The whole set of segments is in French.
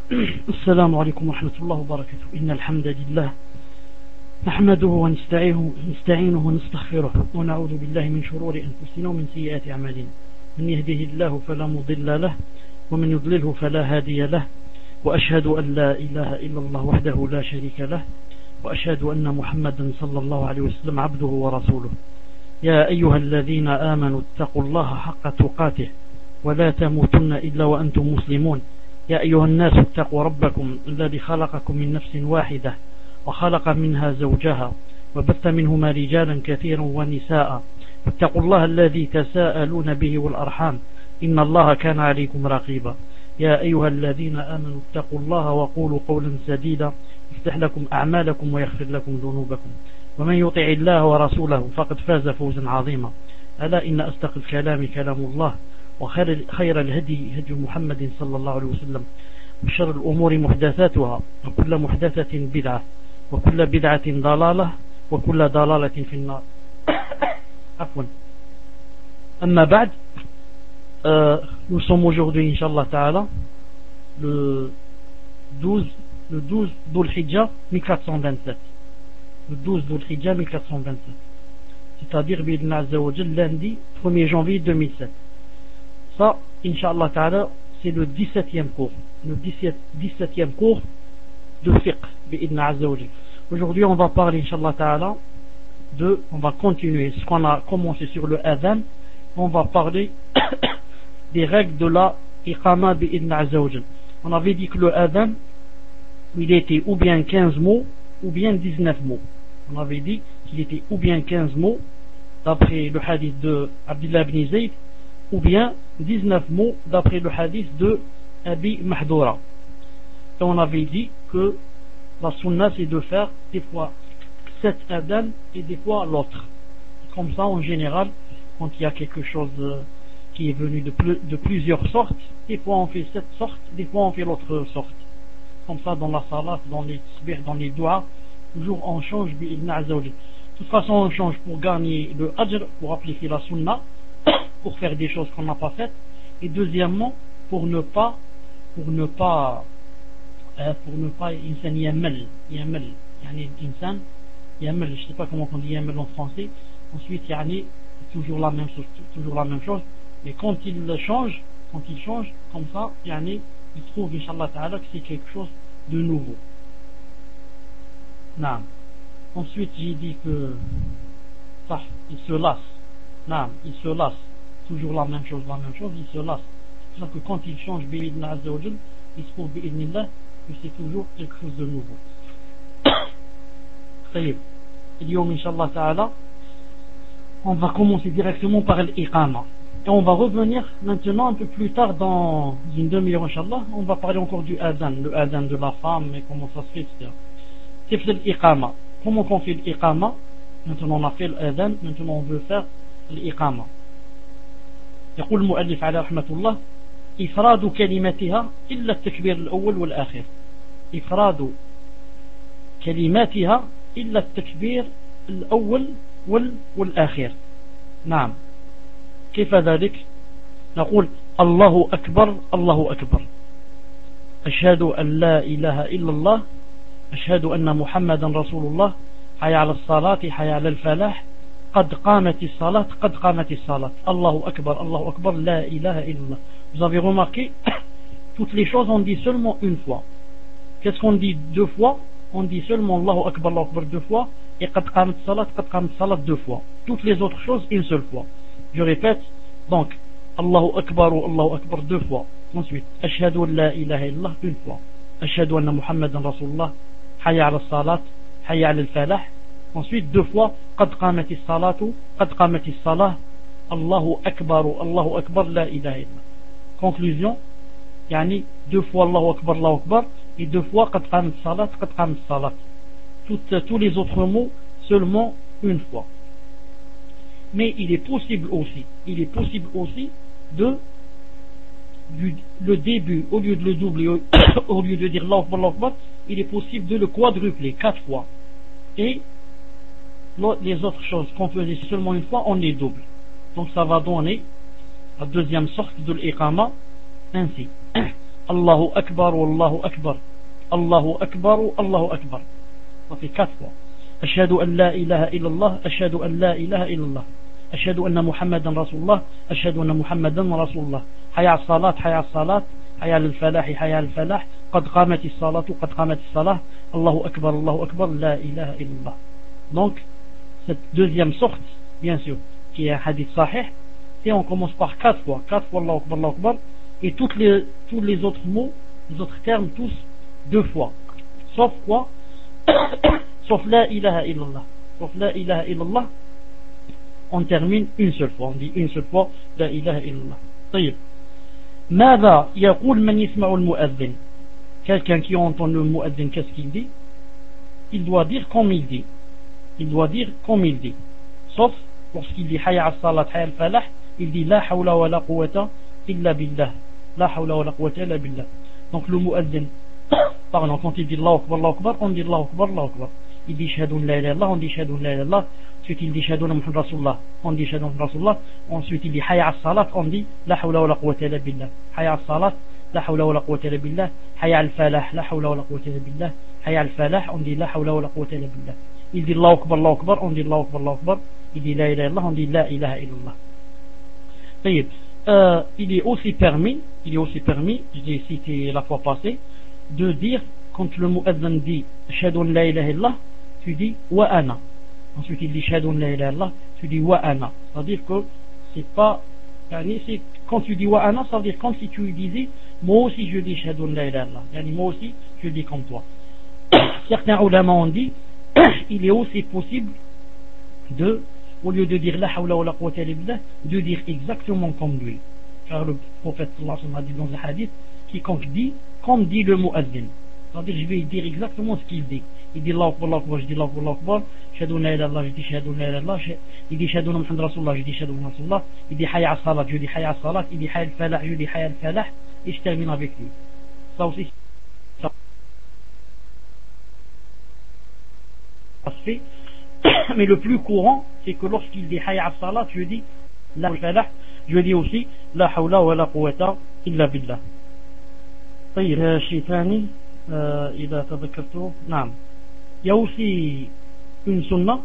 السلام عليكم ورحمة الله وبركاته. إن الحمد لله نحمده ونستعينه ونستغفره ونعوذ بالله من شرور أنفسنا ومن سيئات أعمالنا. من يهده الله فلا مضل له ومن يضلله فلا هادي له، وأشهد أن لا إله إلا الله وحده لا شريك له، وأشهد أن محمدا صلى الله عليه وسلم عبده ورسوله. يا أيها الذين آمنوا اتقوا الله حق تقاته ولا تموتن إلا وأنتم مسلمون. يا أيها الناس اتقوا ربكم الذي خلقكم من نفس واحدة وخلق منها زوجها وبث منهما رجالا كثيرا ونساء، واتقوا الله الذي تساءلون به والأرحام إن الله كان عليكم رقيبا. يا أيها الذين آمنوا اتقوا الله وقولوا قولا سديدا يفتح لكم أعمالكم ويغفر لكم ذنوبكم، ومن يطع الله ورسوله فقد فاز فوزا عظيما. ألا إن أصدق الكلام كلام الله، وخير الهدي هدي محمد صلى الله عليه وسلم، وشر الأمور محدثاتها وكل محدثة بدعة وكل بدعة ضلالة وكل ضلالة في النار. عفوا. أما بعد, nous sommes aujourd'hui, Inch'Allah Ta'ala, le 12 Dhul Hijjah 1427. Le 12 Dhul Hijjah 1427. C'est-à-dire, B'idna Azza wa Jal, lundi 1er janvier 2007. Ça, Inch'Allah Ta'ala, c'est le 17e cours. Le 17e cours de fiqh, B'idna Azza wa Jal. Aujourd'hui, on va parler, Inch'Allah Ta'ala, on va continuer ce qu'on a commencé sur le adhan. On va parler des règles de la iqama bi'idna Azza wa Jal. On avait dit que le adhan, il était ou bien 15 mots ou bien 19 mots. On avait dit qu'il était ou bien 15 mots d'après le hadith de Abdullah ibn Zayd, ou bien 19 mots d'après le hadith de Abi Mahdoura. Et on avait dit que la sunna, c'est de faire des fois 7 adhan et des fois l'autre. Comme ça, en général, quand il y a quelque chose qui est venu de plusieurs sortes, des fois on fait cette sorte, des fois on fait l'autre sorte. Comme ça, dans la salat, dans les tisbih, dans les doigts, toujours on change bi'idna Azza wa Jal. De toute façon, on change pour gagner le ajr, pour appliquer la sunna, pour faire des choses qu'on n'a pas faites, et deuxièmement, pour ne pas insan yamal, yani insan yamal, je sais pas comment on dit yamal en français. Ensuite, yani toujours la même chose, mais quand il change comme ça, yani il trouve, Inch'Allah Ta'ala, que c'est quelque chose de nouveau. Naam. Ensuite, j'ai dit que ça, il se lasse. Naam, il se lasse. Toujours la même chose, il se lasse. C'est pour ça que quand il change bi'idna Azza wa Jal, il se trouve bi'idnillah que c'est toujours quelque chose de nouveau. Tayyib. Al-yawm, Inch'Allah Ta'ala, on va commencer directement par l'iqama. Et on va revenir maintenant un peu plus tard dans une demi-heure, Inch'Allah. On va parler encore du adhan, le adhan de la femme et comment ça se fait, etc. C'est l'iqama. Comment on fait l'iqama? Maintenant on a fait l'adhan, maintenant on veut faire l'iqama. يقول المؤلف على رحمة الله: إفراد كلماتها إلا التكبير الأول والآخر. إفراد كلماتها إلا التكبير الأول والآخر. نعم. كيف ذلك؟ نقول: الله أكبر الله أكبر، أشهد أن لا إله إلا الله، أشهد أن محمدا رسول الله، حي على الصلاة حي على الفلاح، قد قامت الصلاة قد قامت الصلاة، الله أكبر لا إله إلا الله. Vous avez remarqué, toutes les choses on dit seulement une fois. Qu'est-ce qu'on dit deux fois? On dit seulement Allahu Akbar deux fois, et قد قامت الصلاة deux fois. Toutes les autres choses une seule fois. Je répète, donc Allahu Akbar deux fois. Ensuite, Ashhadu an la ilaha illallah une fois. Ashhadu anna Muhammadan Rasulullah, Hayya ala salat, Hayya ala al-falah. Ensuite, deux fois, Qad qamati salatu, Qad qamati salah, Allahu Akbar, la ilaha illallah. Conclusion, yani deux fois Allahu Akbar, et deux fois Qad qamati salat, Qad qamati salat. Tous les autres mots, seulement une fois. Mais il est possible aussi le début, au lieu de le doubler, au lieu de dire Allahu Akbar, il est possible de le quadrupler 4 fois. Et les autres choses qu'on faisait seulement une fois, on les double. Donc ça va donner la deuxième sorte de l'iqama ainsi. Allahu Akbar, Wallahu Akbar, Allahu Akbar, Allahu Akbar. Ça fait 4 fois. Ashhadu an la ilaha illallah, ashhadu an la ilaha illallah, ashhadu anna Muhammadan Rasulullah, ashhadu anna Muhammadan Rasulullah. Hayya as-salat, hayya as-salat, hayya al-falah, hayya al-falah, qad qamatis salatu, qad qamatis salah, Allahu Akbar, la ilaha illallah. Donc, cette deuxième sorte, bien sûr, qui est un hadith sahih, et on commence par 4 fois, Allahu Akbar, et tous les autres mots, les autres termes, tous 2 fois. Sauf quoi? Sauf la ilaha illallah. Sauf la ilaha illallah, on termine une seule fois, on dit une seule fois la ilaha illallah. طيب. ماذا يقول من يسمع المؤذن? Quelqu'un qui entend le mu'adhin, qu'est-ce qu'il dit? Il doit dire comme il dit. Il doit dire comme il dit. Sauf lorsqu'il dit hayya as-salat, hayya al-falah, il dit la hawla wa la quwwata illa billah. La hawla wa la quwwata illa billah. Donc le mu'adhin, pardon, quand il dit Allahu Akbar, on dit Allahu Akbar. Il dit shahadun la ilaha illallah, on dit shahadun la ilaha illallah. Ensuite il dit shahadun Muhammad Rasulullah, on dit shahadun Rasulullah. Ensuite il dit hayya as-salat, on dit la hawla wa la quwwata illa billah. Hayya as-salat, la hawla wa la quwwata illa billah. Hayya al-falah, la hawla wa la quwwata illa billah. Hayya al-falah, on dit la hawla wa la quwwata illa billah. Il dit Allahu Akbar, on dit Allahu Akbar. Il dit la ilaha illallah, on dit la ilaha illallah. طيب. Il est aussi permis, j'ai cité la fois passée, de dire quand le mu'adhin dit ashhadu an la ilaha illallah, tu dis wa ana. Ensuite il dit ashhadu an la ilaha illallah, tu dis wa ana. C'est-à-dire que c'est pas, c'est quand tu dis wa ana, ça veut dire comme si tu disais moi aussi je dis ashhadu an la ilaha illallah. Moi aussi je dis comme toi. Certains ulama ont dit il est aussi possible de, au lieu de dire la hawla wa la quwwata illa billah, de dire exactement comme lui. Car le prophète sallallahu alayhi wa sallam a dit dans un hadith, quiconque dit comme dit le mu'adhin, c'est-à-dire je vais dire exactement ce qu'il dit. Il dit Allahu Akbar, je dis Allahu Akbar, shahadu la ilaha illallah, je dis shahadu la ilaha illallah, il dit shahadu Muhammad Rasulullah, je dis shahadu Muhammad Rasulullah, il dit hayya as-salat, je dis hayya as-salat, il dit hayya al-falah, je dis hayya al-falah, et je termine avec lui. Ça aussi, ça se fait. Mais le plus courant, c'est que lorsqu'il dit hayya as-salat, je dis la al-falah, je dis aussi la hawla wa la quwwata illa billah. طيب شيء ثاني إذا تذكرته نعم il y a aussi une sunna.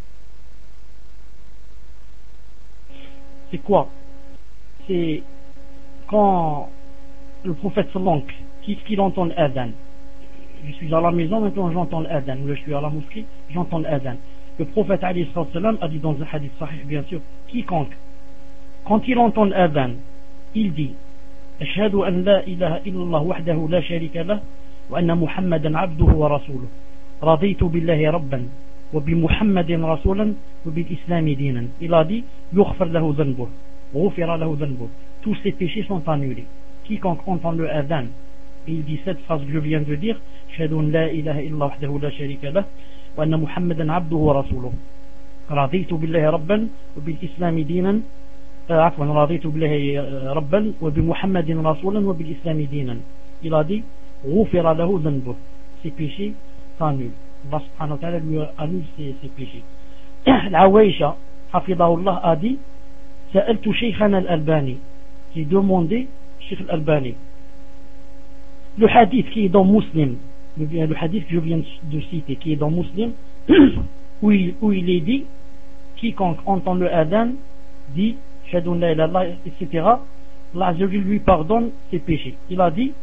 C'est quoi? C'est quand le prophète sallallahu qu'il entend l'adhan. Je suis à la maison, maintenant j'entends l'adhan, ou je suis à la mosquée, j'entends l'adhan. Le prophète alayhi salam a dit dans un hadith sahih, bien sûr, quiconque, quand il entend l'adhan, il dit أشهد أن لا إله إلا الله وحده لا شريك له وأن محمدا عبده ورسوله رضيت بالله ربا وبمحمد رسولا وبالإسلام دينا. Il a dit يغفر له ذنبه غفر له ذنبه. Tous ses péchés sont annulés. Quiconque entend le adhan et il dit cette phrase que je viens de dire أشهد أن لا إله إلا الله وحده لا شريك له وأن محمدا عبده ورسوله رضيت بالله ربا وبالإسلام دينا عفوا رضيت بالله ربا وبمحمد رسولا وبالإسلام دينا. Il a dit غفر له ذنبه. Ses péchés s'annulent. Allah subhanahu wa ta'ala lui annule ses péchés. Al-Awaïcha hafidahullah a dit سألت شيخنا الألباني, j'ai demandé Cheikh Al-Albani. Le hadith qui est dans Muslim, le hadith que je viens de citer qui est dans Muslim, où il est dit quiconque entend le adhan dit shahadu la ilaha illallah, etc. Allah Azza wa Jalla lui pardonne ses péchés. Il a dit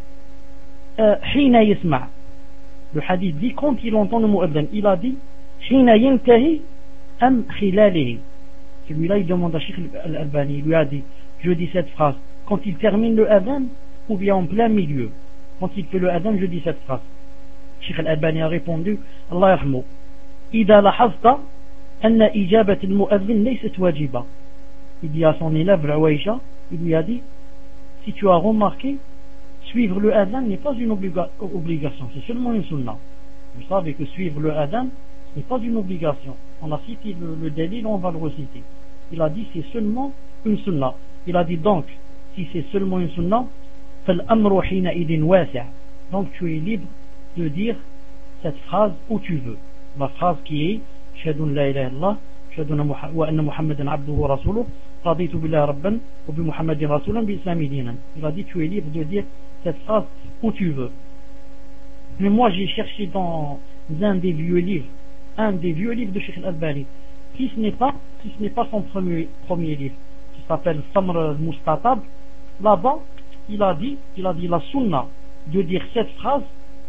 hina yasma'. Le hadith dit quand il entend le mu'adhan, il a dit hina yantahi am khilalihi. Celui-là il demande à Cheikh Al-Albani, il lui a dit je dis cette phrase quand il termine le adhan ou bien en plein milieu. Quand il fait le adhan je dis cette phrase. Cheikh Al-Albani a répondu Allah yarhamou إذا لاحظت أن إجابة المؤذن ليست واجبة. Il dit à son élève Al-Awaïcha, il lui a dit si tu as remarqué, suivre le adhan n'est pas une obligation, c'est seulement une sunna. Vous savez que suivre le adhan n'est pas une obligation. On a cité le délil, on va le reciter. Il a dit c'est seulement une sunna. Il a dit donc si c'est seulement une sunna, فالأمر حينئذ واسع. Donc tu es libre de dire cette phrase où tu veux. La phrase qui est شهادة لا إله إلا الله شهادة وأن محمدا عبده ورسوله رضيت بالله ربا وبمحمد رسولا بالإسلام دينا. Il a dit tu es libre de dire cette phrase où tu veux. Mais moi j'ai cherché dans un des vieux livres de Cheikh Al-Albani, si ce n'est pas son premier livre, qui s'appelle Samr al-Mustatab. Là-bas, il a dit la sunna de dire cette phrase,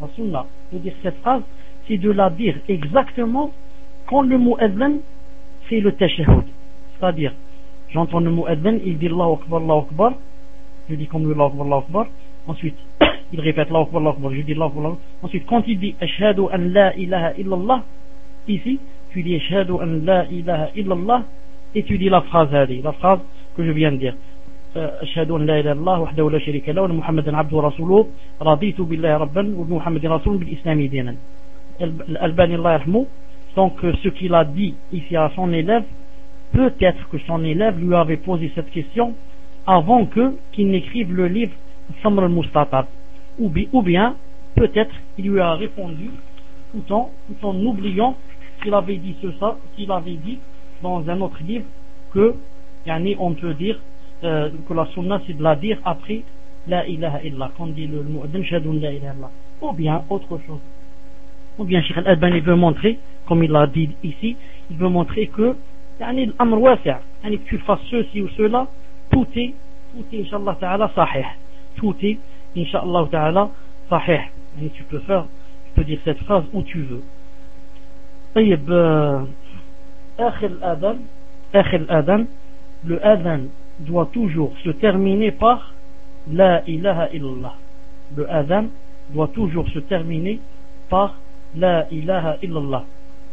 c'est de la dire exactement quand le mu'adhin fait le tashahhud. C'est-à-dire, j'entends le mu'adhin, il dit Allahu Akbar, je dis comme Allahu Akbar, ensuite il répète Allahu Akbar, je dis Allahu Akbar, ensuite quand il dit Ashhadu an la ilaha illallah, ici, tu dis Ashhadu an la ilaha illallah, et tu dis la phrase que je viens de dire. أشهد أن لا إله إلا الله وحده لا شريك له وأن محمدا عبده ورسوله رضيت بالله ربا وبمحمد رسولا بالإسلام دينا. Al-Albani Allah yarhamou, donc ce qu'il a dit ici à son élève, peut-être que son élève lui avait posé cette question avant qu'il n'écrive le livre Samr al-Mustatab, ou bien peut-être il lui a répondu tout en oubliant qu'il avait dit dans un autre livre que on peut dire que la sunna c'est de la dire après la ilaha illa, quand dit le mu'adhin shahadun la ilaha illa, ou bien autre chose. Ou bien Cheikh Al-Albani veut montrer, comme il l'a dit ici, il veut montrer que l'amr wasi', que tu fasses ceci ou cela, tout est inshallah ta'ala sahih, tout est inshallah ta'ala sahih. Tu peux dire cette phrase où tu veux. طيب آخر الأذان, le adhan doit toujours se terminer par la ilaha illallah. Le adhan doit toujours se terminer par la ilaha illallah.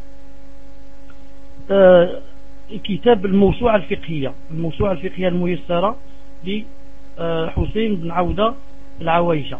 كتاب الموسوعة الفقهية الميسرة لحسين بن عودة العوايشة.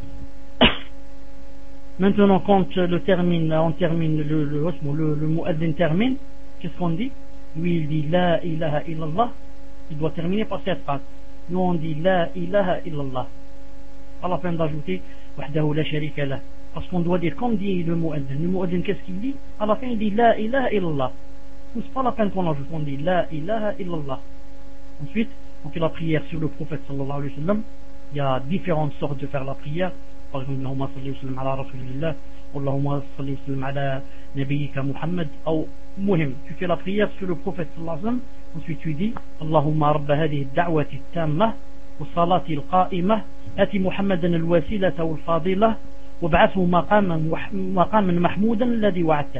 Maintenant, quand on termine le mu'adhin termine, qu'est-ce qu'on dit? Lui il dit la ilaha illallah, il doit terminer par cette phrase. Nous on dit la ilaha illallah, à la fin d'ajouter wahdahu la sharika lah, parce qu'on doit dire comme dit le mu'adhin qu'est-ce qu'il dit? À la fin il dit la ilaha illallah, c'est pas la peine qu'on ajoute, on dit la ilaha illallah. Ensuite on fait la prière sur le prophète sallallahu alayhi wa sallam. Il y a différentes sortes de faire la prière. Par exemple, Allahumma salli wa sallam ala rasulillah, Allahumma salli wa sallam ala nabiyyika Muhammad, ou muhim, tu fais la prière sur le prophète sallallahu alayhi wa sallam. Ensuite tu dis Allahumma rabba hadhihi ad-da'wati at-tammah wa salati al-qa'imah ati Muhammadan al-wasilata wal-fadilah wab'athhu maqaman mahmoudan alladhi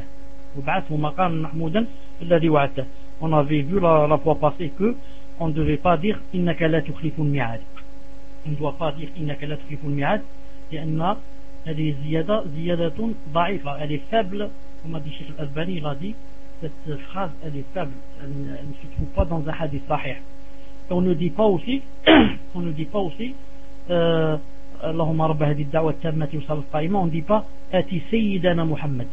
wa'adtah. On avait vu la fois passée que on ne devait pas dire innaka la tukhlifu al-mi'ad. On ne doit pas dire innaka la tukhlifu al-mi'ad, لأن هذه زيادة ضعيفة, elle est faible, comme a dit Cheikh Al-Albani, il a dit cette phrase elle est faible, elle ne se trouve pas dans un hadith sahih. Et on ne dit pas aussi Allahumma rabba hadhihi ad-da'wa at-tammati wa salat al-qa'imah, on ne dit pas ati sayyidana Muhammad.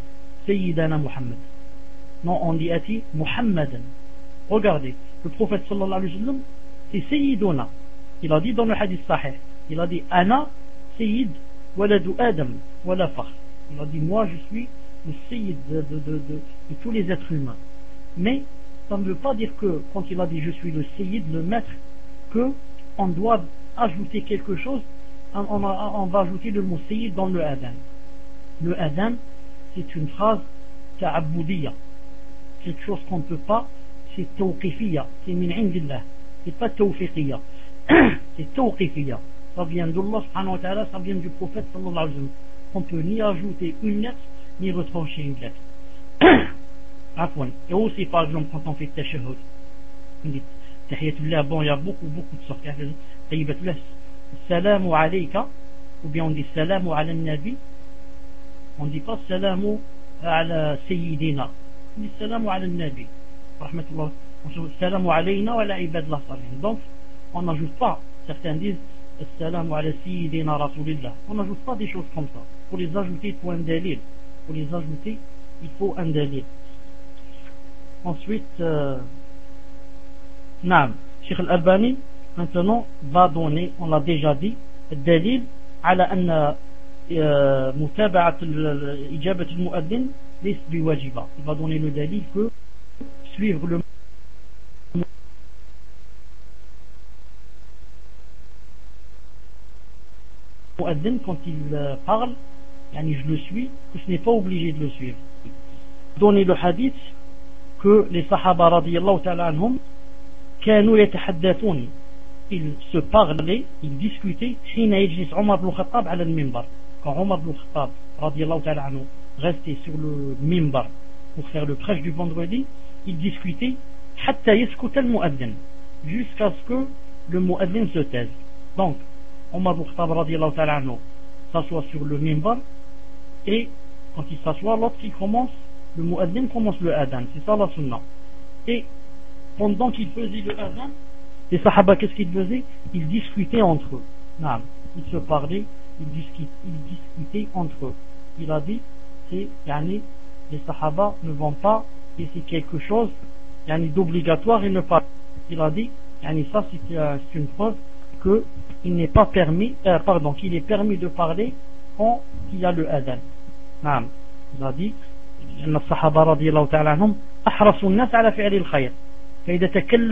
Non, on dit ati Muhammadan. Regardez, le prophète sallallahu alayhi wa sallam, c'est sayyiduna. Il a dit dans le hadith sahih, il a dit ana sayyid waladu adam wala fakhr. Il a dit moi je suis le sayyid de tous les êtres humains. Mais ça ne veut pas dire que quand il a dit je suis le sayyid, le maître, que on doit ajouter quelque chose, on va ajouter le mot sayyid dans le adhan. Le adhan c'est une phrase ta'aboudiyya, quelque chose qu'on ne peut pas, c'est tawqifiyya, c'est min indillah, c'est pas tawfiqiyya, c'est tawqifiyya, ça vient d'Allah subhanahu wa ta'ala, ça vient du prophète sallallahu alayhi wa sallam. On peut ni ajouter une lettre ni retrancher une lettre. Et aussi par exemple quand on fait tashahhud, on dit tahiyatullah, bon il y a beaucoup de sortes, tayyibatullah, salamu alayka, ou bien on dit salamu ala nabi, on dit pas salamu ala sayyidina, on dit salamu ala nabi rahmatullah, salamu alayna wa ala ibadillah salihin. Donc on n'ajoute pas, certains disent Assalamu ala sayyidina rasulillah, on n'ajoute pas des choses comme ça. Pour les ajouter il faut un dalil, ensuite Naam, Cheikh Al-Albani maintenant va donner, on l'a déjà dit, le dalil على أن متابعة إجابة المؤذن ليس بواجبة. Il va donner le dalil que suivre le muaddin, quand il parle, je le suis, que ce n'est pas obligé de le suivre. Donner le hadith que les sahaba radiyallahu ta'ala anhum كانوا يتحدثون, ils se parlaient, ils discutaient حين يجلس عمر بن الخطاب على المنبر, quand Omar ibn Khattab radiyallahu ta'ala anhu restait sur le minbar pour faire le prêche du vendredi, il discutait حتى يسكت المؤذن, jusqu'à ce que le muaddin se taise. Donc Omar ibn Khattab radiyallahu ta'ala anhu s'assoit sur le minbar, et quand il s'assoit, l'autre il commence, le muaddin commence le adhan, c'est ça la sunna. Et pendant qu'il faisait le adhan, les sahaba, qu'est-ce qu'ils faisaient? Ils discutaient entre eux. Ils se parlaient, ils discutaient entre eux. Il a dit, les sahaba ne vont pas laisser quelque chose d'obligatoire et ne pas. Il a dit, ça c'est une preuve qu'il n'est pas permis, qu'il est permis de parler quand il y a le adhan. Il a dit, أن الصحابة رضي الله تعالى عنهم أحرصوا الناس على فعل الخير, فإذا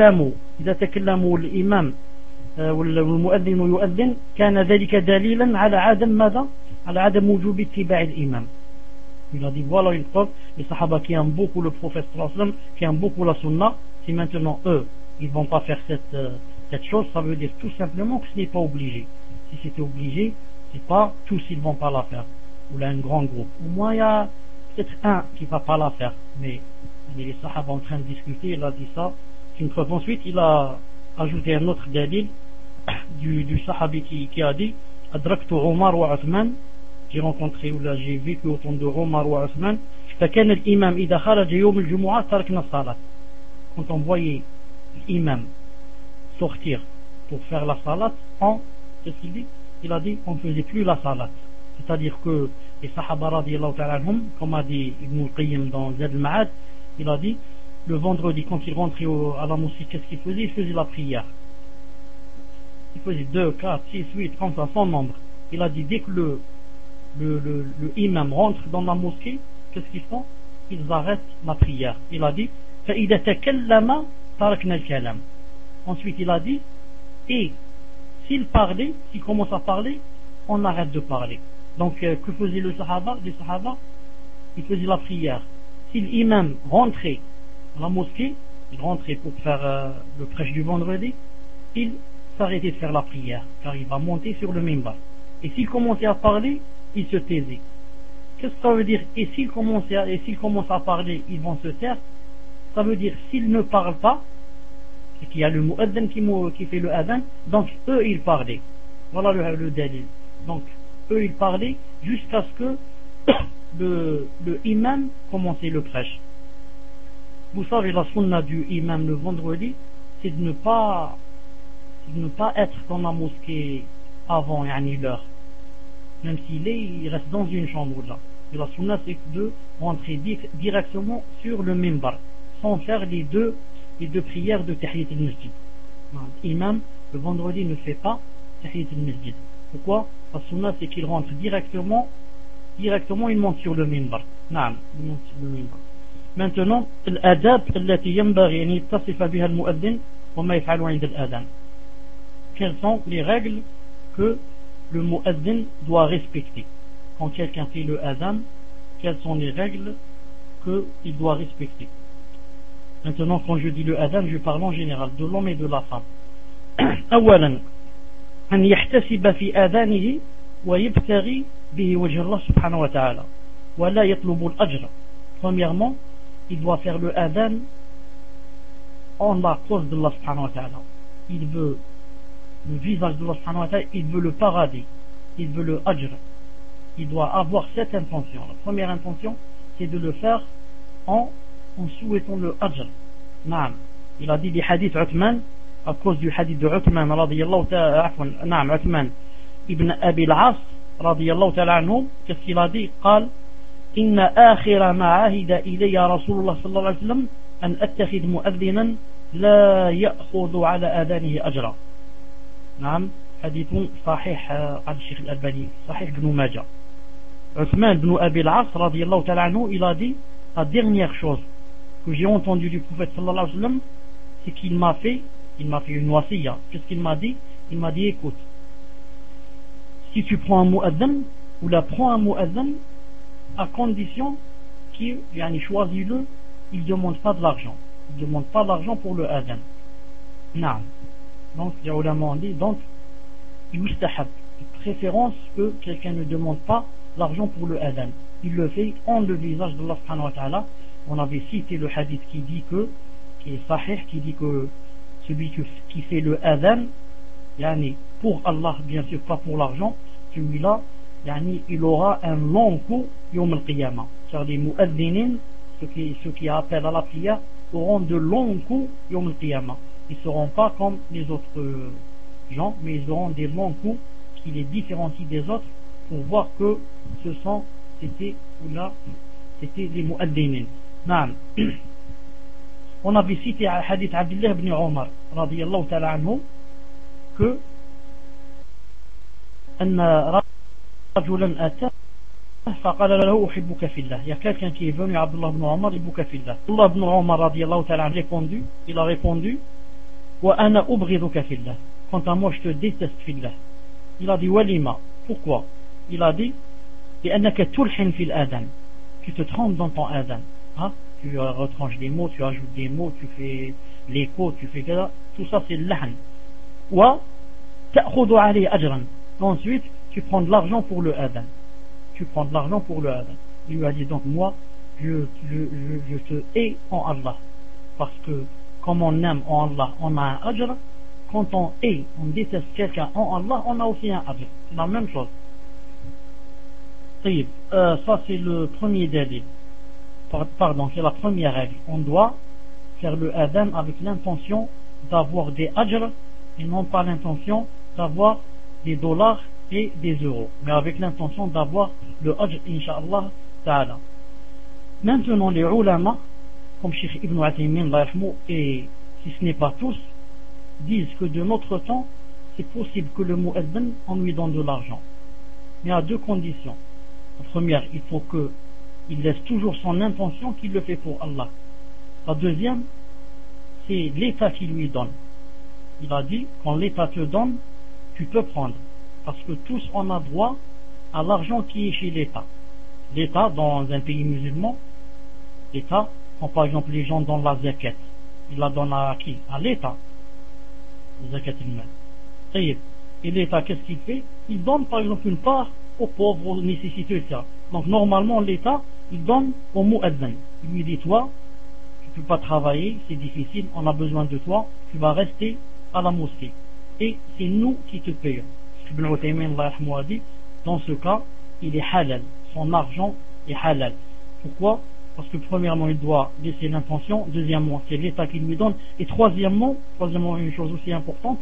تكلموا الإمام والمؤذن يؤذن كان ذلك دليلا على عدم ماذا؟ على عدم وجوب اتباع الإمام. Il a dit voilà une preuve, les sahaba qui aiment beaucoup le prophète sallallahu alayhi wa sallam, qui aiment beaucoup la sunna, si maintenant eux ils vont pas faire cette chose, ça veut dire tout simplement que ce n'est pas obligé. Si c'était obligé, c'est pas tous ils vont pas la faire, ou là un grand groupe. Au moins il y a peut-être un qui va pas la faire, mais les sahaba en train de discuter, il a dit ça, c'est une preuve. Ensuite il a ajouté un autre dalil du sahabi qui a dit adraktu Omar wa Uthman, j'ai rencontré ou là j'ai vécu autour de Omar wa Uthman, فكان الإمام إذا خرج يوم الجمعة تركنا الصلاة. Quand on voyait l'imam sortir pour faire la salat, qu'est-ce qu'il dit? Il a dit on ne faisait plus la salat. C'est-à-dire que les sahaba radiyallahu ta'ala anhum, comme a dit Ibn al-Qayyim dans Zad al-Ma'ad, il a dit le vendredi quand il rentrait à la mosquée, qu'est-ce qu'il faisait? Il faisait la prière. Il faisait 2, 4, 6, 8, comme ça, sans nombre. Il a dit dès que le imam rentre dans la mosquée, qu'est-ce qu'ils font? Ils arrêtent la prière. Il a dit فإذا تكلم تركنا الكلام. Ensuite il a dit et s'il parlait, s'il commence à parler, on arrête de parler. Donc que faisait les sahaba? Ils faisaient la prière. Si l'imam rentrait à la mosquée, il rentrait pour faire le prêche du vendredi, il s'arrêtait de faire la prière, car il va monter sur le minbar. Et s'il commençait à parler, il se taisait. Qu'est-ce que ça veut dire? Et s'il commence à parler, ils vont se taire. Ça veut dire s'ils ne parlent pas, c'est qu'il y a le muaddin qui fait le adhan, donc eux ils parlaient. Voilà le dalil. Donc eux ils parlaient jusqu'à ce que le imam commençait le prêche. Vous savez, la sunna du imam le vendredi, c'est de ne pas être dans la mosquée avant l'heure. Même il reste dans une chambre là. Et la sunna c'est de rentrer directement sur le minbar, sans faire les deux prières de Tahiyat al-Masjid. L'imam le vendredi ne fait pas Tahiyat al-Masjid. Pourquoi? La sunna c'est qu'il rentre directement il monte sur le minbar. نعم, il monte sur le minbar. Maintenant, الآداب التي ينبغي أن يتصف بها المؤذن وما يفعل عند الآذان. Quelles sont les règles que le muaddin doit respecter quand quelqu'un fait le adhan? Quelles sont les règles qu'il doit respecter? Maintenant, quand je dis le adhan, je parle en général de l'homme et de la femme. أولا أن يحتسب في آذانه ويبتغي به وجه الله سبحانه وتعالى ولا يطلب الأجر. Premièrement, il doit faire le adhan en la cause de Allah subhanahu wa ta'ala. Il veut le visage de Allah subhanahu wa ta'ala, il veut le paradis, il veut le ajr. Il doit avoir cette intention. La première intention, c'est de le faire en souhaitant le ajr. Naam. Il a dit des hadiths Uthman, à cause du hadith de Uthman radiyallahu ta'ala, Naam, Uthman ibn Abi al-As radiyallahu ta'ala anhu, qu'est-ce qu'il a dit? قال إن آخر ما عهد إلي رسول الله صلى الله عليه وسلم أن أتخذ مؤذنا لا يأخذ على آذانه أجرا. نعم, حديث صحيح عن الشيخ الألباني, صحيح بن ماجه. Uthman ibn Abi al-As radiyallahu ta'ala anhu, il a dit la dernière chose que j'ai entendue du prophète sallallahu alayhi wa sallam, c'est qu'il m'a fait une wasiya. Qu'est-ce qu'il m'a dit? Il m'a dit écoute, si tu prends un mu'adhan, ou la prends un mu'adhan, à condition qu'il choisit-le, il ne demande pas de l'argent. Il ne demande pas d'argent pour le adhan. Non. Donc, les ulama ont dit, donc, yustahab, préférence que quelqu'un ne demande pas l'argent pour le adhan. Il le fait en le visage d'Allah subhanahu wa ta'ala. On avait cité le hadith qui est sahih, qui dit que celui qui fait le adhan, pour Allah, bien sûr, pas pour l'argent, celui-là, il aura un long coup yawm al-qiyamah. Car les mu'adhinines, ceux qui appellent à la prière, auront de longs coups yawm al-qiyamah. Ils ne seront pas comme les autres gens, mais ils auront des longs coups qui les différencient des autres pour voir que c'était les mu'adhinines. On avait cité un hadith Abdullah ibn Omar radiyallahu ta'ala anhu que أن رجلا أتاه فقال له أحبك في الله. Il y a quelqu'un qui est venu à Abdullah ibn Omar, أحبك في الله. Abdullah ibn Omar radiyallahu ta'ala anhu il a répondu وأنا أبغضك في الله. Quant à moi je te déteste في الله. Il a dit walima. Pourquoi? Il a dit لأنك تلحن في الآذان. Tu te trompes dans ton adhan. Tu retranches des mots, tu ajoutes des mots, tu fais l'écho, tu fais ça. Tout ça c'est l'ahn. وتأخذ عليه أجرا. Ensuite, tu prends de l'argent pour le adhan. Il lui a dit donc moi, je te hais en Allah. Parce que comme on aime en Allah, on a un ajr. Quand on hait, on déteste quelqu'un en Allah, on a aussi un ajr. C'est la même chose. Ça c'est le premier délit. Pardon, c'est la première règle. On doit faire le adhan avec l'intention d'avoir des ajr et non pas l'intention d'avoir des dollars et des euros, mais avec l'intention d'avoir le ajr, incha'Allah ta'ala. Maintenant, les ulama, comme Cheikh Ibn Uthaymin, et si ce n'est pas tous, disent que de notre temps, c'est possible que le mu'adhan, on lui donne de l'argent. Mais à deux conditions. La première, il faut qu'il laisse toujours son intention qu'il le fait pour Allah. La deuxième, c'est l'État qui lui donne. Il a dit, quand l'État te donne, tu peux prendre. Parce que tous on a droit à l'argent qui est chez l'État. L'État, dans un pays musulman, l'État, quand par exemple les gens donnent la zakat, ils la donnent à qui? À l'État. La zakat il-mal. Et l'État, qu'est-ce qu'il fait? Il donne par exemple une part aux pauvres, aux nécessiteux, etc. Donc normalement l'État, il donne au mu'adhan. Il lui dit, toi, tu ne peux pas travailler, c'est difficile, on a besoin de toi, tu vas rester à la mosquée. Et c'est nous qui te payons. Ibn Uthaymin a dit, dans ce cas, il est halal. Son argent est halal. Pourquoi? Parce que premièrement, il doit laisser l'intention. Deuxièmement, c'est l'État qui lui donne. Et troisièmement, une chose aussi importante,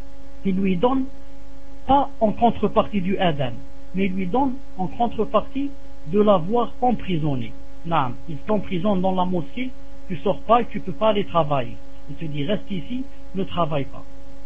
il lui donne pas en contrepartie du adhan, mais il lui donne en contrepartie de l'avoir emprisonné. Non, il t'emprisonne dans la mosquée, tu sors pas et tu peux pas aller travailler. Il te dit, reste ici, ne travaille pas.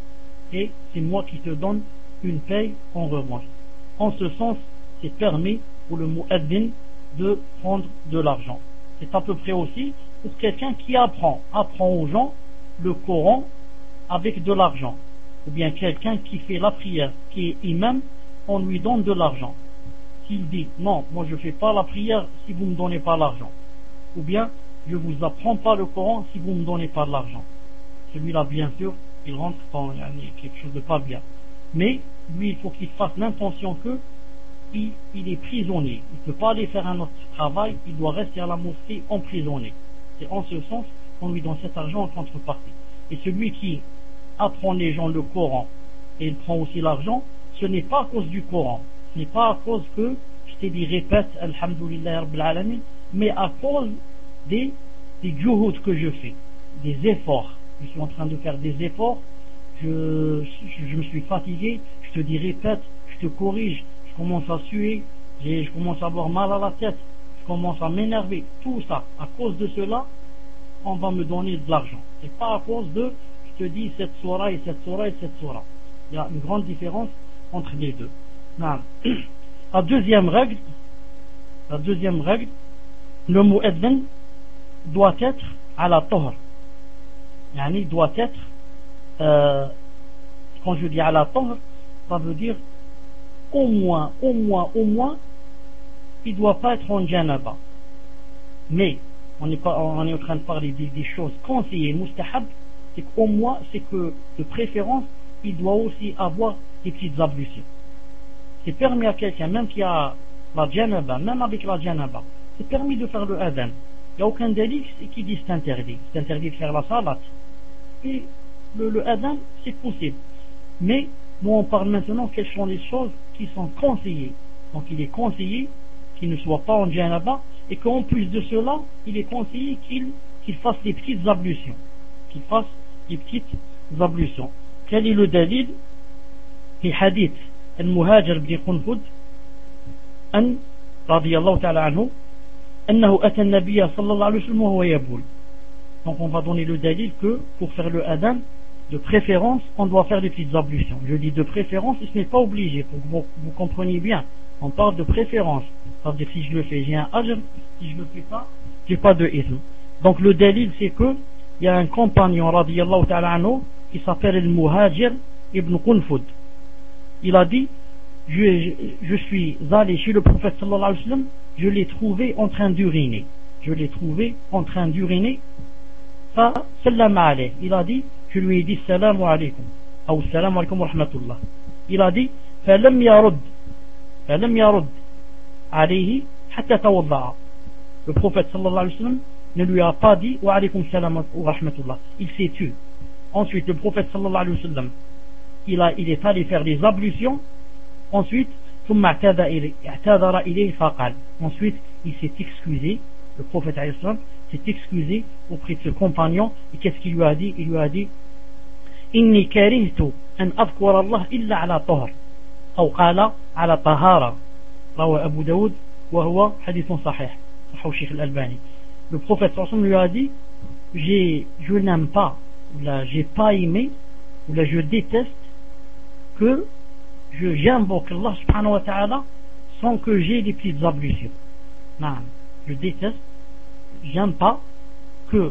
Et c'est moi qui te donne une paye en revanche. En ce sens, c'est permis pour le mu'adhin de prendre de l'argent. C'est à peu près aussi pour quelqu'un qui apprend aux gens le Coran avec de l'argent. Ou bien quelqu'un qui fait la prière, qui est imam, on lui donne de l'argent. S'il dit, non, moi je ne fais pas la prière si vous ne me donnez pas l'argent. Ou bien, je ne vous apprends pas le Coran si vous ne me donnez pas de l'argent. Celui-là, bien sûr, il rentre dans quelque chose de pas bien. Mais lui, il faut qu'il fasse l'intention qu'il est prisonnier. Il ne peut pas aller faire un autre travail, il doit rester à la mosquée emprisonné. C'est en ce sens qu'on lui donne cet argent en contrepartie. Et celui qui apprend les gens le Coran et il prend aussi l'argent, ce n'est pas à cause du Coran, ce n'est pas à cause que, je t'ai dit, répète, Alhamdulillah Rabbil Alamin, mais à cause des juhud que je fais, des efforts. Je suis en train de faire des efforts, je me suis fatigué, je te dis répète, je te corrige, je commence à suer, je commence à avoir mal à la tête, je commence à m'énerver, tout ça, à cause de cela, on va me donner de l'argent. C'est pas à cause de, je te dis cette sourate et cette sourate et cette sourate. Il y a une grande différence entre les deux. Non. La deuxième règle, le mu'adhan doit être à la tahr. Il doit être, quand je dis à la tahr, ça veut dire au moins, il ne doit pas être en janaba. Mais, on est en train de parler des choses conseillées, mustahab, c'est qu'au moins, c'est que, de préférence, il doit aussi avoir des petites ablutions. C'est permis à quelqu'un, même qui a la janaba, même avec la janaba, c'est permis de faire le adhan. Il n'y a aucun délit qui dit c'est interdit. C'est interdit de faire la salat. Et le adhan, c'est possible. Mais, nous on parle maintenant quelles sont les choses qui sont conseillées. Donc il est conseillé qu'il ne soit pas en janaba, et qu'en plus de cela, il est conseillé qu'il fasse des petites ablutions. Qu'il fasse des petites ablutions. Quel est le dalil? في حديث المهاجر بن قنفذ أن رضي الله تعالى عنه أنه أتى النبي صلى الله عليه وسلم وهو يبول. Donc on va donner le dalil que pour faire le adhan, de préférence, on doit faire des petites ablutions. Je dis de préférence, et ce n'est pas obligé, pour que vous compreniez bien. On parle de préférence. C'est-à-dire si je le fais, j'ai un ajr, si je le fais pas, j'ai pas de ism. Donc le dalil, c'est que il y a un compagnon, radiyallahu ta'ala anhu, qui s'appelle le Muhajir ibn Qunfud. Il a dit, je suis allé chez le prophète sallallahu alayhi wa sallam, je l'ai trouvé en train d'uriner. Fa sallam alayh. Il a dit, je lui ai dit salam alaykum. Ou salam alaykum wa rahmatullah. Il a dit, falam yarud alayhi hatta tawadda'a. Le prophète sallallahu alayhi wa sallam ne lui a pas dit wa alaykum salam wa rahmatullah. Il s'est tu. Ensuite, le prophète sallallahu alayhi wa sallam, il est allé faire des ablutions. Ensuite, ensuite, il s'est excusé. Le prophète alayhi salam s'est excusé auprès de ce compagnon. Et qu'est-ce qu'il lui a dit? Il lui a dit, Inni karihtu an adhkura Allah illa ala tahar. Ou qala ala tahara. Rawa Abu Daoud, wa huwa hadithun sahih. Sahih Sheikh al-Albani. Le prophète sallallahu alayhi wa sallam lui a dit, je n'aime pas, ou là, j'ai pas aimé, ou là, je déteste que j'invoque Allah subhanahu wa ta'ala sans que j'ai des petites ablutions. Non, je déteste, j'aime pas que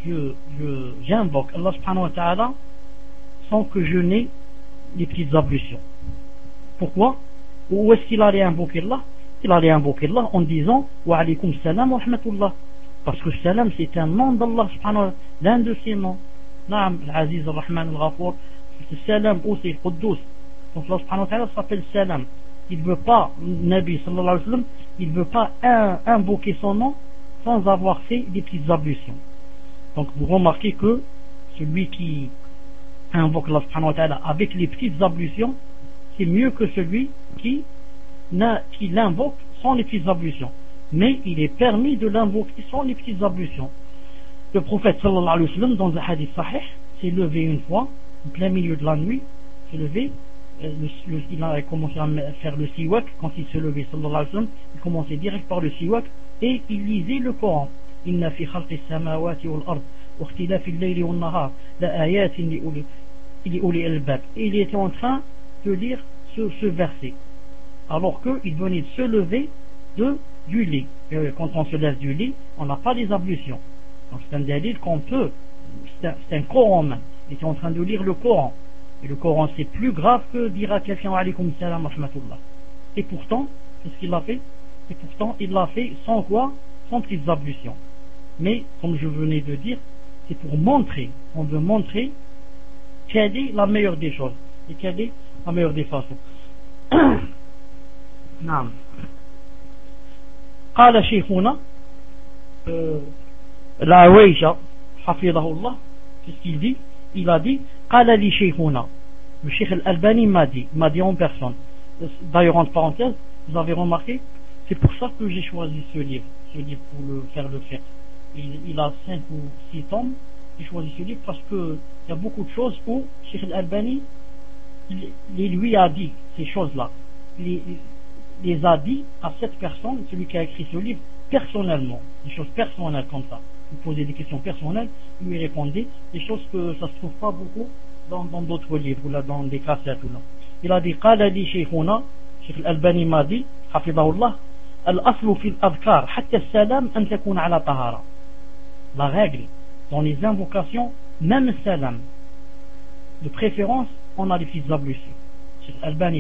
j'invoque Allah subhanahu wa ta'ala sans que je n'ai des petites ablutions. Pourquoi? Où est-ce qu'il allait invoquer Allah? Il allait invoquer Allah en disant wa alaykum salam wa rahmatullah. Parce que salam c'est un nom d'Allah subhanahu wa ta'ala, l'un de ses noms. Naam, al-Aziz, al-Rahman, al-Ghafour. C'est salam aussi, Quddus. Donc Allah subhanahu wa ta'ala s'appelle salam. Il ne veut pas, Nabi sallallahu alayhi wa sallam, il ne veut pas invoquer son nom sans avoir fait des petites ablutions. Donc vous remarquez que celui qui invoque Allah subhanahu wa ta'ala avec les petites ablutions, c'est mieux que celui qui l'invoque sans les petites ablutions. Mais il est permis de l'invoquer sans les petites ablutions. Le prophète sallallahu alayhi wa sallam, dans un hadith sahih, s'est levé une fois, en plein milieu de la nuit, s'est levé, il a commencé à faire le siwak. Quand il se levait sallallahu alayhi wa sallam, il commençait direct par le siwak et il lisait le Coran. Inna fi khalqi samawati wal ard wa ikhtilafi al-layli wan nahar la ayatin li uli albab. Et il était en train de lire ce verset alors qu'il venait de se lever du lit. Quand on se lève du lit, on n'a pas les ablutions. Donc c'est un dalil qu'on peut, c'est un Coran même. Il était en train de lire le Coran. Et le Coran c'est plus grave que dire à quelqu'un wa alaykum salam wa rahmatullah. Et pourtant, qu'est-ce qu'il a fait? Et pourtant, il l'a fait sans quoi? Sans petites ablutions. Mais, comme je venais de dire, c'est pour montrer, on veut montrer quelle est la meilleure des choses. Et quelle est la meilleure des façons. نعم. قال شيخنا العويشة حفظه الله, qu'est-ce qu'il dit? Il a dit قال لي شيخنا, le Cheikh Al-Albani m'a dit en personne. D'ailleurs, entre parenthèses, vous avez remarqué, c'est pour ça que j'ai choisi ce livre pour faire le fiqh. Il a 5 ou 6 tomes. J'ai choisi ce livre parce que il y a beaucoup de choses où Cheikh Al-Albani lui a dit ces choses-là. Les a dit à cette personne, celui qui a écrit ce livre, personnellement, des choses personnelles comme ça. Vous posez des questions personnelles, lui répondez, des choses que ça se trouve pas beaucoup dans d'autres livres ou là dans des cassettes ou là. Il a dit قال لي شيخنا, Cheikh Al-Albani m'a dit حفظه الله الأصل في الأذكار حتى السلام أن تكون على طهارة. La règle dans les invocations, même salam, de préférence on a les petites ablutions. Cheikh Al-Albani dit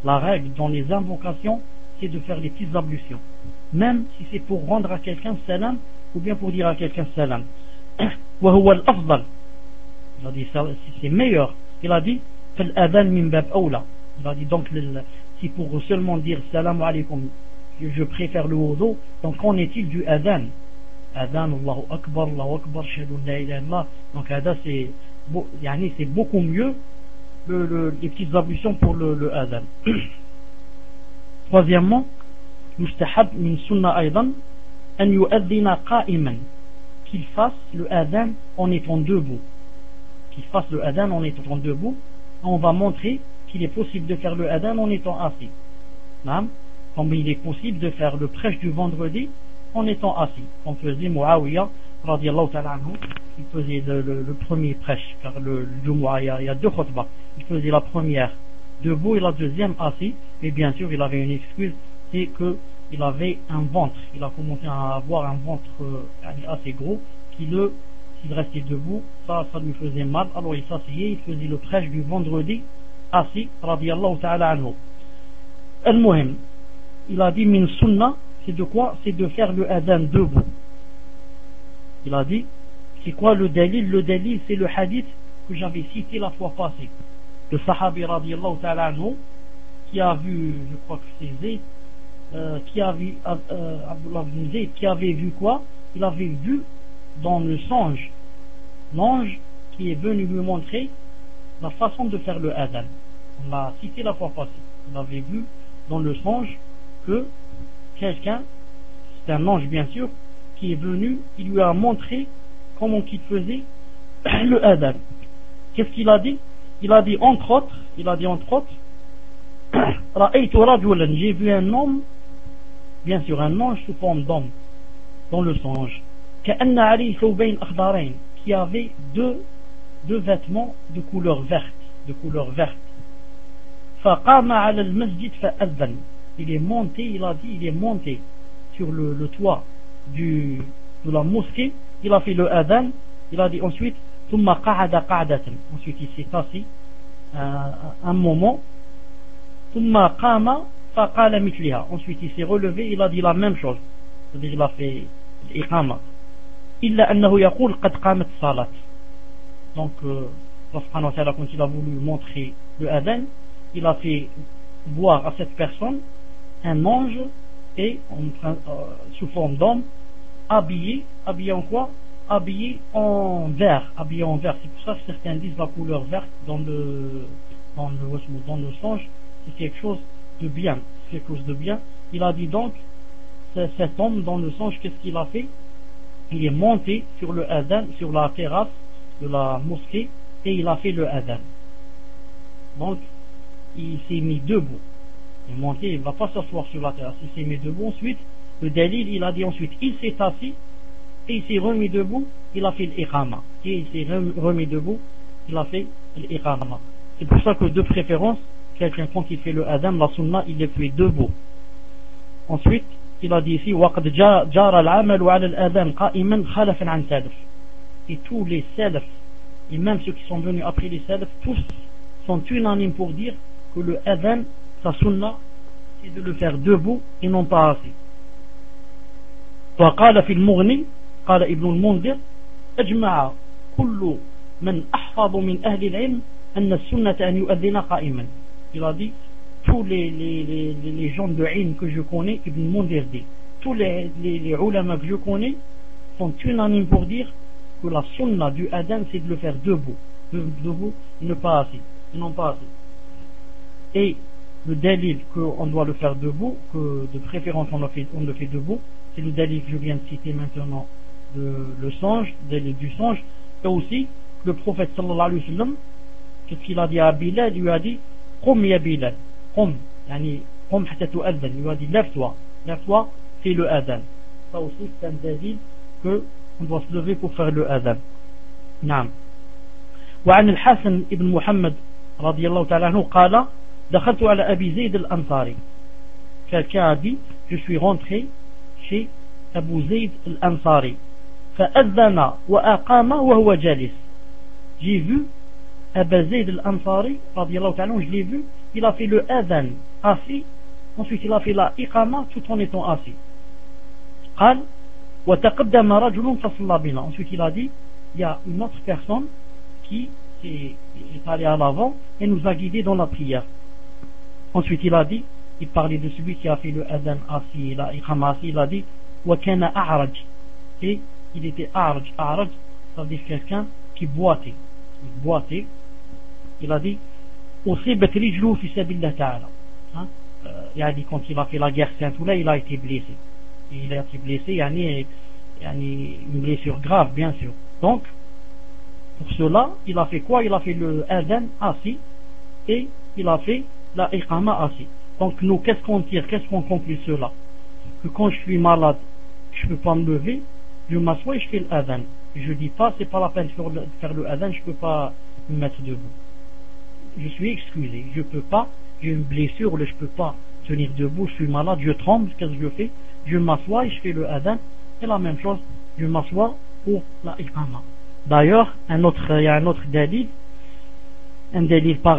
la règle dans les invocations, c'est de faire les petites ablutions. Même si c'est pour rendre à quelqu'un salam, ou bien pour dire à quelqu'un salam. وهو الأفضل. Il a dit ça, c'est meilleur. Il a dit فالأذان من باب أولى. Il a dit donc si pour seulement dire salam alaykum, je préfère le wudu, donc qu'en est-il du adhan? Adhan, Allahu Akbar, shahadu la ilaha illallah. Donc adhan c'est beaucoup mieux les petites ablutions pour le adhan. Troisièmement, يستحب من سنة أيضا أن يؤذن قائما, qu'il fasse le adhan en étant debout. Qu'il fasse le adhan en étant debout. On va montrer qu'il est possible de faire le adhan en étant assis. Comme il est possible de faire le prêche du vendredi en étant assis. Comme faisait Muawiyah radiallahu ta'ala anhu, il faisait le premier prêche, car le Jumu'ah, il y a deux khutbah. Il faisait la première debout et la deuxième assis. Et bien sûr, il avait une excuse, c'est qu'il avait un ventre. Il a commencé à avoir un ventre assez gros, s'il restait debout, ça lui faisait mal. Alors il s'asseyait, il faisait le prêche du vendredi assis, radiallahu ta'ala anhu. Al-Muhim, il a dit min sunnah, c'est de quoi? C'est de faire le adhan debout. Il a dit, c'est quoi le dalil? Le dalil, c'est le hadith que j'avais cité la fois passée. Le sahabi radiallahu ta'ala anhu, qui a vu, je crois que c'est Zayd, Abdullah ibn Zayd, qui avait vu quoi? Il avait vu dans le songe l'ange qui est venu lui montrer la façon de faire le adhan. On l'a cité la fois passée. Il avait vu dans le songe que quelqu'un, c'est un ange bien sûr, qui est venu, il lui a montré comment qu'il faisait le adhan. Qu'est-ce qu'il a dit? Il a dit entre autres, Ra'aytu rajulan, j'ai vu un homme, bien sûr un ange sous forme d'homme, dans le songe, ka'anna alayhi thawbayn akhdarayn, qui avait deux vêtements de couleur verte. Faqama ala al-masjid fa'adhan. Il est monté sur le toit de la mosquée, il a fait le adhan, il a dit ensuite thumma qa'ada qa'datan, ensuite il s'est assis un moment, thumma qama faqala mithliha, ensuite il s'est relevé, il a dit la même chose, c'est-à-dire il a fait l'iqama, illa annahu yaqul qad qamat salat. Donc Allah subhanahu wa ta'ala, quand il a voulu montrer le adhan, il a fait voir à cette personne un ange et sous forme d'homme, habillé en quoi? Habillé en vert. C'est pour ça que certains disent la couleur verte dans le songe, c'est quelque chose de bien. Il a dit donc, cet homme dans le songe, qu'est-ce qu'il a fait? Il est monté sur le adhan, sur la terrasse de la mosquée, et il a fait le adhan. Donc il s'est mis debout. Il est monté, il ne va pas s'asseoir sur la terrasse, il s'est mis debout. Ensuite, le dalil, il a dit ensuite, il s'est assis et il s'est remis debout, il a fait l'iqama. Et il s'est remis debout, il a fait l'iqama. C'est pour ça que de préférence, quelqu'un quand il fait le adhan, la sunna, il le fait debout. Ensuite, il a dit ici, وَقَدْ جَارَ الْعَمَلُ عَلَى الْأَذَانِ قَائِمًا خَلَفًا عَنْ سَلَفٍ. Et tous les salafs, et même ceux qui sont venus après les salafs, tous sont unanimes pour dire que le adhan, sa sunna, c'est de le faire debout et non pas assis. وقال في المغني, قال ابن المنذر, أجمع كل من أحفظ من أهل العلم أن السنة أن يؤذن قائما. Il a dit, tous les gens de ilm que je connais, Ibn Mundir dit, tous les ulama que je connais sont unanimes pour dire que la sunna du adhan, c'est de le faire debout et ne pas assis, et non pas assis. Et le dalil qu'on doit le faire debout, que de préférence on le fait debout, c'est le dalil que je viens de citer maintenant, le songe, dalil du songe, et aussi le prophète sallallahu alayhi wa sallam, qu'est-ce qu'il a dit à Bilal? Il lui a dit Qum ya Bilal, Qum, Qum hatta tu'adhan, il lui a dit lève-toi, fais le adhan. Ça aussi c'est un dalil que on doit se lever pour faire le adhan. Naam. وعن الحسن ابن محمد رضي الله تعالى عنه قال دخلت على أبي زيد الأنصاري. Quelqu'un a dit, je suis rentré chez Abu Zayd al-Ansari. فأذن وأقام وهو جالس. J'ai vu Abu Zayd al-Ansari, radiallahu ta'ala, je l'ai vu, il a fait le adhan assis, ensuite il a fait la iqama tout en étant assis. قال وتقدم رجل فصلى بنا. Ensuite il a dit, il y a une autre personne qui est allée à l'avant et nous a guidés dans la prière. Ensuite il a dit, il parlait de celui qui a fait le adhan assis, la iqama assis, il a dit وكان أعرج, et il était a'raj. A'raj, ça veut dire quelqu'un qui boitait. Il boitait. Il a dit أصيبت رجله في سبيل الله تعالى. Il a dit quand il a fait la guerre sainte, là il a été blessé. Et il a été blessé, yani une blessure grave bien sûr. Donc pour cela il a fait quoi? Il a fait le adhan assis et il a fait la iqama assis. Donc nous qu'est-ce qu'on tire, qu'est-ce qu'on conclut cela? Que quand je suis malade, je ne peux pas me lever, je m'assois et je fais l'adhan. Je dis pas c'est pas la peine de faire le adhan, je ne peux pas me mettre debout. Je suis excusé, je peux pas, j'ai une blessure, je ne peux pas tenir debout, je suis malade, je tremble, qu'est-ce que je fais? Je m'assois et je fais le adhan. Et la même chose, je m'assois pour la iqama. D'ailleurs, il y a un autre dalil, un dalil par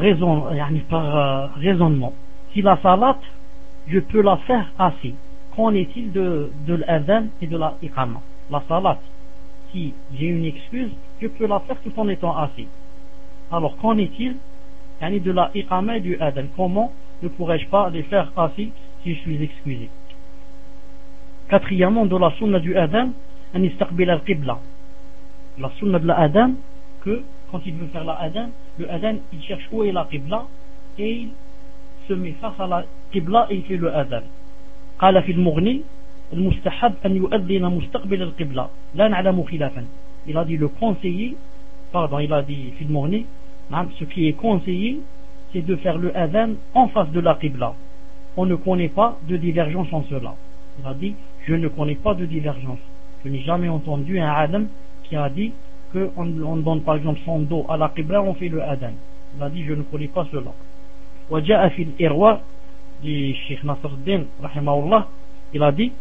raisonnement. Si la salat, je peux la faire assis. Qu'en est-il de l'adhan et de la iqama? La salat, si j'ai une excuse, je peux la faire tout en étant assis. Alors qu'en est-il de la iqama et du adhan? Comment ne pourrais-je pas les faire assis si je suis excusé? Quatrièmement, de la sunna du adhan, an istaqbil al-qibla. La sunna de la adhan, que quand il veut faire la adhan, le adhan il cherche où est la qibla et il se met face à la qibla et il fait le adhan. قال في المغني المستحب أن يؤذن مستقبل القبلة لا نعلم خلافا. Il a dit le conseiller, il a dit في المغني, ce qui est conseillé c'est de faire le adhan en face de la qibla. On ne connaît pas de divergence en cela. Il a dit je ne connais pas de divergence. Je n'ai jamais entendu un alim qui a dit qu'on donne par exemple son dos à la qibla, on fait le adhan. Il a dit je ne connais pas cela. وجاء في الإرواء du Cheikh Nasruddin rahimahullah, il a dit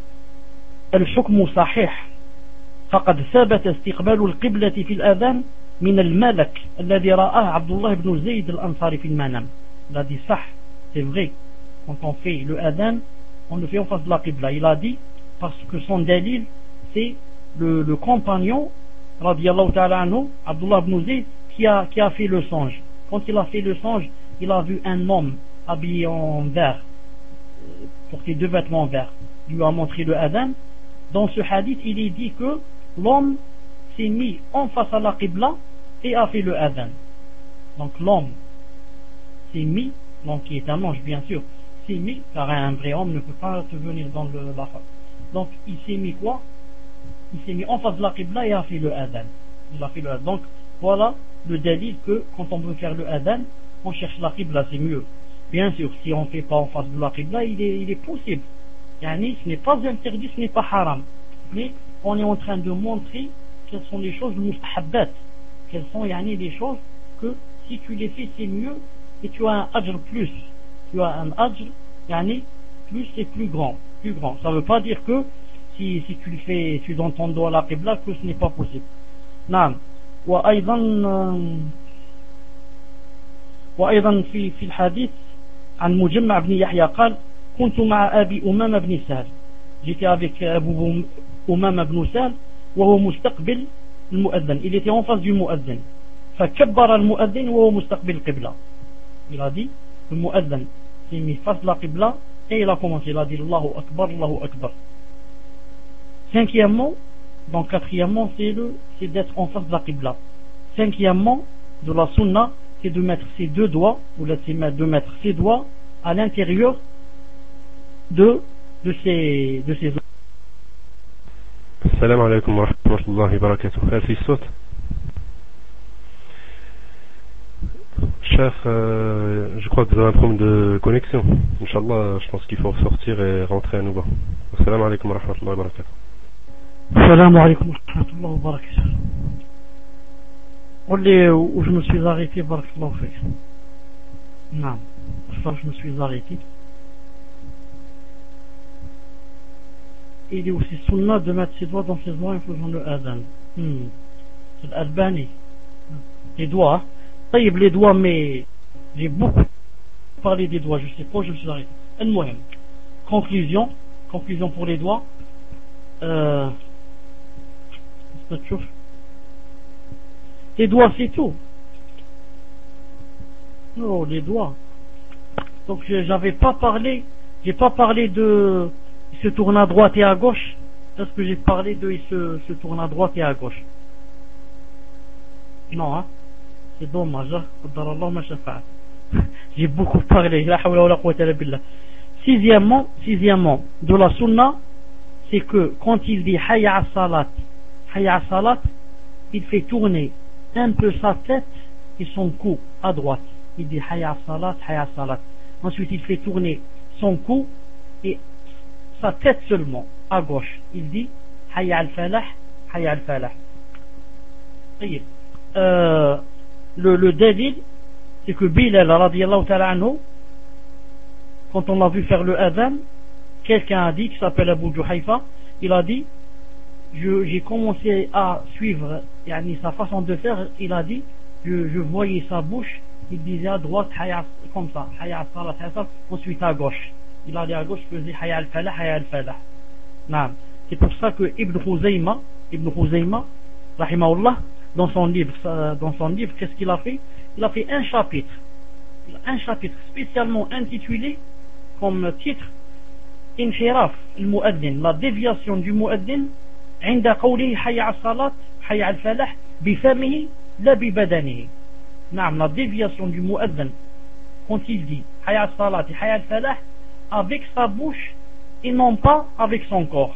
الحكم صحيح فقد ثبت استقبال القبلة في الأذان من الملك الذي رآه عبد الله بن زيد الأنصاري في المنام. Il a dit صح, c'est vrai, quand on fait le adhan on le fait en face de la qibla. Il a dit parce que son dalil c'est le compagnon radiyallahu ta'ala anhu, Abdullah ibn Zayd, qui a fait le songe. Quand il a fait le songe, il a vu un homme habillé en vert, porté deux vêtements verts. Il lui a montré le adhan. Dans ce hadith, il est dit que l'homme s'est mis en face à la qibla et a fait le adhan. Donc l'homme s'est mis, donc qui est un ange bien sûr, s'est mis, car un vrai homme ne peut pas se venir dans la face. Donc il s'est mis quoi? Il s'est mis en face de la qibla et a fait le adhan. Il a fait le adhan. Donc voilà le dalil que quand on veut faire le adhan, on cherche la qibla, c'est mieux. Bien sûr, si on ne fait pas en face de la qibla, il est possible. Yani, ce n'est pas interdit, ce n'est pas haram. Mais on est en train de montrer quelles sont les choses mustahabbat. Quelles sont les choses que si tu les fais, c'est mieux et tu as un ajr plus. Tu as un ajr, plus et plus grand. Plus grand. Ça ne veut pas dire que si tu le fais, tu donnes ton dos à la qibla, que ce n'est pas possible. Non. وأيضا في الحديث عن مجمع بن يحيى قال كنت مع أبي أمامة بن سهل. J'étais avec Abu Umama ibn Sahl وهو مستقبل المؤذن. Il était en face du mu'adhin. فكبر المؤذن وهو مستقبل القبلة. Il a dit le mu'adhin s'est mis face à la qibla et il a commencé. Il a dit Allahu Akbar, Allahu Akbar. Cinquièmement, donc quatrièmement, c'est d'être en face de la qibla. Cinquièmement, de la sunna, c'est de mettre ses deux doigts, ou de mettre ses doigts à l'intérieur de ses Salam alaikum wa rahmatullahi wa barakatuh. Merci Sot. Chef, je crois que vous avez un problème de connexion. Inch'Allah, je pense qu'il faut sortir et rentrer à nouveau. Salam alaikum wa rahmatullahi wa barakatuh. Salam alaikum wa rahmatullahi wa barakatuh. Où je me suis arrêté, barakallahu fik. Non, je me suis arrêté. Il est aussi sunna de mettre ses doigts dans ses doigts en faisant le adhan. C'est l'Albani. Les doigts, les doigts, mais j'ai beaucoup parler des doigts, je sais pas, je me suis arrêté. Al-Muhim. Conclusion pour les doigts. Les doigts, c'est tout. Oh, les doigts. Donc j'ai pas parlé de il se tourne à droite et à gauche, parce que j'ai parlé de il se tourne à droite et à gauche. Non, hein? C'est dommage, hein? J'ai beaucoup parlé. Sixièmement, de la sunna, c'est que quand il dit hayya as-salat, il fait tourner un peu sa tête et son cou à droite. Il dit hayya as-salat. Ensuite, il fait tourner son cou et sa tête seulement à gauche. Il dit hayya al-falah. Le dalil, c'est que Bilal radiyallahu ta'ala anhu, quand on l'a vu faire le adhan, quelqu'un a dit, qui s'appelle Abu Juhayfa, il a dit, j'ai commencé à suivre sa façon de faire, il a dit, je voyais sa bouche, il disait à droite, comme ça, hayya as-salat, ensuite à gauche. Il allait à gauche, il faisait hayya al-falah. C'est pour ça que Ibn Khuzayma, rahimahullah, dans son livre, qu'est-ce qu'il a fait? Il a fait un chapitre spécialement intitulé comme titre Inhiraf al-Mu'addin, la déviation du Mu'addin, عند قوله حي على الصلاة حي على الفلاح بفمه لا ببدنه. La déviation du Mu'addin quand il dit حي على الصلاة et حي على الفلاح avec sa bouche et non pas avec son corps.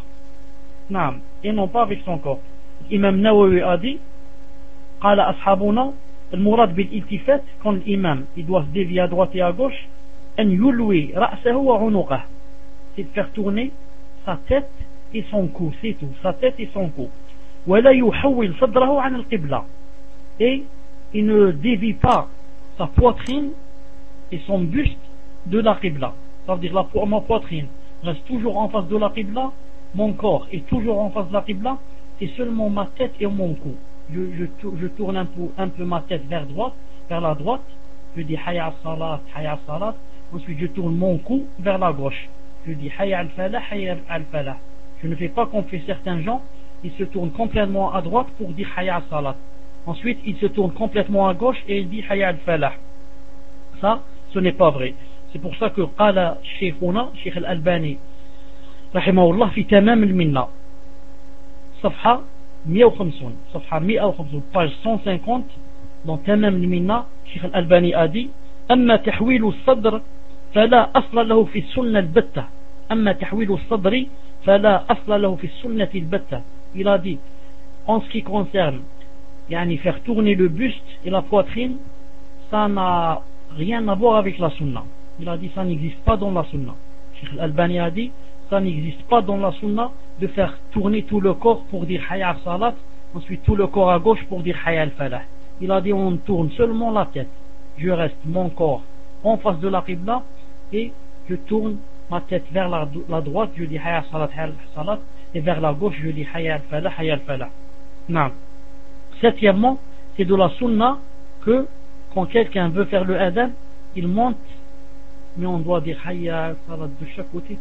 Imam Nawawi a dit قال أصحابنا المراد بالالتفات quand l'imam il doit se dévier à droite et à gauche أن يلوي رأسه وعنقه, c'est de faire tourner sa tête et son cou, c'est tout, sa tête et son cou. ولا يحول صدره عن القبلة, et il ne dévie pas sa poitrine et son buste de la qibla. Ça veut dire ma poitrine reste toujours en face de la qibla, mon corps est toujours en face de la qibla, c'est seulement ma tête et mon cou. Je tourne un peu ma tête vers la droite, je dis hayya as-salat, ensuite je tourne mon cou vers la gauche, je dis hayya al-falah. Je ne fais pas comme fait certains gens, ils se tournent complètement à droite pour dire hayya as-salat, ensuite ils se tournent complètement à gauche et ils disent hayya al-falah. Ça, ce n'est pas vrai. C'est pour ça que qala Cheikh al-Albani rahimahullah fi tamam al-minna صفحة 150 page 150 dans تمام المنة, Cheikh al-Albani a dit أما تحويل الصدر فلا أصل له في السنة البتة. Il a dit en ce qui concerne faire tourner le buste et la poitrine, ça n'a rien à voir avec la sunna. Il a dit ça n'existe pas dans la sunna. Cheikh al-Albani a dit ça n'existe pas dans la sunna de faire tourner tout le corps pour dire hayya as-salat, ensuite tout le corps à gauche pour dire hayya al-falah. Il a dit on tourne seulement la tête, je reste mon corps en face de la qibla et je tourne ma tête vers la droite, je dis hayya as-salat, et vers la gauche je dis hayya al-falah. Septièmement, c'est de la sunna que quand quelqu'un veut faire le adhan, il monte, mais on doit dire hayya al-salat de chaque côté.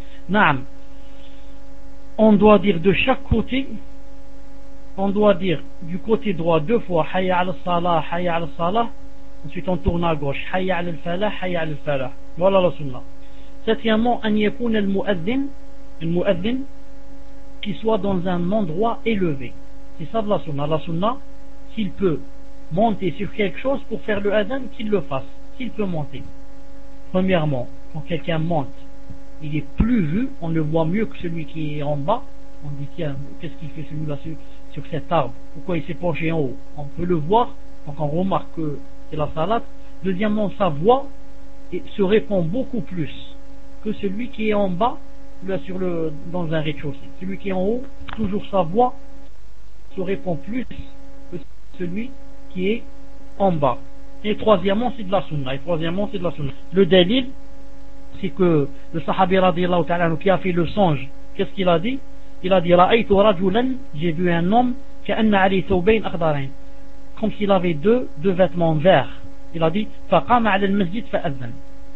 On doit dire de chaque côté, on doit dire du côté droit 2 fois hayya al-salah, ensuite on tourne à gauche hayya al-falah. Voilà la sunna. Septièmement, an yakuna al-mu'addin qui soit dans un endroit élevé. C'est ça de la sunna. La sunna, s'il peut monter sur quelque chose pour faire le adhan, qu'il le fasse, s'il peut monter. Premièrement, quand quelqu'un monte, il est plus vu, on le voit mieux que celui qui est en bas. On dit tiens, qu'est-ce qu'il fait celui-là sur cet arbre, pourquoi il s'est penché en haut? On peut le voir, donc on remarque que c'est la salade. Deuxièmement, sa voix se répand beaucoup plus que celui qui est en bas, là dans un rez-de-chaussée. Celui qui est en haut, toujours sa voix se répand plus que celui qui est en bas. Et troisièmement, c'est de la sunna. Le dalil, c'est que le sahabi radiyallahu ta'ala qui a fait le songe, qu'est-ce qu'il a dit? Il a dit ra'aytu rajulan, j'ai vu un homme ka'anna alayhi thawbayn akhdarayn, comme s'il avait deux vêtements verts. Il a dit faqama 'ala al-masjid fa'adhan.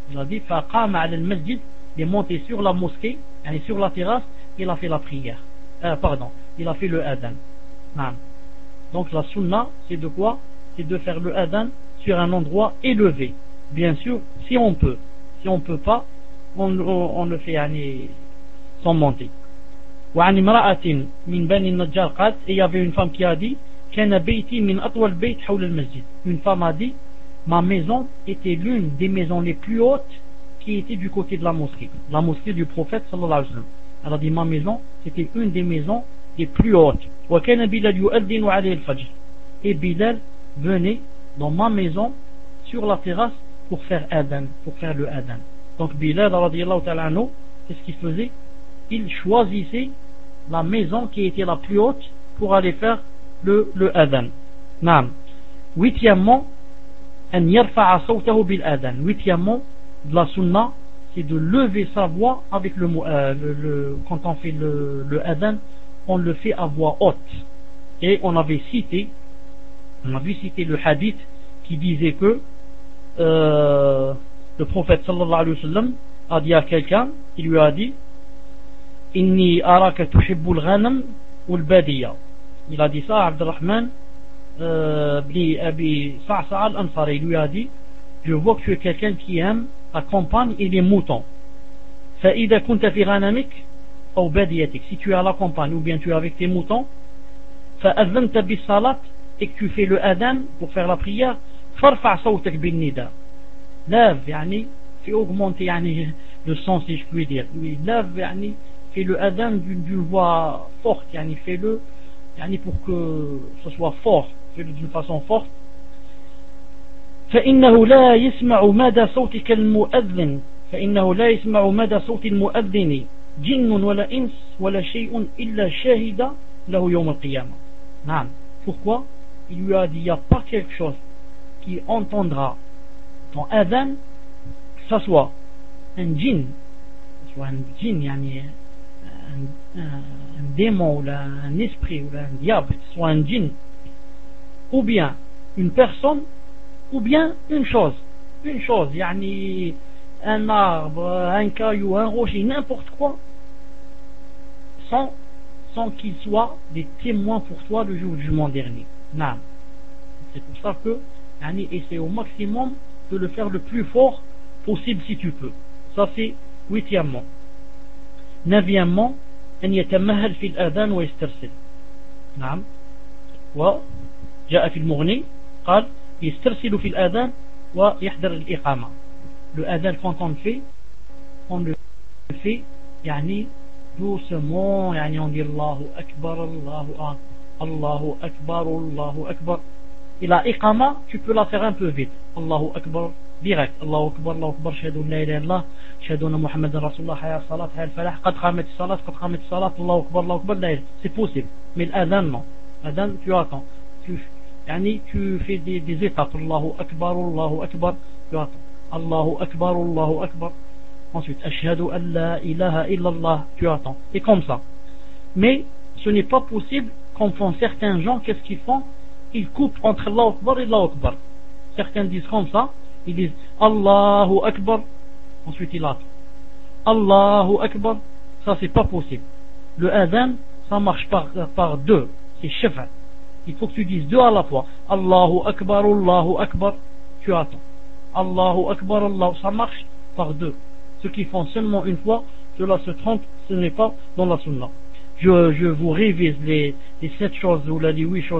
Il a dit فقام على المسجد, il est monté sur la mosquée, sur la terrasse, il a fait la prière. Il a fait le adhan. Donc la sunna, c'est de quoi? C'est de faire le adhan sur un endroit élevé. Bien sûr, si on peut. Si on ne peut pas, on le fait sans monter. وعن امرأة من بني النجار قالت, et il y avait une femme qui a dit كان بيتي من أطول بيت حول المسجد. Une femme a dit, ma maison était l'une des maisons les plus hautes qui était du côté de la mosquée du prophète sallallahu alayhi wa sallam. Elle a dit, ma maison, c'était une des maisons les plus hautes. وكان بلال يؤذن عليه الفجر. Et Bilal venait dans ma maison sur la terrasse pour faire le adhan. Donc Bilal radiyallahu ta'ala anhu, qu'est-ce qu'il faisait? Il choisissait la maison qui était la plus haute pour aller faire le adhan. Huitièmement, an yarfa'a sawtahu bil adhan. Huitièmement, de la sunna, c'est de lever sa voix avec quand on fait le adhan, on le fait à voix haute. Et on avait cité le hadith qui disait que le prophète sallallahu alayhi wa sallam a dit à quelqu'un, il lui a dit, inni araka tuhibbul ghanam wal badiya. Il a dit ça à Abdurrahman ibn Abi Sa'sa'a al-Ansari. Il lui a dit, je vois que tu es quelqu'un qui aime la campagne et les moutons. فإذا كنت في غنمك أو بديتك, si tu es à la campagne ou bien tu es avec tes moutons, فأذنت بالصلاة, et que tu fais le adhan pour faire la prière, فارفع صوتك بالنداء. Lève, fais augmenter le son, si je puis dire. Lève, fais le adhan d'une voix forte, fais-le pour que ce soit fort, fais-le d'une façon forte. فإنه لا يسمع مدى صوتك المؤذن صوت المؤذن جن ولا إنس ولا شيء إلا شاهد له يوم القيامة. Pourquoi? Il lui a dit, il n'y a pas quelque chose qui entendra ton adhan, que ce soit un djinn, un démon, ou un esprit, ou un diable, que ce soit un djinn, ou bien une personne, ou bien une chose, un arbre, un caillou, un rocher, n'importe quoi, sans qu'ils soient des témoins pour toi le jour du jugement dernier. C'est pour ça que essaie au maximum de le faire le plus fort possible si tu peux. Ça c'est huitièmement. Neuvièmement, أن يتمهل في الأذان ويسترسل. وجاء في المغني قال يسترسل في الأذان ويحضر الإقامة. Le adhan, quand on le fait doucement, on dit Allahu Akbar, Allahu Akbar, Allahu Akbar. Et la iqama, tu peux la faire un peu vite. Allahu Akbar, direct. Allahu Akbar, Allahu Akbar, shahadu la ilaha illallah, shahadu anna Muhammadan Rasulullah, hayya salat, hayya falah, qad qamat salat, Allahu Akbar, Allahu Akbar, la ilaha. C'est possible. Mais l'adhan, non. L'adhan, tu attends. Tu fais des étapes. Allahu Akbar, tu attends. Allahu Akbar, Allahu Akbar. Ensuite, Ashhadu an la ilaha illallah, tu attends. Et comme ça. Mais ce n'est pas possible, comme font certains gens. Qu'est-ce qu'ils font? Ils coupent entre Allahu Akbar et Allahu Akbar. Certains disent comme ça. Ils disent Allahu Akbar. Ensuite, ils attendent. Allahu Akbar. Ça, c'est pas possible. Le adhan, ça marche par deux. C'est shafa. Il faut que tu dises deux à la fois. Allahu Akbar, tu attends. Allahu Akbar, Allah, ça marche par deux. Ceux qui font seulement une fois, cela se trompe, ce n'est pas dans la sunna. Je vous révise les 7 choses ou les 8 choses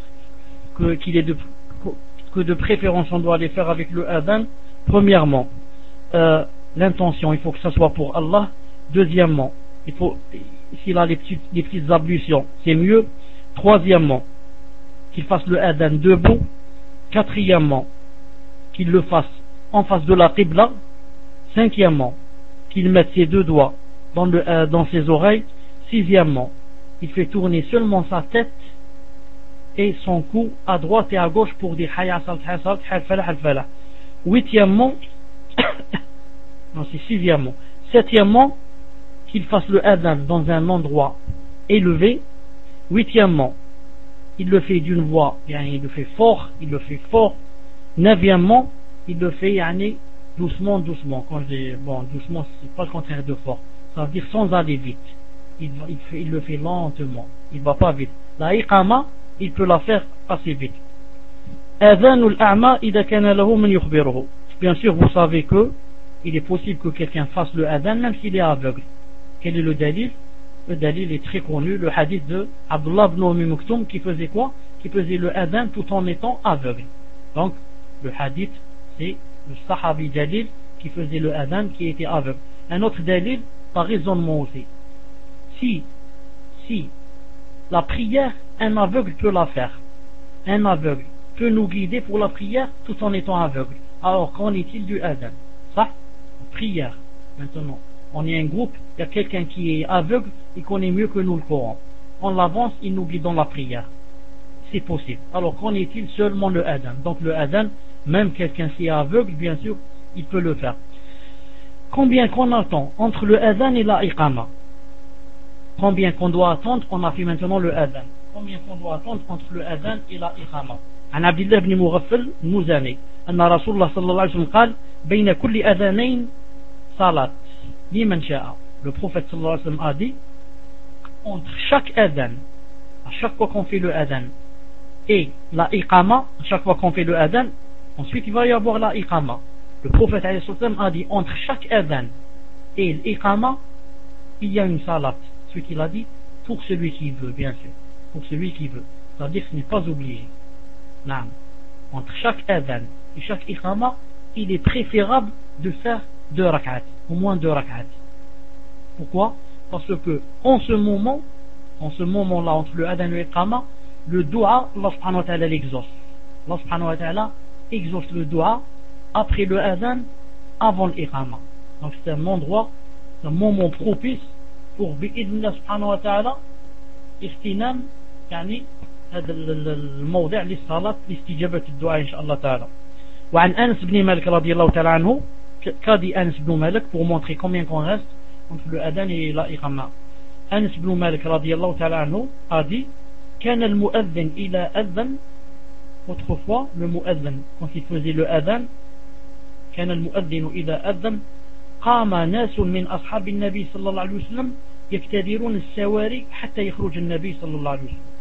que de préférence on doit les faire avec le adhan. Premièrement, l'intention, il faut que ça soit pour Allah. Deuxièmement, s'il a les petites ablutions, c'est mieux. Troisièmement, qu'il fasse le adhan debout. Quatrièmement, qu'il le fasse en face de la qibla. Cinquièmement, qu'il mette ses deux doigts dans ses oreilles. Sixièmement, il fait tourner seulement sa tête et son cou à droite et à gauche pour dire hayya salat, hayya salat, hayya falah, hayya falah. Huitièmement, non c'est sixièmement. Septièmement, qu'il fasse le adhan dans un endroit élevé. Huitièmement, il le fait d'une voix, il le fait fort. Neuvièmement, il le fait doucement, doucement. Quand je dis, bon, doucement, c'est pas le contraire de fort. Ça veut dire sans aller vite. Il le fait lentement. Il va pas vite. La iqama, il peut la faire assez vite. Adhan al-a'ma idha kana lahu man yukhbiruhu. Bien sûr, vous savez que il est possible que quelqu'un fasse le adhan même s'il est aveugle. Quel est le dalil? Le dalil est très connu, le hadith de Abdullah ibn Umm Maktoum qui faisait quoi? Qui faisait le adhan tout en étant aveugle. Donc, le hadith, c'est le sahabi dalil qui faisait le adhan qui était aveugle. Un autre dalil, par raisonnement aussi. Si la prière, un aveugle peut la faire. Un aveugle peut nous guider pour la prière tout en étant aveugle. Alors, qu'en est-il du adhan? Ça, prière. Maintenant, on est un groupe, il y a quelqu'un qui est aveugle, il connaît mieux que nous le Coran. On l'avance, il nous guide dans la prière. C'est possible. Alors, qu'en est-il seulement le adhan? Donc, le adhan, même quelqu'un qui est aveugle, bien sûr, il peut le faire. Combien qu'on attend entre le adhan et la iqama? Combien qu'on doit attendre? On a fait maintenant le adhan. Combien qu'on doit attendre entre le adhan et la iqama? عن عبد الله بن مغفل المزني أن رسول الله صلى الله عليه وسلم قال بين كل أذانين صلاة لمن شاء. Le prophète صلى الله عليه وسلم a dit entre chaque adhan, à chaque fois qu'on fait le adhan et la iqama, à chaque fois qu'on fait le adhan, ensuite il va y avoir la iqama. Le prophète alayhi salam a dit entre chaque adhan et l'iqama il y a une salat. Ce qu'il a dit pour celui qui veut, bien sûr, pour celui qui veut, c'est-à-dire que ce n'est pas obligé. Non. Entre chaque adhan et chaque iqama il est préférable de faire 2 rak'at, au moins 2 rak'at. Pourquoi? Parce que en ce moment-là, entre le adhan et l'iqama, le dua, Allah subhanahu wa ta'ala l'exauce. Allah subhanahu wa ta'ala exauce le dua après le adhan, avant l'iqama. Donc c'est un endroit, un moment propice pour bi'idnillah subhanahu wa ta'ala istinam, يعني هذا الموضع للصلاة لاستجابة الدعاء إن شاء الله تعالى. وعن أنس بن مالك رضي الله تعالى عنه qu'a dit Anas ibn Malik pour montrer combien qu'on reste entre le adhan et la iqama. Anas ibn Malik radiyallahu ta'ala anhu a dit كان المؤذن إلى أذن. Autrefois le mu'adhin quand il faisait le adhan كان المؤذن إذا أذن قام ناس من أصحاب النبي صلى الله عليه وسلم يكتدرون السواري حتى يخرج النبي صلى الله عليه وسلم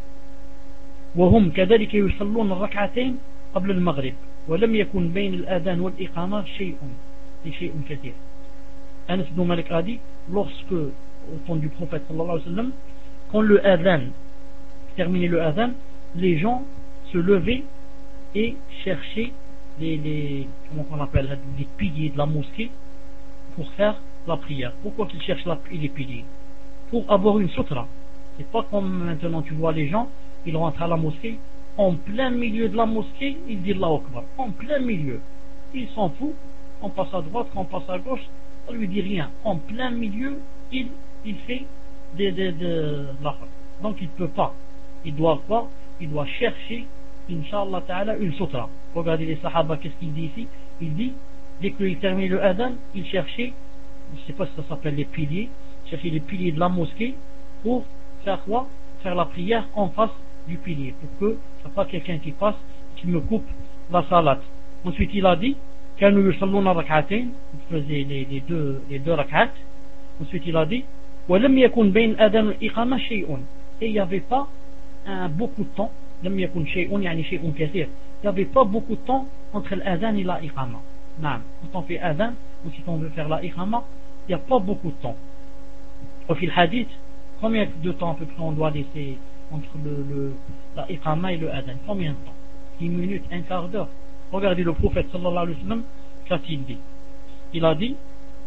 وهم كذلك يصلون الركعتين قبل المغرب ولم يكن بين الأذان والإقامة شيء كثير. Anas ibn Malik a dit lorsque au temps du prophète sallallahu alayhi wa sallam, quand le adhan terminait le adhan, les gens se levaient et cherchaient les comment on appelle les piliers de la mosquée pour faire la prière. Pourquoi qu'ils cherchent les piliers? Pour avoir une sutra. C'est pas comme maintenant tu vois les gens, ils rentrent à la mosquée, en plein milieu de la mosquée, ils disent Allahu Akbar. En plein milieu. Ils s'en foutent, on passe à droite, on passe à gauche, on lui dit rien. En plein milieu, il fait de la faute. Donc il peut pas. Il doit quoi? Il doit chercher, Inch'Allah Ta'ala, une sutra. Regardez les sahaba, qu'est-ce qu'il dit ici? Il dit, dès qu'il termine le adhan, il cherchait, je ne sais pas si ça s'appelle les piliers, chercher les piliers de la mosquée pour faire quoi? Faire la prière en face du pilier, pour que ce soit pas quelqu'un qui passe, qui me coupe la salat. Ensuite il a dit كانوا يصلون ركعتين, il faisait les deux rak'at. Ensuite il a dit ولم يكن بين الأذان والإقامة شيء, et il n'y avait pas beaucoup de temps. لم يكن شيء يعني شيء كثير, il n'y avait pas beaucoup de temps entre l'adhan et la iqama. نعم, quand on fait adhan, ensuite on veut faire la iqama, il n'y a pas beaucoup de temps. وفي الحديث, combien de temps à peu près on doit laisser entre la iqama et le adhan? Combien de temps? 10 minutes, un quart d'heure? Regardez le prophète sallallahu alayhi wa sallam, qu'a-t-il dit? Il a dit,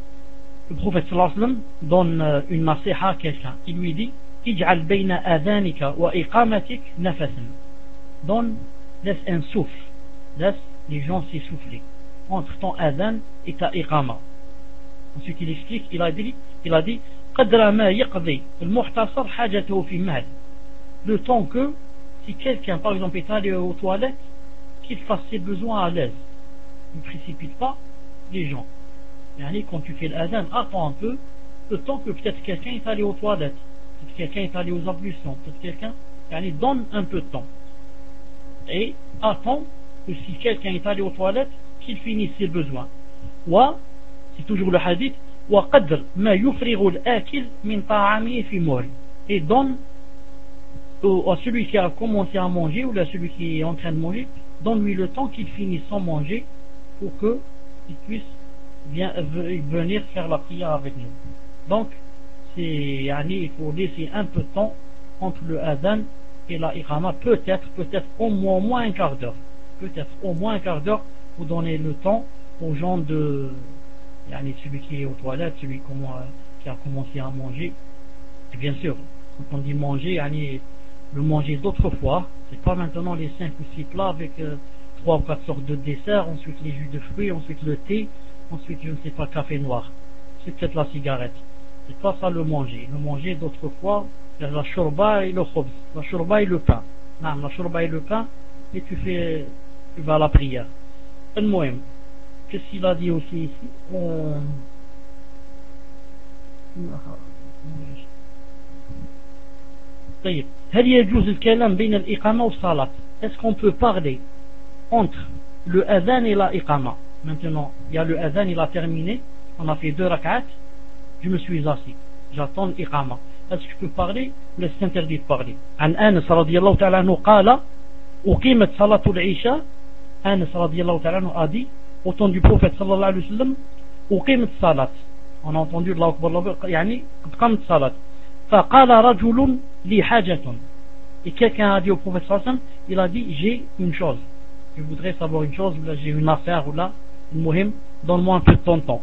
le prophète sallallahu alayhi wa sallam donne une nasiha à quelqu'un. Il lui dit اجعل بين آذانك وإقامتك نفسا. Donne, laisse un souffle, laisse les gens s'essouffler entre ton adhan et ta iqama. Ensuite il explique, il a dit قدر ما يقضي المحتصر حاجته في مهل. Le temps que si quelqu'un par exemple est allé aux toilettes, qu'il fasse ses besoins à l'aise, ne précipite pas les gens. Yani, quand tu fais l'adhan, attends un peu, le temps que peut-être quelqu'un est allé aux toilettes, peut-être quelqu'un est allé aux ablutions, peut-être quelqu'un, yani, donne un peu de temps et attends que si quelqu'un est allé aux toilettes, qu'il finisse ses besoins. c'est toujours le hadith, وقدر ما يفرغ الآكل من طعامه في مهل, et donne à celui qui a commencé à manger ou à celui qui est en train de manger, donne-lui le temps qu'il finisse sans manger pour qu'il puisse venir faire la prière avec nous. Donc il faut laisser un peu de temps entre le adhan et la iqama, peut-être au moins un quart d'heure, pour donner le temps aux gens de celui qui est aux toilettes, celui qui a commencé à manger. Et bien sûr, quand on dit manger, le manger d'autrefois, c'est pas maintenant les 5 ou 6 plats avec 3 ou 4 sortes de desserts, ensuite les jus de fruits, ensuite le thé, ensuite je ne sais pas, café noir, c'est peut-être la cigarette. C'est pas ça le manger. Le manger d'autrefois, c'est la shorba et le khobz, la shorba et le pain. Non, la shorba et le pain, et tu vas à la prière. المهم, qu'est-ce qu'il a dit aussi ici? طيب, هل يجوز الكلام بين الإقامة والصلاة? Est-ce qu'on peut parler entre le adhan et la iqama? Maintenant, il y a le adhan, il a terminé, on a fait 2 rak'at, je me suis assis, j'attends l'iqama. Est-ce que je peux parler ou est-ce interdit de parler? عن أنس رضي الله تعالى عنه قال أقيمت صلاة العشاء. Anas radiallahu ta'ala a dit, au temps du prophète sallallahu alayhi wa sallam, أقيمت الصلاة. On a entendu Allahu Akbar, يعني قامت الصلاة. فقال رجل لي حاجة. Et quelqu'un a dit au prophète sallallahu alayhi wa sallam, il a dit, j'ai une chose, je voudrais savoir une chose, ou là j'ai une affaire, ou là المهم, donne-moi un peu de ton temps.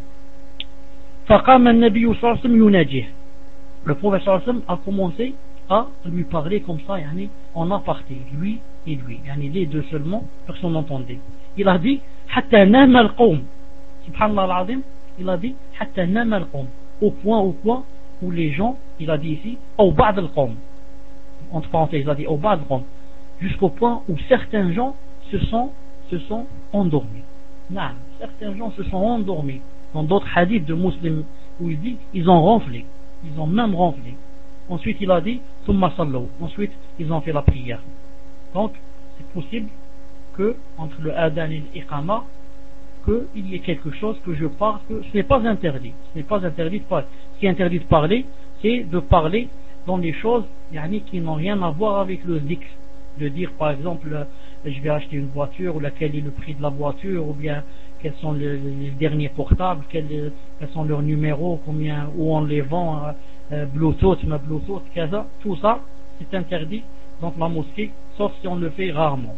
فقام النبي صلى الله عليه وسلم يناجيه. Le prophète sallallahu alayhi wa sallam a commencé à lui parler comme ça, en aparté, lui et lui, les deux seulement, personne n'entendait. Il a dit حتى نام القوم, subhanallah al-azim, il a dit حتى نام القوم, au point où les gens, il a dit ici أو بعض القوم, entre parenthèses, il a dit أو بعض القوم, jusqu'au point où certains gens se sont endormis. Non, certains gens se sont endormis. Dans d'autres hadiths de Muslim où il dit ils ont même ronflé. Ensuite il a dit ثم صلوا, ensuite ils ont fait la prière. Donc c'est possible que entre le adhan et l'iqama, qu'il y ait quelque chose que je parle, que ce n'est pas interdit. Ce qui est interdit de parler, c'est de parler dans des choses qui n'ont rien à voir avec le zikr. De dire par exemple je vais acheter une voiture, ou quel est le prix de la voiture, ou bien quels sont les derniers portables, quels sont leurs numéros, combien, où on les vend, Bluetooth, kaza, tout ça c'est interdit dans la mosquée, sauf si on le fait rarement.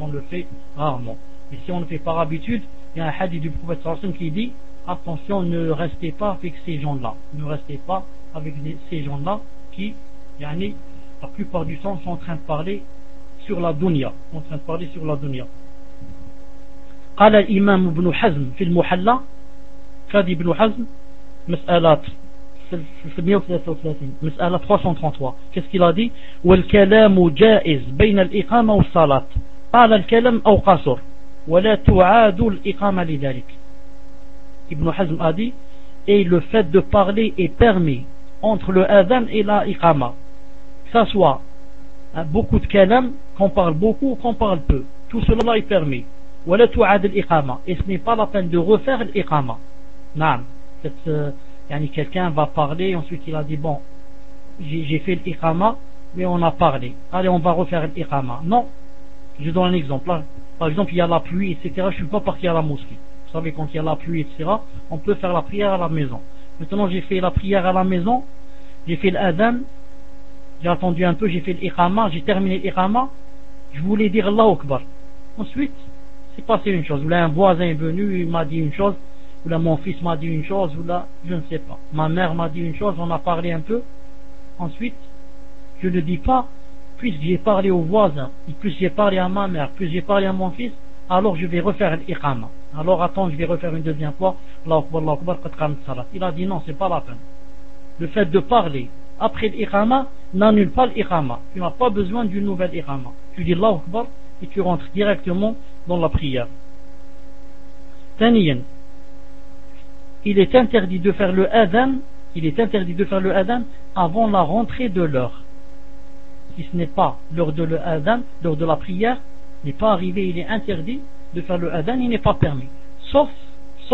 Mais si on le fait par habitude, il y a un hadith du prophète sallallahu alayhi wa sallam qui dit attention, ne restez pas avec ces gens-là, qui, la plupart du temps, sont en train de parler sur la dunya, قال الإمام ابن حزم في المحلى, كاد ابن حزم, مسألة 133, مسألة 333, qu'est-ce qu'il a dit? والكلام جائز بين الإقامة والصلاة, قال الكلام أو قصر ولا تعاد الإقامة لذلك. Ibn Hazm a dit, et le fait de parler est permis entre le adhan et la iqama, que ça soit beaucoup de kalam, qu'on parle beaucoup ou qu'on parle peu, tout cela est permis. ولا تعاد الإقامة, et ce n'est pas la peine de refaire l'iqama. نعم, quelqu'un va parler, ensuite il a dit bon, j'ai fait l'iqama, mais on a parlé, allez on va refaire l'iqama. Non, je donne un exemple là. Par exemple il y a la pluie, etc. Je ne suis pas parti à la mosquée. Vous savez, quand il y a la pluie, etc., on peut faire la prière à la maison. Maintenant j'ai fait la prière à la maison, j'ai fait l'adhan, j'ai attendu un peu, j'ai fait l'iqama, j'ai terminé l'iqama, je voulais dire Allahu Akbar. Ensuite c'est passé une chose, ou là un voisin est venu, il m'a dit une chose, ou là mon fils m'a dit une chose, ou là je ne sais pas, ma mère m'a dit une chose, on a parlé un peu. Ensuite je ne dis pas, puisque j'ai parlé au voisin, plus j'ai parlé à ma mère, plus j'ai parlé à mon fils, alors je vais refaire l'iqama. Alors attends, je vais refaire une deuxième fois, Allahu Akbar, qad qamat salat. Il a dit non, c'est pas la peine. Le fait de parler après l'iqama n'annule pas l'iqama. Tu n'as pas besoin d'une nouvelle iqama. Tu dis Allahu Akbar et tu rentres directement dans la prière. ثانيا, il est interdit de faire le adhan avant la rentrée de l'heure. Si ce n'est pas l'heure de l'adhan, l'heure de la prière n'est pas arrivée, il est interdit de faire le adhan, il n'est pas permis. Sauf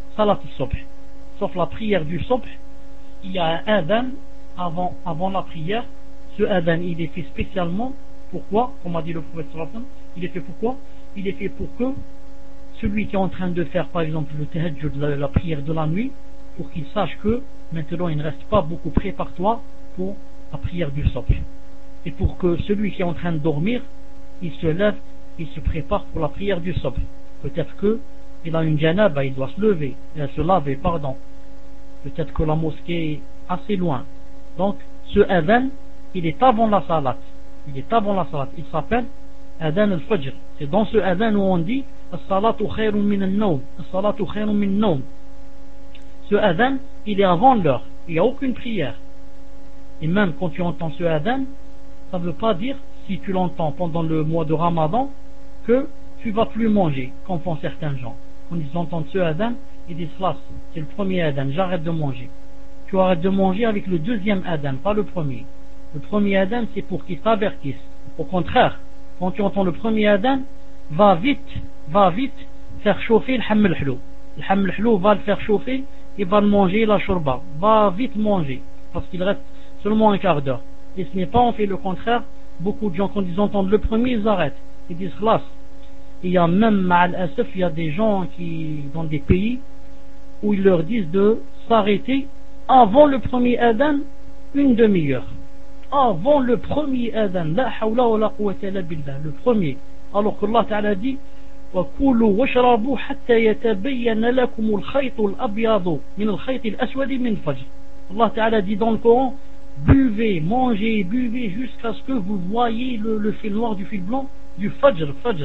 salat al-subh. Sauf la prière du subh, il y a un adhan avant la prière. Ce adhan, il est fait spécialement, pourquoi? Comme a dit le prophète sallallahu alayhi wa sallam, il est fait pourquoi? Il est fait pour que celui qui est en train de faire par exemple le tahajjud, la prière de la nuit, pour qu'il sache que maintenant il ne reste pas beaucoup, prépare-toi pour la prière du subh. Et pour que celui qui est en train de dormir, il se lève, il se prépare pour la prière du subh. Peut-être qu'il a une janaba, il doit se lever, se laver, pardon. Peut-être que la mosquée est assez loin. Donc ce adhan, il est avant la salat. Il est avant la salat. Il s'appelle adhan al-fajr. C'est dans ce adhan où on dit as-salatu khayrun min an-nawm. As-salatu khayrun min an-nawm. Ce adhan, il est avant l'heure. Il n'y a aucune prière. Et même quand tu entends ce adhan, ça ne veut pas dire, si tu l'entends pendant le mois de Ramadan, que tu ne vas plus manger, comme font certains gens. Quand ils entendent ce adhan, ils disent là, c'est le premier adhan, j'arrête de manger. Tu arrêtes de manger avec le deuxième adhan, pas le premier. Le premier adhan, c'est pour qu'ils t'avertissent. Au contraire, quand tu entends le premier adhan, va vite faire chauffer le hamm al-hlou. Le hamm al-hlou va le faire chauffer et va le manger, la shorba. Va vite manger, parce qu'il reste seulement un quart d'heure. Et ce n'est pas, on fait le contraire. Beaucoup de gens, quand ils entendent le premier, ils arrêtent. Ils disent khlas. Il y a même, ma'al asaf, il y a des gens qui, dans des pays, où ils leur disent de s'arrêter avant le premier adhan, une demi-heure. Avant le premier adhan, la hawla wa la quwwata illa billah, le premier. Alors que Allah Ta'ala dit وَكُولُوا وَاشْرَبُوا حَتَّى يَتَبَيَّنَ لَكُمُ الْخَيْطُ الْأَبْيَضُ مِنَ الْخَيْطِ الْأَسْوَدِ مِنَ الْفَجْرِ. Allah Ta'ala dit dans le Coran, buvez, mangez, buvez jusqu'à ce que vous voyez le fil noir du fil blanc du fajr.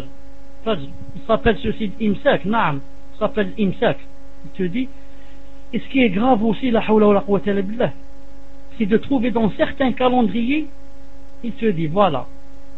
Il s'appelle ceci imsak, naam, il s'appelle imsak. Il te dit, et ce qui est grave aussi, la hawla wa la quwwata illa billah, c'est de trouver dans certains calendriers, il te dit, voilà,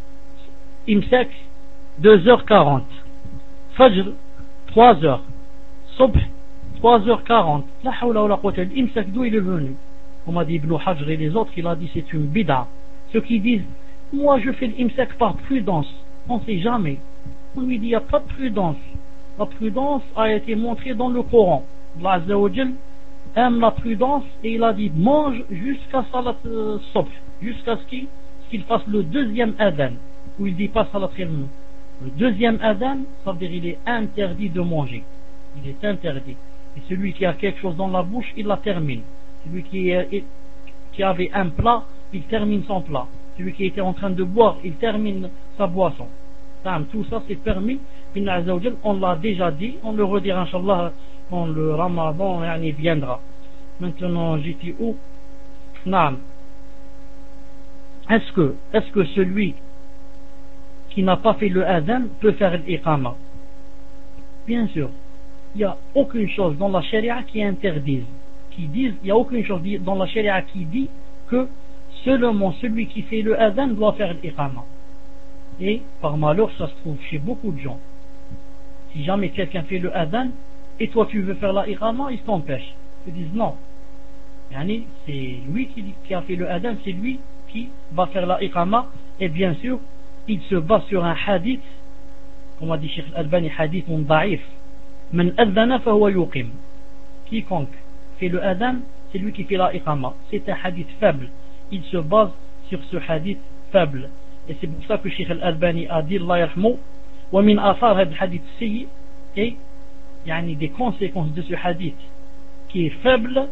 imsak, 2h40, fajr, 3h, subh, 3h40, la hawla wa la quwwata illa billah, imsak, d'où il est venu? On m'a dit Ibn Hajr et les autres, il a dit c'est une bid'a. Ceux qui disent, moi je fais l'imsak par prudence, on ne sait jamais. On lui dit, il n'y a pas de prudence. La prudence a été montrée dans le Coran. Allah Azza wa Jal aime la prudence et il a dit, mange jusqu'à salat subh, jusqu'à ce qu'il fasse le deuxième adhan, où il dit pas salat khayr. Le deuxième adhan, ça veut dire il est interdit de manger. Il est interdit. Et celui qui a quelque chose dans la bouche, il la termine. Celui qui avait un plat, il termine son plat. Celui qui était en train de boire, il termine sa boisson. Tout ça c'est permis. On l'a déjà dit, on le redira Inch'Allah quand le Ramadan viendra. Maintenant j'étais où? Naam. Est-ce que celui qui n'a pas fait le adhan peut faire l'iqama? Bien sûr. Il n'y a aucune chose dans la charia qui interdise. Il n'y a aucune chose dans la charia qui dit que seulement celui qui fait le adhan doit faire l'iqama. Et par malheur, ça se trouve chez beaucoup de gens. Si jamais quelqu'un fait le adhan et toi tu veux faire la iqama, ils t'empêchent. Ils disent non. C'est lui qui a fait le adhan, c'est lui qui va faire la iqama. Et bien sûr, il se base sur un hadith, comme a dit Cheikh Al-Albani, hadith da'if. Man adhana fa huwa yuqim. Quiconque fait le adhan, c'est lui qui fait la iqama. C'est un hadith faible. Il se base sur ce hadith faible. Et c'est pour ça que Cheikh Al-Albani a dit, Allah yarhamou, wa min athar had hadith sayyi, et des conséquences de ce hadith qui est faible,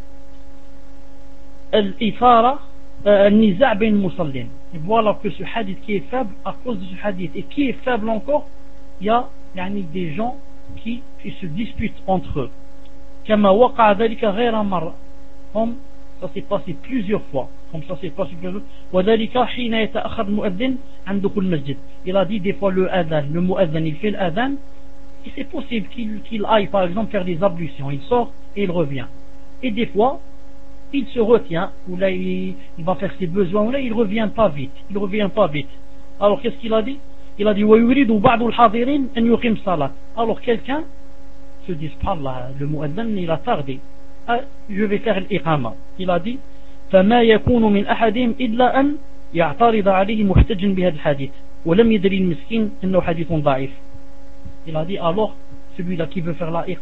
al-ithara, al-niza' bain musallin. Et voilà que ce hadith qui est faible, à cause de ce hadith, et qui est faible encore, il y a des gens qui se disputent entre eux. كما وقع ذلك غير مرة, comme ça s'est passé plusieurs fois, وذلك حين يتأخر المؤذن عن دخول المسجد. Il a dit des fois le mu'adhan il fait l'adhan et c'est possible qu'il aille par exemple faire des ablutions, il sort et il revient, et des fois il se retient, ou là il va faire ses besoins, ou là il revient pas vite. Alors qu'est-ce qu'il a dit? Il a dit ويريد بعض الحاضرين أن يقيم الصلاة. Alors quelqu'un se dit, le mu'adhan il a tardé, je vais faire l'iqama. Il a dit فما يكون من أحدهم إلا أن يعترض عليه محتج بهذا الحديث ولم يدري المسكين أنه حديث ضعيف. Il a dit alors celui-là qui veut faire la iqama,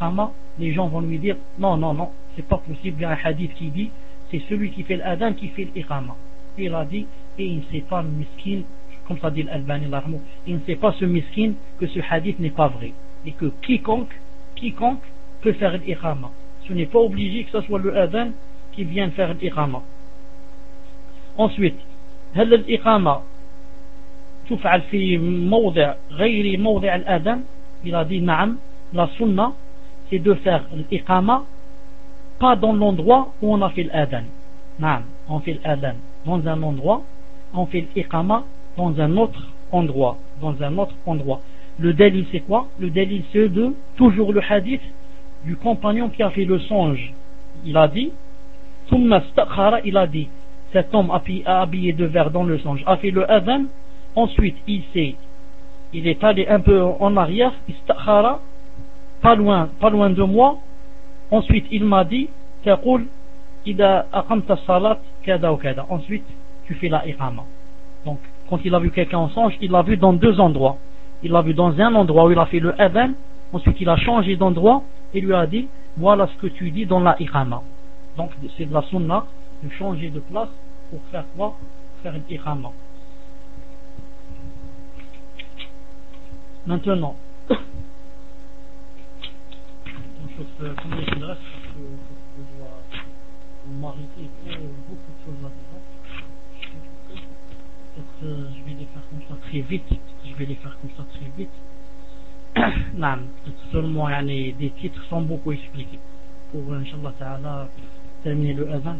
les gens vont lui dire non, non, non, c'est pas possible. Il y a un hadith qui dit c'est celui qui fait l'adhan qui fait l'iqama. Et il a dit, et il ne sait pas le miskin, comme ça dit l'Albani, il ne sait pas ce miskin que ce hadith n'est pas vrai. Et que quiconque peut faire l'iqama. Ce n'est pas obligé que ce soit le adhan qui vienne faire l'iqama. Ensuite, هل الإقامة تفعل في موضع غير موضع الأذان؟ Il a dit نعم, la sunna c'est de faire l'iqama pas dans l'endroit où on a fait l'adhan. نعم, on fait l'adhan dans un endroit, on fait l'iqama dans un autre endroit. Le dalil c'est quoi? Le dalil c'est de toujours le hadith du compagnon qui a fait le songe. Il a dit ثم استأخر, il a dit cet homme habillé de vert dans le songe a fait le adhan, ensuite il est allé un peu en arrière, istakhara, pas loin de moi, ensuite il m'a dit taqul ida aqamta salat kada ou kada, ensuite tu fais la iqama. Donc quand il a vu quelqu'un en songe, il l'a vu dans deux endroits. Il l'a vu dans un endroit où il a fait le adhan, ensuite il a changé d'endroit et lui a dit voilà ce que tu dis dans la iqama. Donc c'est de la sunna de changer de place pour faire quoi? Pour faire l'iqama. Maintenant, comme il reste, je dois m'arrêter beaucoup de choses là-dedans. Peut-être je vais les faire comme ça très vite. Non, peut-être seulement des titres sans beaucoup expliquer. Pour, Inch'Allah Ta'ala, terminer le adhan.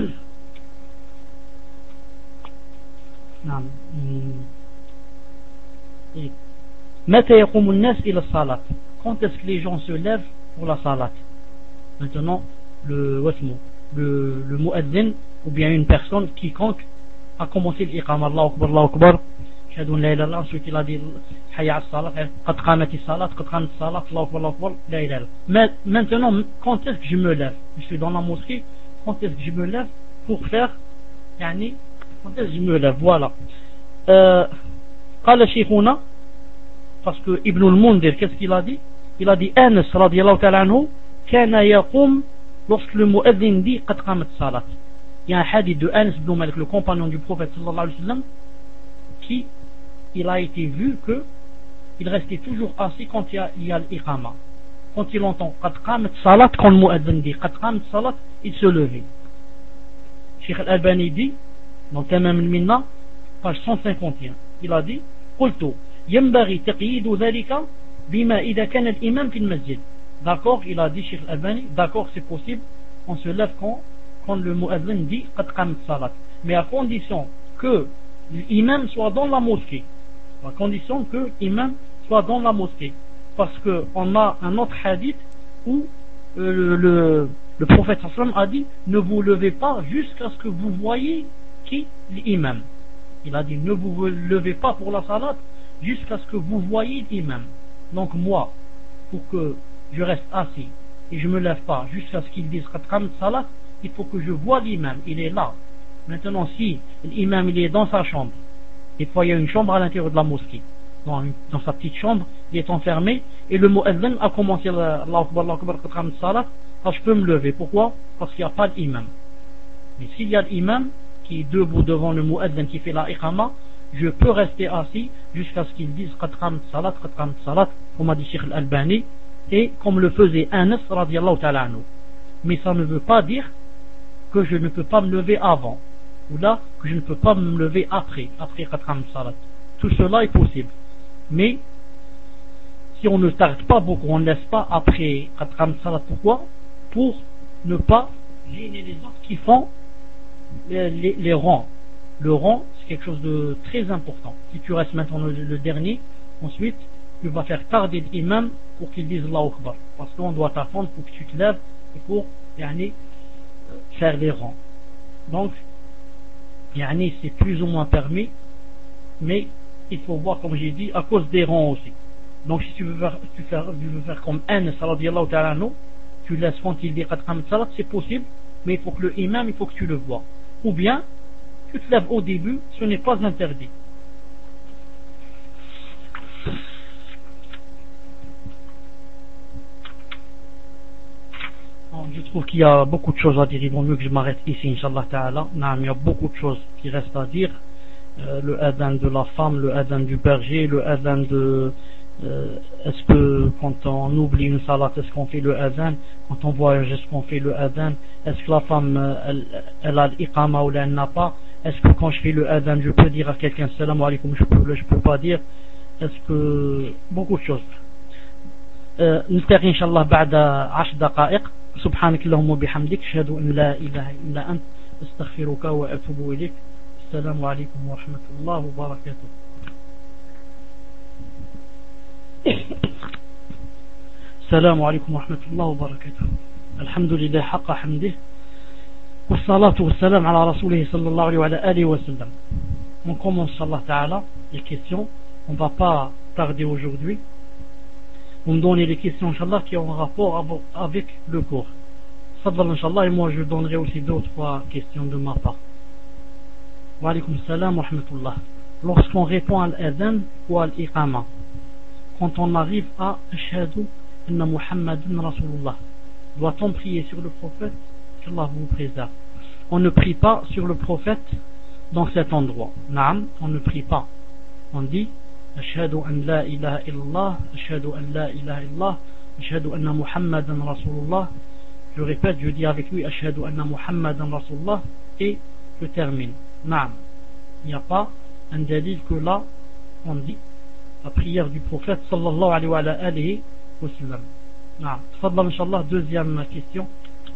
Non. متى يقوم الناس إلى الصلاة? Quand est-ce que les gens se lèvent pour la salat? Maintenant, le muaddin ou bien une personne quiconque a commencé l'iqama, Allahu Akbar, shahadu la ilaha illallah, ensuite il a dit hayya as-salat, qad qamati as-salat, Allahu Akbar, la ilaha illallah. Maintenant, quand est-ce que je me lève? Je suis dans la mosquée, quand est-ce que je me lève pour faire quand est-ce que je me lève? Voilà. قال شيخنا, parce que Ibn al-Mundhir, qu'est-ce qu'il a dit? Il a dit Anas radiyallahu ta'ala anhu kana yaqum, lorsque le muaddin dit qad qamat salat. Il y a un hadith de Anas ibn Malik, le compagnon du prophète sallallahu alayhi wa sallam, qui il a été vu que il restait toujours assis quand il y a l'iqama. Quand il entend qad qamat salat, quand le muaddin dit qad qamat salat, il se levait. Cheikh al-Albani dit dans Tamam al-Minna, page 151, il a dit قلت ينبغي تقييد ذلك بما إذا كان الإمام في المسجد. D'accord, il a dit Cheikh Albani, d'accord, c'est possible, on se lève quand le muazzin dit qad qamat salat, mais à condition que l'imam soit dans la mosquée. Parce que on a un autre hadith où le prophète sallam a dit ne vous levez pas jusqu'à ce que vous voyez qui? L'imam. Il a dit ne vous levez pas pour la salat jusqu'à ce que vous voyez l'imam. Donc moi, pour que je reste assis et je me lève pas jusqu'à ce qu'il dise qad qamat salat, il faut que je vois l'imam, il est là. Maintenant si l'imam il est dans sa chambre, des fois il y a une chambre à l'intérieur de la mosquée, dans sa petite chambre, il est enfermé et le muazzin a commencé Allahu Akbar qad qamat salat, alors je peux me lever. Pourquoi? Parce qu'il n'y a pas d'imam. Mais s'il y a l'imam qui est debout devant le muazzin qui fait la iqama, je peux rester assis jusqu'à ce qu'il dise qad qamat salat, comme a dit Cheikh al-Albani, et comme le faisait Anas radiyallahu ta'ala anhu. Mais ça ne veut pas dire que je ne peux pas me lever avant, ou là que je ne peux pas me lever après qad qamat salat. Tout cela est possible. Mais si on ne tarde pas beaucoup, on ne laisse pas après qad qamat salat. Pourquoi? Pour ne pas gêner les autres qui font les rangs. Le rang, c'est quelque chose de très important. Si tu restes maintenant le dernier, ensuite, tu vas faire tarder l'imam pour qu'il dise Allahu Akbar. Parce qu'on doit t'attendre pour que tu te lèves et pour faire les rangs. Donc, c'est plus ou moins permis, mais il faut voir, comme j'ai dit, à cause des rangs aussi. Donc, si tu veux faire comme Anas radiyallahu ta'ala anhu, tu laisses quand il dit qad qamat salat, c'est possible, mais il faut que le imam, il faut que tu le vois. Ou bien, tu te lèves au début, ce n'est pas interdit. trouve qu'il y a beaucoup de choses à dire. Il vaut mieux que je m'arrête ici, Inch'Allah Ta'ala. Il y a beaucoup de choses qui restent à dire. Le adhan de la femme, le adhan du berger, le adhan de... est-ce que quand on oublie une salat, est-ce qu'on fait le adhan? Quand on voyage, est-ce qu'on fait le adhan? Est-ce que la femme, elle a l'iqama ou elle n'a pas? Est-ce que quand je fais le adhan, je peux dire à quelqu'un salam alaikum, je peux pas dire? Est-ce que... beaucoup de choses. نلتقي إن شاء الله بعد 10 دقائق. سبحانك اللهم وبحمدك أشهد أن لا إله إلا أنت أستغفرك وأتوب إليك. السلام عليكم ورحمة الله وبركاته. السلام عليكم ورحمة الله وبركاته. الحمد لله حق حمده والصلاة والسلام على رسوله صلى الله عليه وعلى آله وسلم. On commence Inch'Allah Ta'ala les questions. On ne va pas tarder aujourd'hui. Vous me donnez les questions, Inch'Allah, qui ont un rapport avec le cours. Fadal, Inch'Allah, et moi je donnerai aussi 2 ou 3 questions de ma part. Wa alaykum salam wa rahmatullah. Lorsqu'on répond à l'adhan ou à l'iqama, quand on arrive à Ashhadu anna Muhammadan Rasulullah, doit-on prier sur le prophète? Qu'Allah vous préserve. On ne prie pas sur le prophète dans cet endroit. Naam, on ne prie pas. On dit Ashhadu an la ilaha illallah, Ashhadu an la ilaha illallah, Ashhadu anna Muhammadan Rasulullah. Je répète, je dis avec lui Ashhadu anna Muhammadan Rasulullah et je termine. Naam. Il n'y a pas un dalil que là on dit la prière du prophète sallallahu alayhi wa sallam. Naam. Tfaddal Inch'Allah, deuxième question.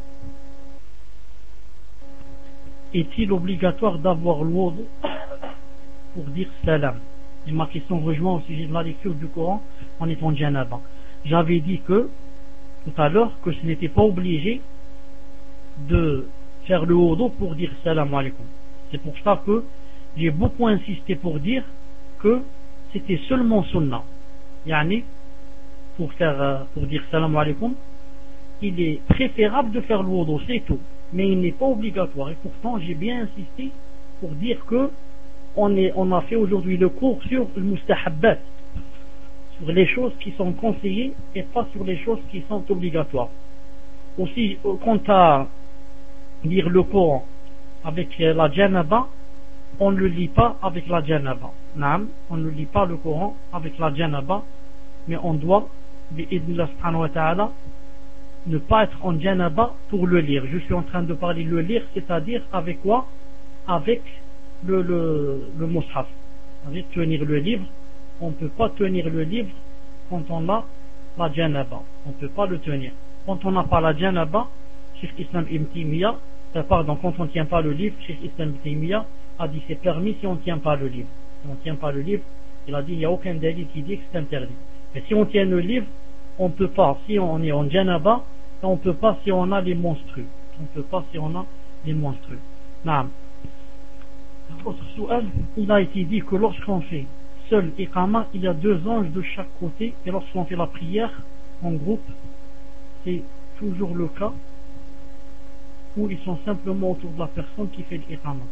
Est-il obligatoire d'avoir l'oudh pour dire salam? Et ma question rejoint au sujet de la lecture du Coran en étant janaba. J'avais dit que tout à l'heure que ce n'était pas obligé de faire le wudu pour dire salam alaikum. C'est pour ça que j'ai beaucoup insisté pour dire que c'était seulement sunnah. Yani, pour dire salam alaikum, il est préférable de faire le wudu, c'est tout. Mais il n'est pas obligatoire. Et pourtant, j'ai bien insisté pour dire que on a fait aujourd'hui le cours sur le mustahabbat, sur les choses qui sont conseillées et pas sur les choses qui sont obligatoires. Aussi, quant à lire le Coran avec la janaba, on ne le lit pas avec la janaba. Naam, on ne lit pas le Coran avec la janaba, mais on doit, bi'idnillah subhanahu wa ta'ala, ne pas être en janaba pour le lire. Je suis en train de parler le lire, c'est-à-dire avec quoi? Avec le mushaf. Avec tenir le livre. On ne peut pas tenir le livre quand on a la janaba. On ne peut pas le tenir. Quand on n'a pas la janaba, Cheikh Islam Ibn Taymiyyah, quand on ne tient pas le livre, Cheikh Islam Ibn Taymiyyah a dit c'est permis si on ne tient pas le livre. Si on ne tient pas le livre, il a dit il n'y a aucun délit qui dit que c'est interdit. Mais si on tient le livre, on ne peut pas. Si on est en janaba, on ne peut pas si on a les monstrueux. On ne peut pas si on a les monstrueux. Naam. Autre souhait, il a été dit que lorsqu'on fait seul iqama, il y a 2 anges de chaque côté, et lorsqu'on fait la prière en groupe, c'est toujours le cas où ils sont simplement autour de la personne qui fait l'iqama.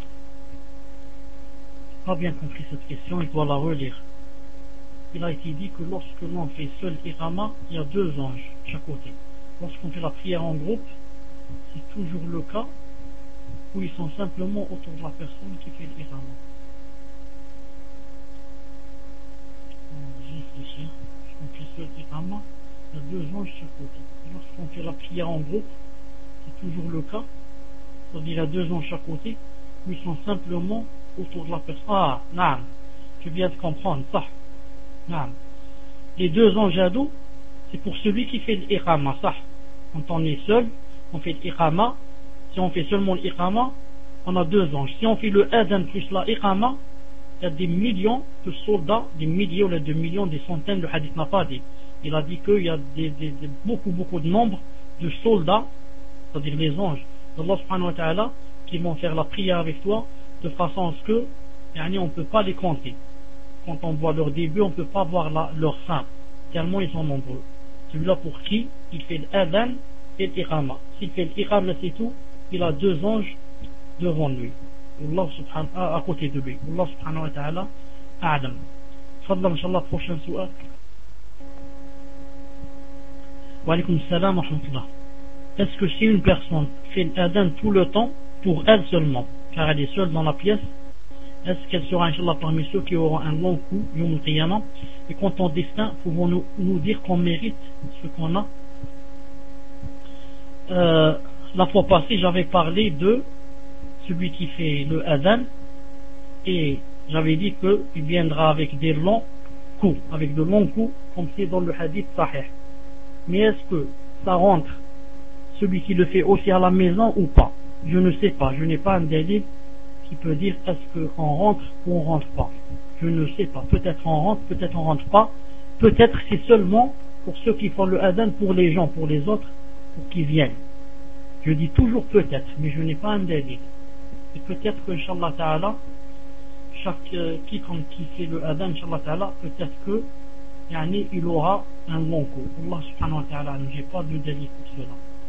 Pas bien compris cette question, il doit la relire. Il a été dit que lorsque l'on fait seul iqama, il y a 2 anges de chaque côté. Lorsqu'on fait la prière en groupe, c'est toujours le cas où ils sont simplement autour de la personne qui fait l'iqama. On réfléchit. Lorsqu'on fait seul iqama, il y a 2 anges de chaque côté. Et lorsqu'on fait la prière en groupe, c'est toujours le cas. C'est-à-dire il y a 2 anges de chaque côté où ils sont simplement autour de la personne. Ah, naam. Tu viens de comprendre, ça. Naam. Les 2 anges à dos, c'est pour celui qui fait l'iqama, ça. Quand on est seul, on fait l'iqama. Si on fait seulement l'iqama, on a 2 anges. Si on fait le adhan plus la iqama, il y a des millions de soldats, des milliers ou des millions, des centaines, le hadith n'a pas dit. Il a dit qu'il y a beaucoup de nombre de soldats, c'est-à-dire les anges d'Allah subhanahu wa ta'ala, qui vont faire la prière avec toi, de façon à ce que, on ne peut pas les compter. Quand on voit leur début, on ne peut pas voir leur fin, tellement ils sont nombreux. Celui-là pour qui il fait l'adhan et l'iqama. S'il fait l'iqama, c'est tout, il a 2 anges devant lui. Allah subhanahu à côté de lui. Allah subhanahu wa ta'ala a'lam. Fadlan, inshallah, prochain souhait. Wa alaykum salam wa rahmatullah. est-ce que si une personne fait l'adhan tout le temps, pour elle seulement, car elle est seule dans la pièce, est-ce qu'elle sera, Inch'Allah, parmi ceux qui auront un long coup, Yom al-Qiyamah? Et quant au destin, pouvons-nous nous dire qu'on mérite ce qu'on a? La fois passée, j'avais parlé de celui qui fait le adhan, et j'avais dit qu'il viendra avec des longs coups, comme c'est dans le hadith sahih. Mais est-ce que ça rentre celui qui le fait aussi à la maison ou pas? Je ne sais pas, je n'ai pas un délit qui peut dire est-ce qu'on rentre ou on rentre pas. Je ne sais pas, peut-être on rentre, peut-être on rentre pas, peut-être c'est seulement pour ceux qui font le adhan, pour les gens, pour les autres, pour qu'ils viennent. Je dis toujours peut-être, mais je n'ai pas un délit. Et peut-être que, Inch'Allah Ta'ala, quiconque qui fait le adhan, Inch'Allah Ta'ala, peut-être que il aura un long coup. Allah subhanahu wa ta'ala, j'ai pas de délit pour cela.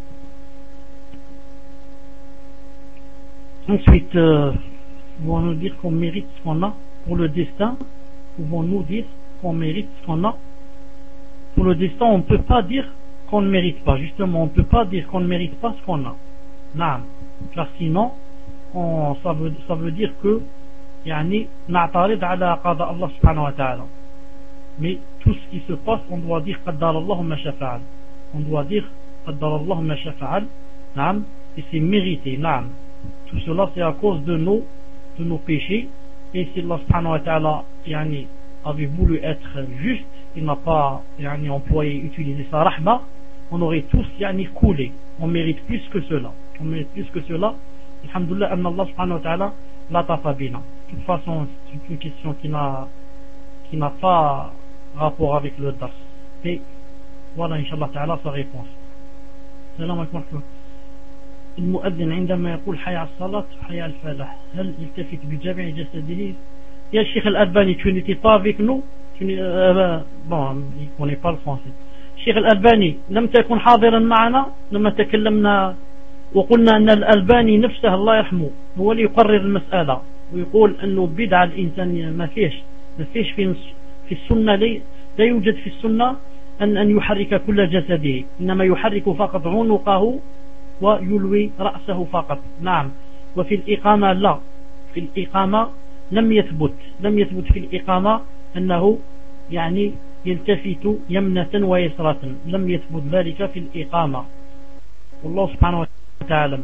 Ensuite, pouvons-nous dire qu'on mérite ce qu'on a pour le destin? Pouvons-nous dire qu'on mérite ce qu'on a pour le destin? On ne peut pas dire qu'on ne mérite pas. Justement, on ne peut pas dire qu'on ne mérite pas ce qu'on a. Naam. Car sinon, ça veut dire que na'tarid ala qada Allah subhanahu wa ta'ala. Mais tout ce qui se passe, on doit dire qaddarallahu ma shafa'al. On doit dire qaddarallahu ma shafa'al. Naam. Et c'est mérité. Naam. Tout cela c'est à cause de nos péchés, et si Allah subhanahu wa ta'ala avait voulu être juste, il n'a pas utilisé sa rahma, on aurait tous coulé. On mérite plus que cela. Alhamdulillah, anna Allah subhanahu wa ta'ala latafa bina. De toute façon, c'est une question qui n'a pas rapport avec le dars. Et voilà, Inch'Allah ta'ala, sa réponse. Salam alaikum. المؤذن عندما يقول حي على الصلاة حي على الفلاح هل يلتفت بجميع جسده؟ يا شيخ الألباني tu n'étais pas avec nous? bon, il ne connaît pas le français. الشيخ الألباني لم تكن حاضرا معنا لما تكلمنا وقلنا أن الألباني نفسه الله يرحمه هو اللي يقرر المسألة ويقول أنه بدعة الإنسان ما فيش في السنة لا يوجد في السنة أن يحرك كل جسده، إنما يحرك فقط عنقه ويلوي رأسه فقط. نعم. وفي الإقامة لا، في الإقامة لم يثبت في الإقامة أنه يلتفت يمنة ويسرة، لم يثبت ذلك في الإقامة. والله سبحانه وتعالى.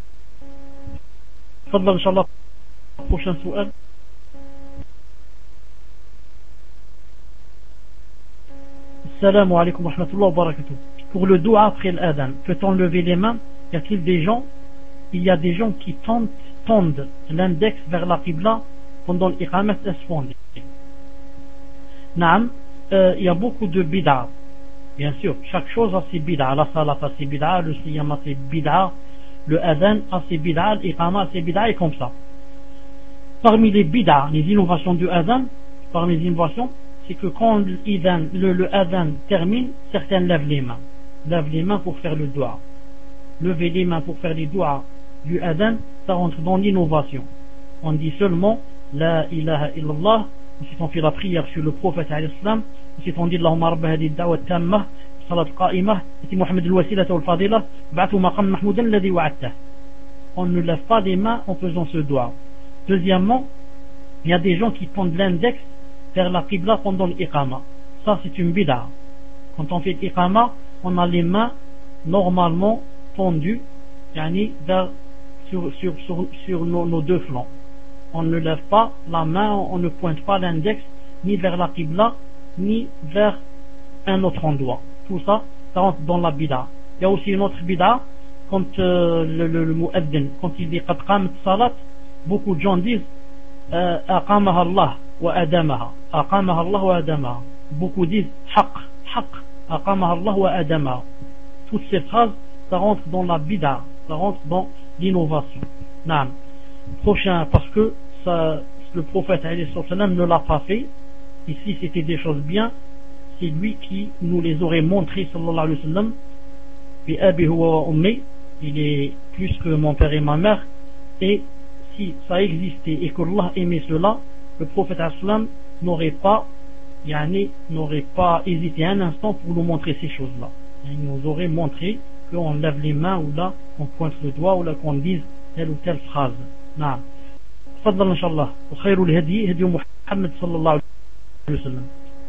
تفضل إن شاء الله. prochain سؤال. السلام عليكم ورحمة الله وبركاته. Pour le doua après l'adhan, peut-on lever les mains? Il y a des gens qui tendent l'index vers la qibla pendant l'iqamat asfondé. Naam, il y a beaucoup de bid'a. Bien sûr, chaque chose a ses bid'a. La salat a ses bid'a, le siyam a ses bid'a, le adhan a ses bid'a, l'iqama a ses bid'a, et comme ça. Parmi les bid'a, les innovations du adhan, c'est que quand le adhan termine, certains lèvent les mains pour faire le doua. Lever les mains pour faire les doigts du adhan, ça rentre dans l'innovation. On dit seulement la ilaha illallah, ensuite on fait la prière sur le prophète alayhi salam, ensuite on dit Allahumma rabba hadi ad-da'wa at-tammah salat qa'imah ati Muhammad al-wasilata wal-fadila ba'athu maqam mahmoudan alladhi wa'adtah. On ne lève pas les mains en faisant ce doigt. Deuxièmement, il y a des gens qui tendent l'index vers la qibla pendant l'iqama. Ça c'est une bid'a. Quand on fait l'iqama, on a les mains normalement tendu sur nos deux flancs. On ne lève pas la main, on ne pointe pas l'index ni vers la qibla ni vers un autre endroit. Tout ça, ça rentre dans la bid'a. Il y a aussi une autre bid'a, quand le mu'addin, quand il dit qad qamat salat, beaucoup de gens disent aqamaha Allah wa adamaha. Aqamaha Allah wa adamaha. Beaucoup disent haqq aqamaha Allah wa adamaha. Toutes ces phrases, ça rentre dans la bid'a, ça rentre dans l'innovation. Naam. Prochain, parce que le prophète alayhi salam ne l'a pas fait. Ici c'était des choses bien, c'est lui qui nous les aurait montrées, sallallahu alayhi wa sallam. Bi abi huwa wa ummi, il est plus que mon père et ma mère, et si ça existait et qu'Allah aimait cela, le prophète alayhi salam n'aurait pas hésité un instant pour nous montrer ces choses-là. Il nous aurait montré qu'on lève les mains ou là qu'on pointe le doigt ou là qu'on dise telle ou telle phrase. نعم. تفضل إن شاء الله. وخير الهدي هدي محمد صلى الله عليه وسلم.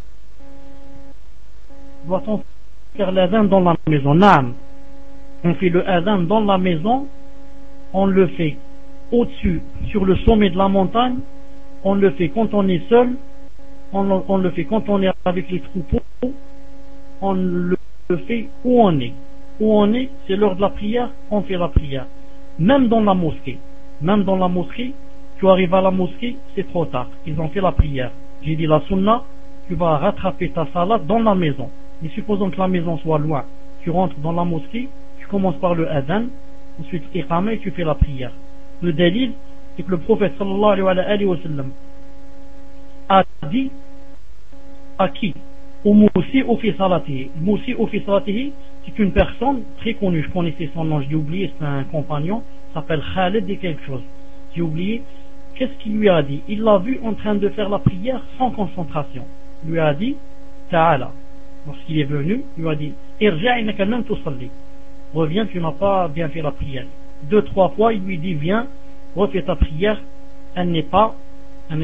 Doit-on faire l'adhan dans la maison? نعم. On fait le adhan dans la maison, on le fait au-dessus, sur le sommet de la montagne, on le fait quand on est seul, on le fait quand on est avec les troupeaux, on le fait où on est. Où on est, c'est l'heure de la prière, on fait la prière. Même dans la mosquée, tu arrives à la mosquée, c'est trop tard, ils ont fait la prière. J'ai dit la sunna, tu vas rattraper ta salat dans la maison. Mais supposons que la maison soit loin, tu rentres dans la mosquée, tu commences par le adhan, ensuite iqama et tu fais la prière. Le dalil, c'est que le prophète sallallahu alayhi wa sallam a dit à qui? Au Moussi au fi salatihi. Moussi au fi salatihi, c'est une personne très connue, je connaissais son nom, j'ai oublié, c'est un compagnon, s'appelle Khalid et quelque chose. J'ai oublié. Qu'est-ce qu'il lui a dit? Il l'a vu en train de faire la prière sans concentration. Il lui a dit, Ta'ala. Lorsqu'il est venu, il lui a dit, Irja' innaka lam tusalli. Reviens, tu n'as pas bien fait la prière. 2-3 fois, il lui dit, viens, refais ta prière, elle est fausse. Il n'y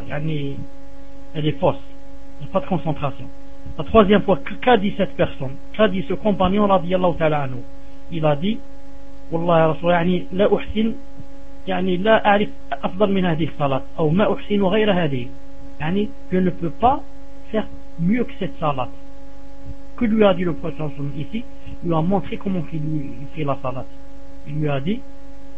a pas de concentration. La troisième fois, qu'a dit cette personne? Qu'a dit ce compagnon, radiyallahu ta'ala anhu? Il a dit, Wallah ya Rasul, la uhsin, لا أعرف أفضل من هذه الصلاة أو ما أحسن غير هذه. Je ne peux pas faire mieux que cette salat. Que lui a dit le prophète ici? Il lui a montré comment il fait la salat. Il lui a dit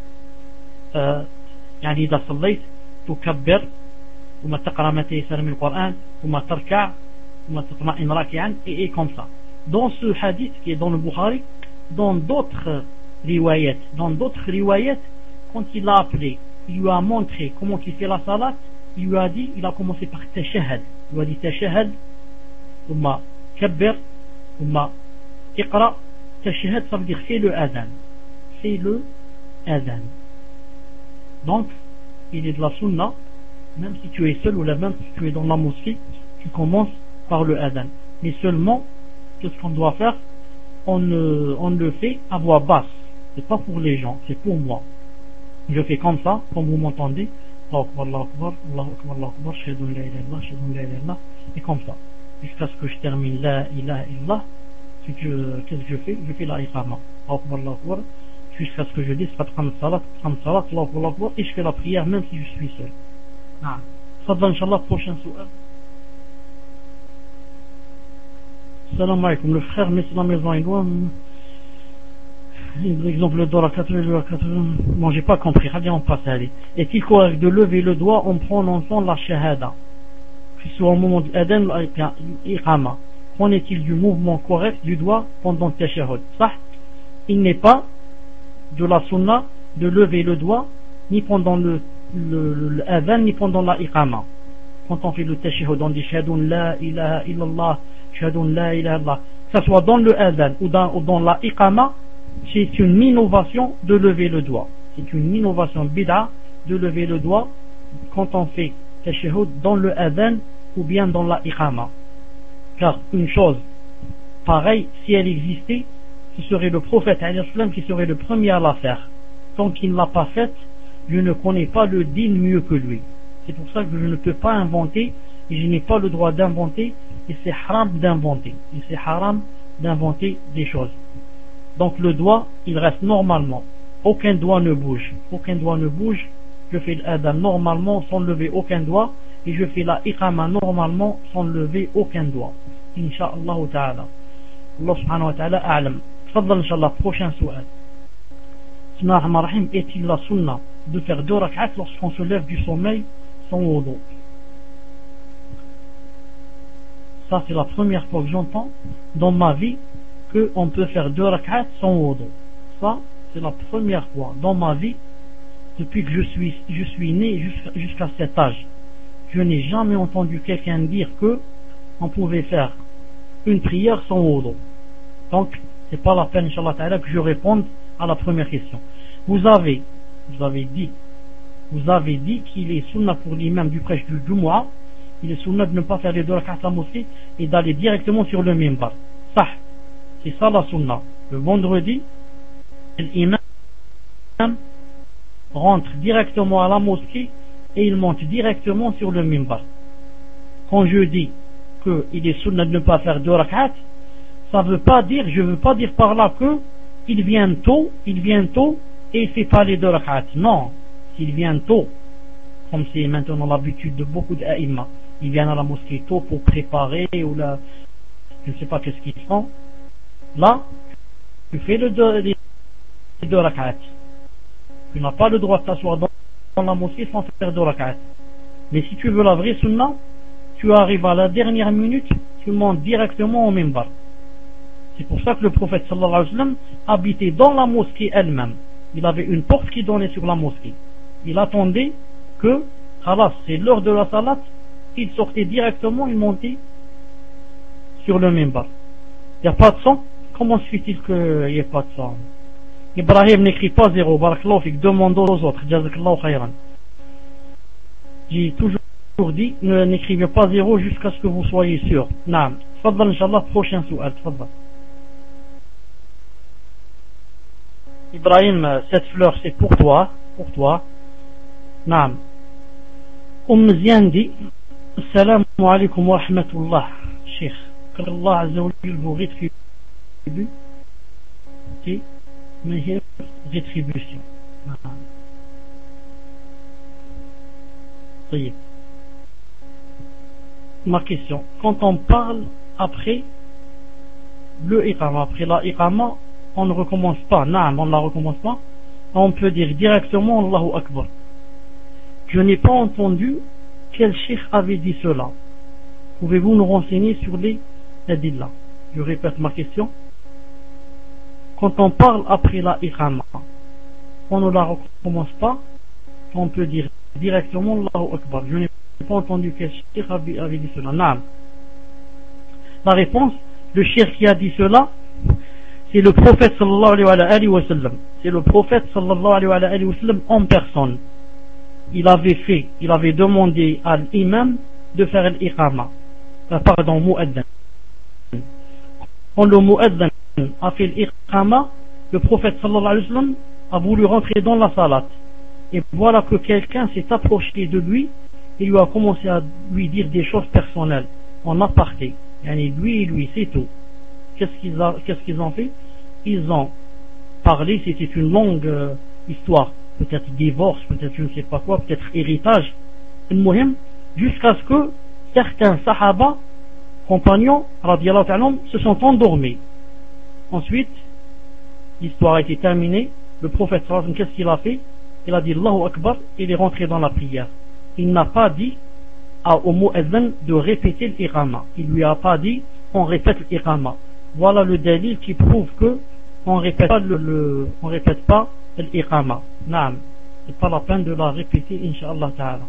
إذا صليت تكبر وما تقرأ ما تيسر من القرآن وما تركع وما تطمئن راكعا et comme ça. Dans ce hadith qui est dans le Bukhari, dans d'autres riwayat, quand il l'a appelé, il lui a montré comment il fait la salat, il lui a dit, il a commencé par tashahhad. Il lui a dit tashahhad, thumma kabbir, thumma iqra. Tashahhad, ça veut dire fais le adhan. Fais le adhan. Donc, il est de la sunna, même si tu es seul ou même si tu es dans la mosquée, tu commences par le adhan. Mais seulement, qu'est-ce qu'on doit faire? On le fait à voix basse. C'est pas pour les gens, c'est pour moi. Je fais comme ça, comme vous m'entendez, Allahu Akbar, Allahu Akbar, Allahu Akbar, Allahu Akbar, Shahadu la ilaha illallah, Shahadu la ilaha illallah, et comme ça, jusqu'à ce que je termine la ilaha illallah. Qu'est-ce que je fais? Je fais la iqama, Allahu Akbar, Allahu Akbar, jusqu'à ce que je dise Fatram salat, Allahu Akbar, Allahu Akbar, et je fais la prière même si je suis seul. Fadlan, Inch'Allah, prochain soir. Salam alaikum, le frère met la maison est loin. Exemple, le doigt à 80, bon, j'ai pas compris. Allez, on passe à aller. Est-il correct de lever le doigt en prononçant la shahada, que ce soit au moment de l'adhan ou l'iqama? Qu'en est-il du mouvement correct du doigt pendant le tashahhud? Ça, il n'est pas de la sunna de lever le doigt ni pendant l'adhan ni pendant la iqama. Quand on fait le tashahhud, on dit shahadun la ilaha illallah, shahadun la ilaha illallah. Que ce soit dans le adhan ou dans la iqama, c'est une innovation de lever le doigt. C'est une innovation bid'a de lever le doigt quand on fait tashahhud dans le adhan ou bien dans la iqama. Car une chose pareille, si elle existait, ce serait le prophète qui serait le premier à la faire. Tant qu'il ne l'a pas faite, je ne connais pas le din mieux que lui. C'est pour ça que je ne peux pas inventer, et je n'ai pas le droit d'inventer, et c'est haram d'inventer. Et c'est haram d'inventer des choses. Donc le doigt, il reste normalement. Aucun doigt ne bouge. Aucun doigt ne bouge. Je fais l'adhan normalement sans lever aucun doigt. Et je fais la iqama normalement sans lever aucun doigt. Inch'Allah ta'ala. Allah subhanahu wa ta'ala a'lam. Tfaddal Inch'Allah, prochain soal. Bismillahirrahmanirrahim. Est-il la sunna de faire 2 rak'at lorsqu'on se lève du sommeil sans wudu? Ça, c'est la première fois que j'entends dans ma vie qu'on peut faire 2 rak'at sans wudu. Ça, c'est la première fois dans ma vie depuis que je suis né jusqu'à cet âge. Je n'ai jamais entendu quelqu'un dire que on pouvait faire une prière sans wudu. Donc, c'est pas la peine, Inch'Allah ta'ala, que je réponde à la première question. Vous avez dit qu'il est sunna pour l'imam du prêche du Jumu'ah, il est sunna de ne pas faire les 2 rak'at à la mosquée et d'aller directement sur le minbar. Ça, c'est ça la sunna. Le vendredi, l'imam rentre directement à la mosquée et il monte directement sur le minbar. Quand je dis qu'il est sunnah de ne pas faire 2 rak'at, ça veut pas dire, je veux pas dire par là que il vient tôt et il fait pas les 2 rak'at. Non, s'il vient tôt, comme c'est maintenant l'habitude de beaucoup d'a'imma, ils viennent à la mosquée tôt pour préparer ou là, je ne sais pas qu'est-ce qu'ils font. Là, tu fais les 2 rak'at. Tu n'as pas le droit de t'asseoir dans la mosquée sans faire 2 rak'at. Mais si tu veux la vraie sunnah, tu arrives à la dernière minute, tu montes directement au minbar. C'est pour ça que le prophète sallallahu alayhi wa sallam habitait dans la mosquée elle-même. Il avait une porte qui donnait sur la mosquée. Il attendait que, khalas, c'est l'heure de la salat, il sortait directement, il montait sur le minbar. Il n'y a pas de son. Comment se fait-il qu'il n'y ait pas de son? Ibrahim n'écrit pas 0, barakallahu fik, demande aux autres, jazakallahu khayran. J'ai toujours dit, n'écrivez pas 0 jusqu'à ce que vous soyez sûr. Naam. Tfaddal, Inch'Allah, prochain souhait. Tfaddal. Ibrahim, cette fleur c'est pour toi. Naam. Ziandi, assalamu alaikum wa rahmatullah. Cheikh, qu'Allah Azza wa Jalla vous rétribue tes meilleures rétributions. Naam. Soyez. Ma question, quand on parle après le iqama, après la iqama, on ne recommence pas, naam, on ne la recommence pas, on peut dire directement Allahu Akbar. Je n'ai pas entendu quel cheikh avait dit cela. Pouvez-vous nous renseigner sur les adillah? Je répète ma question. Quand on parle après la iqama, on ne la recommence pas, on peut dire directement Allahu Akbar. Je n'ai pas entendu quel cheikh avait dit cela. Naam. La réponse, le cheikh qui a dit cela, c'est le prophète sallallahu alayhi wa sallam. C'est le prophète sallallahu alayhi wa sallam en personne. Il avait demandé à l'imam de faire l'iqama. Mu'adhan. Quand le mu'adhan a fait l'iqama, le prophète sallallahu alayhi wa sallam a voulu rentrer dans la salat. Et voilà que quelqu'un s'est approché de lui et lui a commencé à lui dire des choses personnelles en aparté. Yani lui, c'est tout. Qu'est-ce qu'ils ont fait? Ils ont parlé, c'était une longue histoire, peut-être divorce, peut-être je ne sais pas quoi, peut-être héritage, jusqu'à ce que certains sahaba, compagnons, radiyallahu ta'ala, se sont endormis. Ensuite, l'histoire a été terminée, le prophète sallallahu alayhi wa sallam, qu'est-ce qu'il a fait? Il a dit Allahu Akbar, il est rentré dans la prière. Il n'a pas dit au mu'adhan de répéter l'iqama. Il lui a pas dit on répète l'iqama. Voilà le dalil qui prouve que on répète pas l'iqama. Naam. C'est pas la peine de la répéter, Inch'Allah ta'ala.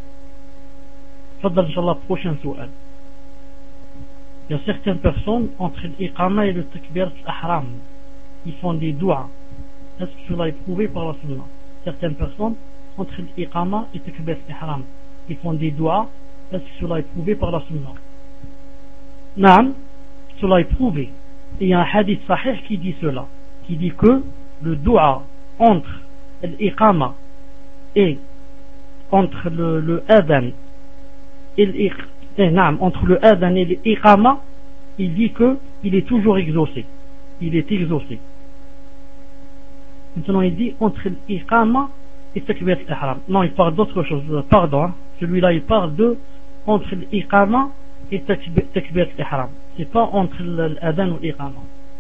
Faddal, Inch'Allah, prochain souhait. Il y a certaines personnes entre l'iqama et le takbir al-ihram. Ils font des doigts. Est-ce que cela est prouvé par la sunna? Certaines personnes entre l'iqama et le takbir al-ihram. Ils font des doigts. Est-ce que cela est prouvé par la sunna? Naam. Cela est prouvé. Et il y a un hadith sahih qui dit cela, qui dit que le dua entre l'iqama et entre le adhan et entre le adhan et l'iqama, il dit que il est toujours exaucé. Il est exaucé. Maintenant il dit entre l'iqama et takbir al-ihram. Non, il parle d'autre chose. Pardon. Celui-là il parle de entre l'iqama et takbir al-ihram. C'est pas entre l'adhan ou l'iqama.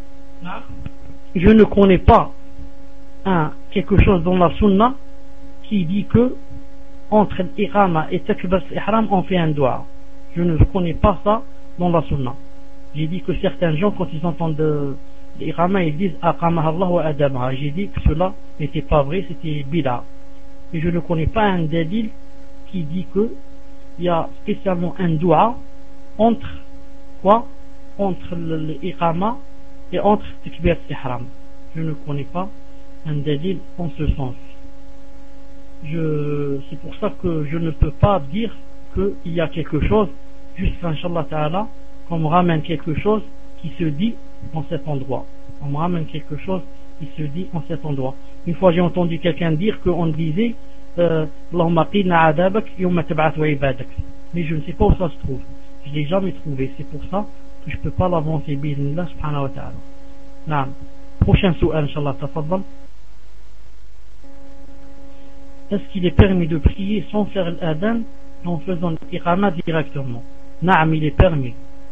Je ne connais pas quelque chose dans la sunna qui dit que entre l'iqama et takbir al-ihram on fait un dua. Je ne connais pas ça dans la sunna. J'ai dit que certains gens quand ils entendent l'iqama ils disent aqamaha Allah wa adamaha. J'ai dit que cela n'était pas vrai, c'était bid'a. Et je ne connais pas un dalil qui dit que il y a spécialement un dua entre quoi? Entre l'iqama et entre takbir al-ihram. Je ne connais pas un dalil en ce sens. C'est pour ça que je ne peux pas dire qu'il y a quelque chose, juste Inch'Allah ta'ala, qu'on me ramène quelque chose qui se dit dans cet endroit. On me ramène quelque chose qui se dit en cet endroit. Une fois j'ai entendu quelqu'un dire qu'on disait Allahumma qina adabak yawma tab'ath wa ibadak. Mais je ne sais pas où ça se trouve. Je ne l'ai jamais trouvé. C'est pour ça que je ne peux pas l'avancer. Bismillah subhanahu wa ta'ala. Naam. Prochain su'al, inshallah, tafaddal. Est-ce qu'il est permis de prier sans faire l'adhan en faisant l'iqama directement? Naam, il est permis.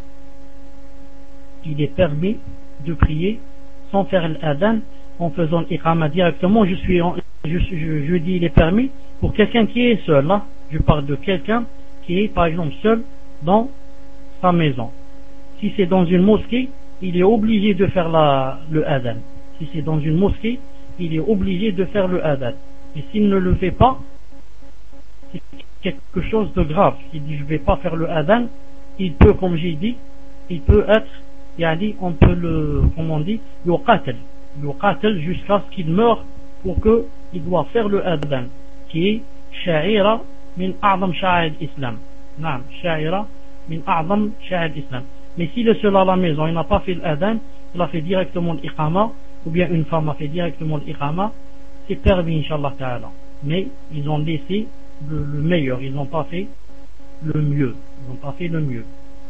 Il est permis de prier sans faire l'adhan en faisant l'iqama directement. Je dis il est permis pour quelqu'un qui est seul. Là, je parle de quelqu'un qui est par exemple seul dans sa maison. Si c'est dans une mosquée, il est obligé de faire le adhan. Si c'est dans une mosquée, il est obligé de faire le adhan. Et s'il ne le fait pas, c'est quelque chose de grave. S'il dit je ne vais pas faire le adhan, il peut, comme j'ai dit, il peut être, on peut le, comme on dit, yuqatal jusqu'à ce qu'il meure pour qu'il doit faire le adhan, qui est sha'ira min a'zam sha'ir l'islam. Naam, sha'ira min a'zam sha'ir l'islam. Mais s'il est seul à la maison, il n'a pas fait l'adhan, il a fait directement l'iqama, ou bien une femme a fait directement l'iqama, c'est permis, Inch'Allah ta'ala. Mais ils ont laissé le meilleur, ils n'ont pas fait le mieux. Ils n'ont pas fait le mieux.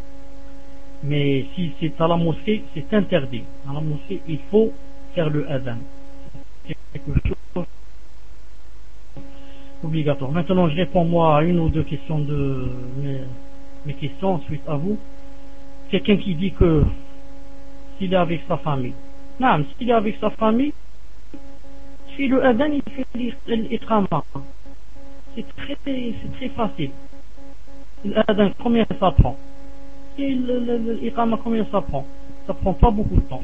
Mais si c'est à la mosquée, c'est interdit. À la mosquée, il faut faire le adhan. C'est quelque chose obligatoire. Maintenant, je réponds moi à une ou deux questions de mes questions ensuite à vous. Quelqu'un qui dit que s'il est avec sa famille, non, s'il est avec sa famille, si le adhan il fait l'iqama, c'est très facile. L'adhan, combien ça prend? Et l'iqama, combien ça prend? Ça prend pas beaucoup de temps.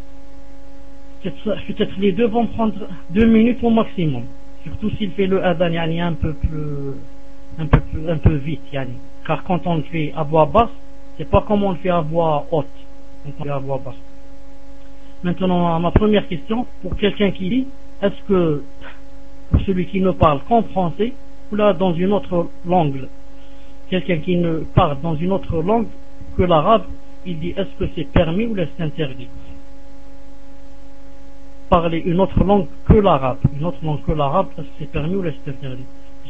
Peut-être les deux vont prendre 2 minutes au maximum. Surtout s'il fait le adhan un peu vite. Car quand on le fait à voix basse, c'est pas comme on le fait à voix haute. On le fait à voix basse. Maintenant, ma première question, pour quelqu'un qui dit, est-ce que pour celui qui ne parle qu'en français, ou là dans une autre langue, quelqu'un qui ne parle dans une autre langue que l'arabe, il dit est-ce que c'est permis ou est-ce interdit? Parler une autre langue que l'arabe, est-ce que c'est permis ou est-ce interdit?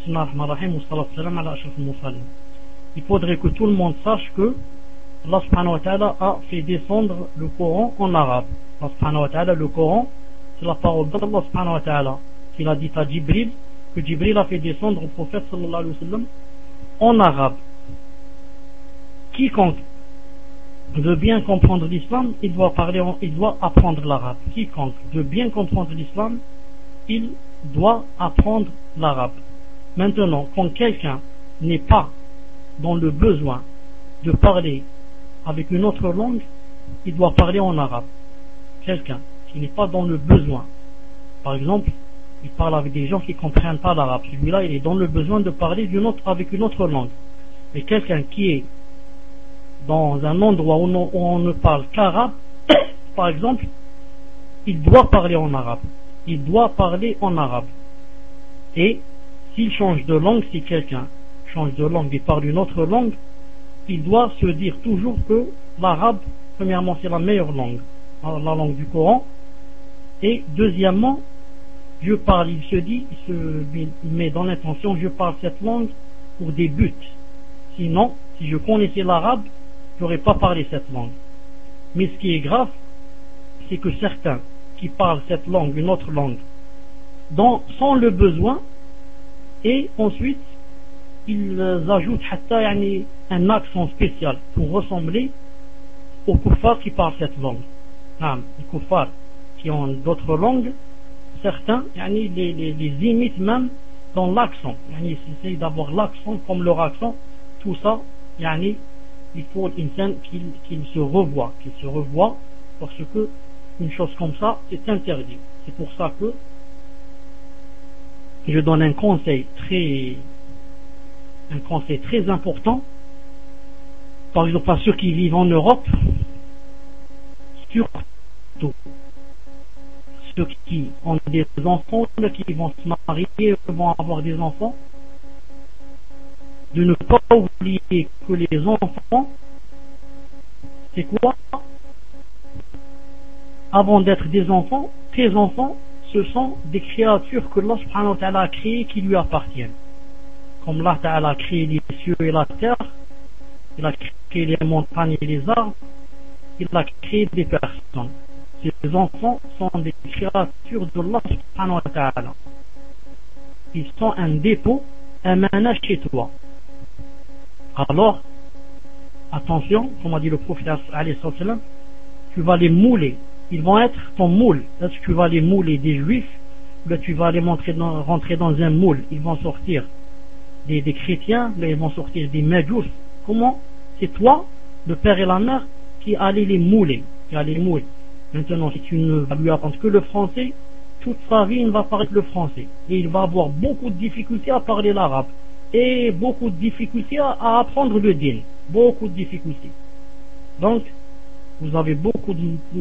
Il faudrait que tout le monde sache que Allah subhanahu wa ta'ala a fait descendre le Coran en arabe. Allah subhanahu wa ta'ala, le Coran, c'est la parole d'Allah subhanahu wa ta'ala qu'il a dit à Jibril, que Jibril a fait descendre au prophète sallallahu alayhi wa sallam en arabe. Quiconque veut bien comprendre l'islam, il doit apprendre l'arabe. Quiconque veut bien comprendre l'islam, il doit apprendre l'arabe. Maintenant, quand quelqu'un n'est pas dans le besoin de parler avec une autre langue, il doit parler en arabe. Quelqu'un qui n'est pas dans le besoin, par exemple, il parle avec des gens qui ne comprennent pas l'arabe. Celui-là, il est dans le besoin de parler avec une autre langue. Mais quelqu'un qui est dans un endroit où on ne parle qu'arabe, par exemple, il doit parler en arabe. Il doit parler en arabe. Et s'il change de langue, si quelqu'un change de langue et parle une autre langue, il doit se dire toujours que l'arabe, premièrement, c'est la meilleure langue, la langue du Coran. Et deuxièmement, il met dans l'intention, je parle cette langue pour des buts. Sinon, si je connaissais l'arabe, je n'aurais pas parlé cette langue. Mais ce qui est grave, c'est que certains qui parlent cette langue, une autre langue, sans le besoin, et ensuite, ils ajoutent un accent spécial pour ressembler aux kuffars qui parlent cette langue. Les kuffars qui ont d'autres langues, certains les imitent même dans l'accent. Ils essayent d'avoir l'accent comme leur accent. Tout ça, il faut qu'il se revoie, parce que une chose comme ça, c'est interdit. C'est pour ça que je donne un conseil très important, par exemple à ceux qui vivent en Europe, surtout ceux qui ont des enfants, qui vont se marier, vont avoir des enfants, de ne pas oublier que les enfants, c'est quoi? avant d'être des enfants, tes enfants, ce sont des créatures que Allah subhanahu wa ta'ala a créées qui lui appartiennent. Comme Allah ta'ala a créé les cieux et la terre, il a créé les montagnes et les arbres, il a créé des personnes. Ces enfants sont des créatures d'Allah subhanahu wa ta'ala. Ils sont un dépôt, un manage chez toi. Alors, attention, comme a dit le prophète alayhi salam, tu vas les mouler. Ils vont être ton moule. Est-ce que tu vas les mouler des juifs, ou là tu vas les rentrer dans un moule? Ils vont sortir des chrétiens, là ils vont sortir des majous. Comment? C'est toi, le père et la mère, qui allez les mouler. Maintenant, si tu ne vas lui apprendre que le français, toute sa vie il ne va parler que le français. Et il va avoir beaucoup de difficultés à parler l'arabe. Et beaucoup de difficultés à apprendre le din. Beaucoup de difficultés. Donc, vous avez beaucoup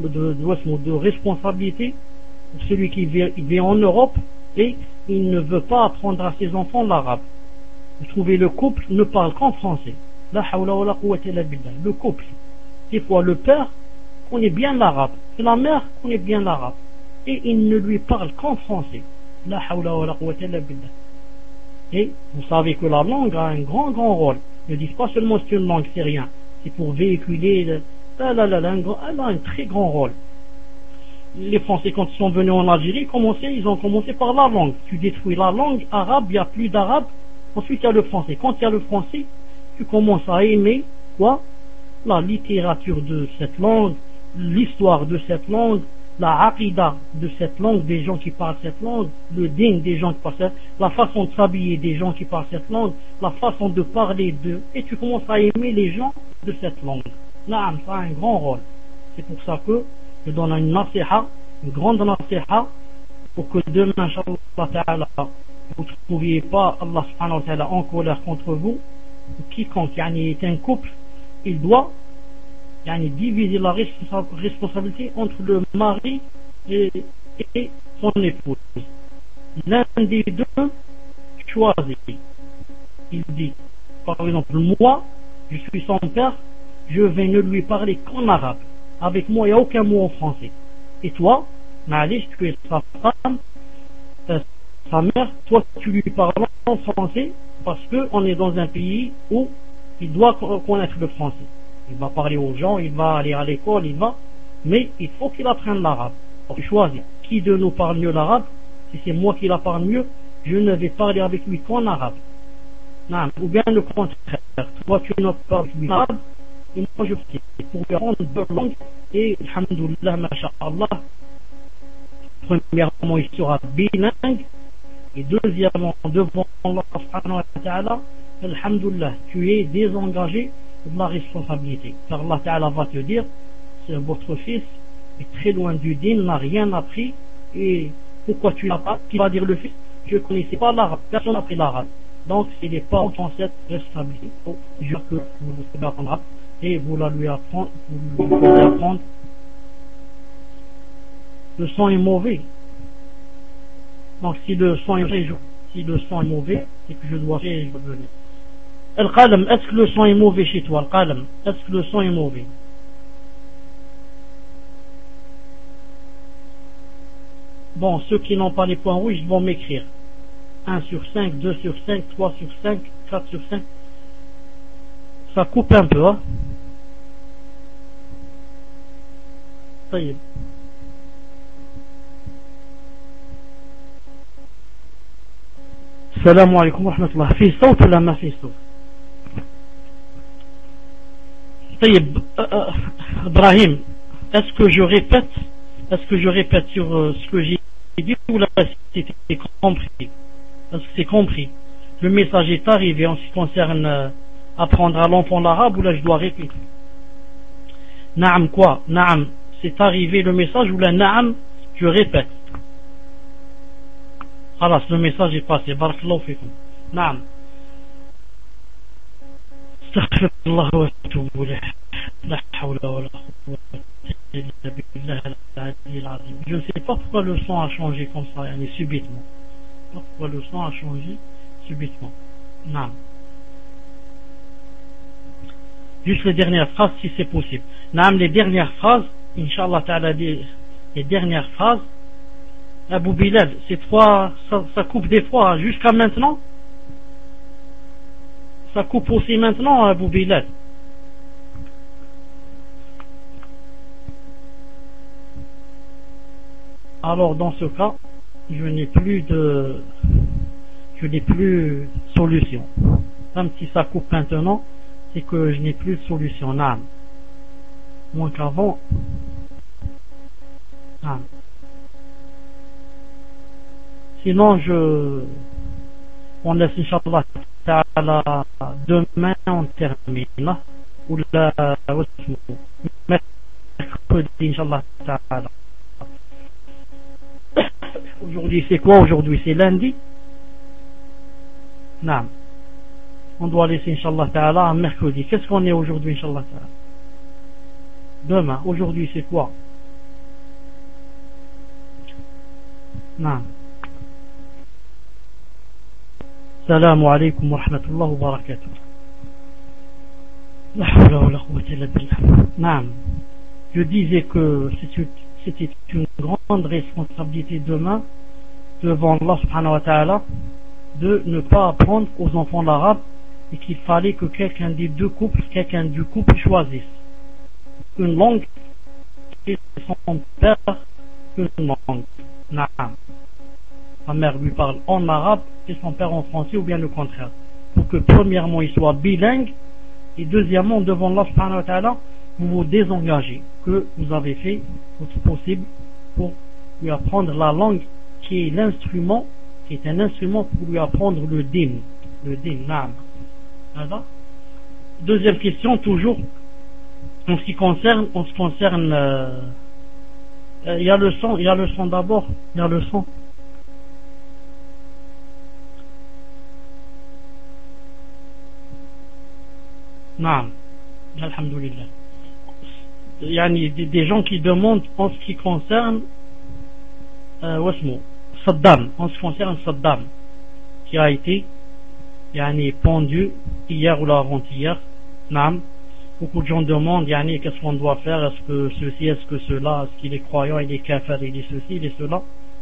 de responsabilités pour celui qui vit en Europe et il ne veut pas apprendre à ses enfants l'arabe. Vous trouvez le couple ne parle qu'en français. La hawla wa la quwwata illa billah. Le couple. Des fois le père connaît bien l'arabe et la mère connaît bien l'arabe. Et il ne lui parle qu'en français. La hawla wa la quwwata illa billah. Et vous savez que la langue a un grand rôle. Ne dites pas seulement c'est une langue, c'est rien. C'est pour véhiculer. Elle a un très grand rôle. Les Français, quand ils sont venus en Algérie, ils ont commencé par la langue. Tu détruis la langue arabe, il n'y a plus d'arabe. Ensuite, il y a le français. Quand il y a le français, tu commences à aimer quoi? La littérature de cette langue, l'histoire de cette langue, la aqida de cette langue, des gens qui parlent cette langue, le din des gens qui parlent cette langue, la façon de s'habiller des gens qui parlent cette langue, la façon de parler d'eux, et tu commences à aimer les gens de cette langue. Là, ça a un grand rôle. C'est pour ça que je donne une nasiha, une grande nasiha, pour que demain, Inch'Allah, vous ne trouviez pas Allah subhanahu wa ta'ala en colère contre vous. Quiconque est un couple, il doit diviser la responsabilité entre le mari et son épouse. L'un des deux choisit. Il dit, par exemple, moi, je suis son père, je vais ne lui parler qu'en arabe. Avec moi, il n'y a aucun mot en français. Et toi, Malish, tu es sa femme, sa mère, toi tu lui parles en français parce qu'on est dans un pays où il doit connaître le français. Il va parler aux gens, il va aller à l'école, mais il faut qu'il apprenne l'arabe. Donc tu choisis qui de nous parle mieux l'arabe. Si c'est moi qui la parle mieux, je ne vais parler avec lui qu'en arabe. Non, ou bien le contraire. Toi tu ne parles avec lui l'arabe et moi je fais pour lui apprendre deux langues et alhamdoulilah, masha'Allah, premièrement il sera bilingue. Et deuxièmement, devant Allah subhanahu wa ta'ala, alhamdoulilah, tu es désengagé de la responsabilité. Car Allah ta'ala va te dire, votre fils est très loin du din, n'a rien appris, et pourquoi tu l'as pas? Qui va dire le fils? Je ne connaissais pas l'arabe, personne n'a appris l'arabe. Donc, il n'est pas en cette responsabilité. Donc, je jure que vous pouvez apprendre et vous la lui apprendre, vous lui pouvez apprendre. Le son est mauvais. Donc si le son est mauvais, c'est que je dois revenir. Al-Qalam, est-ce que le son est mauvais chez toi? Al-Qalam, est-ce que le son est mauvais? Bon, ceux qui n'ont pas les points rouges vont m'écrire. 1 sur 5, 2 sur 5, 3 sur 5, 4 sur 5. Ça coupe un peu, hein? Ça y est. السلام عليكم ورحمة الله. في صوت ولا ما في صوت؟ طيب إبراهيم, est-ce que je répète sur ce que j'ai dit ou là c'était compris? Est-ce que c'est compris? Le message est arrivé en ce qui concerne apprendre à l'enfant l'arabe ou là je dois répéter? Naam quoi? Naam, c'est arrivé le message ou là naam, je répète. خلاص, le message est passé. Barakallahu fikum. Naam. Astaghfirullah wa atubu ilayh. La hawla wa la quwwata illa billah al-ali al-azim. Je ne sais pas pourquoi le son a changé comme ça, subitement. Pourquoi le son a changé subitement. Naam. Juste les dernières phrases si c'est possible. Naam, les dernières phrases, Inch'Allah ta'ala, les dernières phrases. Abou Bilal, cette fois, ça coupe des fois jusqu'à maintenant. Ça coupe aussi maintenant, Abou Bilal. Alors dans ce cas, je n'ai plus solution. Même si ça coupe maintenant, c'est que je n'ai plus de solution. Non. Moins qu'avant. Non. Sinon, on laisse Inch'Allah ta'ala demain on termine. Ou mercredi Inch'Allah ta'ala. Aujourd'hui c'est quoi? Aujourd'hui c'est lundi. Non. On doit laisser Inch'Allah ta'ala un mercredi. Qu'est-ce qu'on est aujourd'hui Inch'Allah ta'ala? Demain. Aujourd'hui c'est quoi? Non. Salam alaikum wa rahmatullahi wa barakatuh. La hawla wa la quwwata illa billah. Non. Je disais que c'était une grande responsabilité demain devant Allah subhanahu wa ta'ala de ne pas apprendre aux enfants l'arabe et qu'il fallait que quelqu'un du couple choisisse une langue et son père une langue. Naam. Sa mère lui parle en arabe et son père en français ou bien le contraire. Pour que premièrement il soit bilingue et deuxièmement devant Allah subhanahu wa ta'ala vous vous désengagez, que vous avez fait votre possible pour lui apprendre la langue qui est un instrument pour lui apprendre le din. Naam. Deuxième question, toujours en ce qui concerne il y a le son d'abord, il y a le son. Naam. Alhamdulillah. Il y a des gens qui demandent en ce qui concerne Saddam, qui a été pendu hier ou avant-hier. Naam. Beaucoup de gens demandent qu'est-ce qu'on doit faire, est-ce que ceci, est-ce que cela, est-ce qu'il est croyant, il est kafir, il est ceci, il est cela.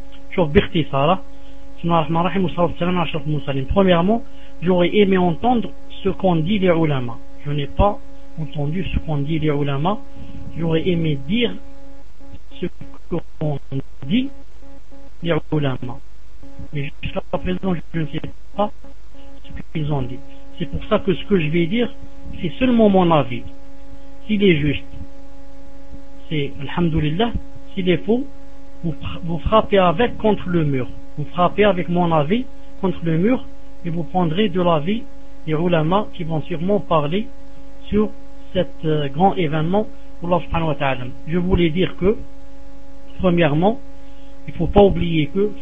Premièrement, j'aurais aimé entendre ce qu'ont dit les ulama. Je n'ai pas entendu ce qu'ont dit les ulama. J'aurais aimé dire ce qu'ont dit les ulama. Mais jusqu'à présent, je ne sais pas ce qu'ils ont dit. C'est pour ça que ce que je vais dire, c'est seulement mon avis. S'il est juste, c'est alhamdulillah. S'il est faux, vous frappez avec contre le mur. Vous frappez avec mon avis contre le mur et vous prendrez de l'avis des ulama qui vont sûrement parler sur cet grand événement pour Allah subhanahu wa ta'ala. Je voulais dire que premièrement, il ne faut pas oublier que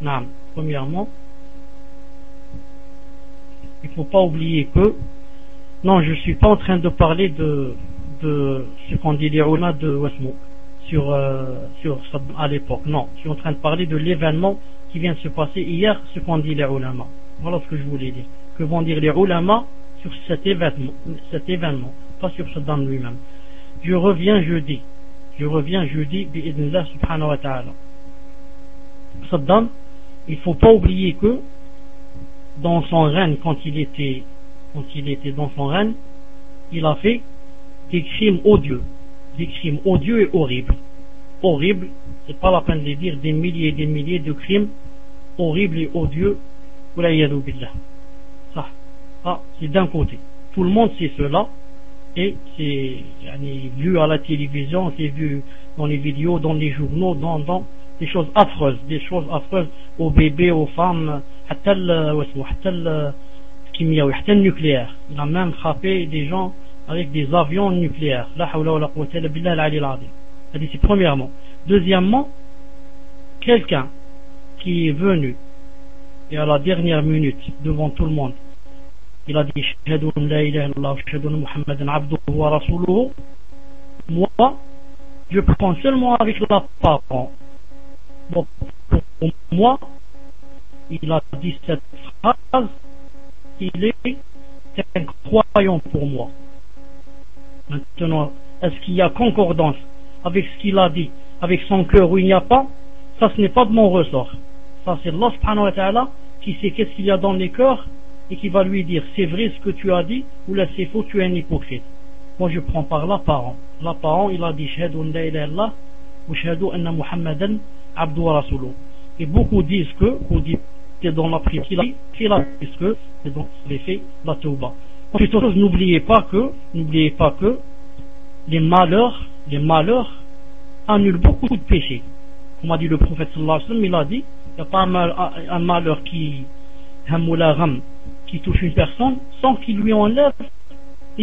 non, je ne suis pas en train de parler de ce qu'on dit les ulama de Wasmou à l'époque. Non, je suis en train de parler de l'événement qui vient de se passer hier, ce qu'on dit les ulama. Voilà ce que je voulais dire. Que vont dire les ulama sur cet événement, pas sur Saddam lui-même. Je reviens jeudi, bi'idhnillah subhanahu wa ta'ala. Saddam, il ne faut pas oublier que dans son règne, quand il était dans son règne, il a fait des crimes odieux et horribles. Horribles, c'est pas la peine de dire des milliers et des milliers de crimes horribles et odieux. Ça, c'est d'un côté. Tout le monde sait cela et c'est vu à la télévision, c'est vu dans les vidéos, dans les journaux, dans des choses affreuses aux bébés, aux femmes, حتى le nucléaire. Il a même frappé des gens avec des avions nucléaires. La hawla wa la quwwata illa billah al-ali al-azim. C'est premièrement. Deuxièmement, quelqu'un qui est venu et à la dernière minute devant tout le monde, il a dit Shahadu an la ilaha illallah wa shahadu anna Muhammadan abduhu wa rasuluhu. Moi, je prends seulement avec la parole. Bon, pour moi, il a dit cette phrase, il est un croyant pour moi. Maintenant, est-ce qu'il y a concordance avec ce qu'il a dit avec son cœur où il n'y a pas, ça ce n'est pas de mon ressort. Ça c'est Allah subhanahu wa ta'ala qui sait qu'est-ce qu'il y a dans les cœurs et qui va lui dire c'est vrai ce que tu as dit ou là c'est faux, tu es un hypocrite. Moi je prends par l'apparent. L'apparent il a dit shahadu an la ilaha illallah wa shahadu anna Muhammadan abdu wa rasuluh. Et beaucoup disent que, c'est dans la prière qu'il a dit que c'est dans les faits la tauba. Ensuite, n'oubliez pas que les malheurs annulent beaucoup de péchés. Comme a dit le prophète sallallahu alayhi wa sallam, il a dit, il n'y a pas un malheur qui touche une personne sans qu'il lui enlève les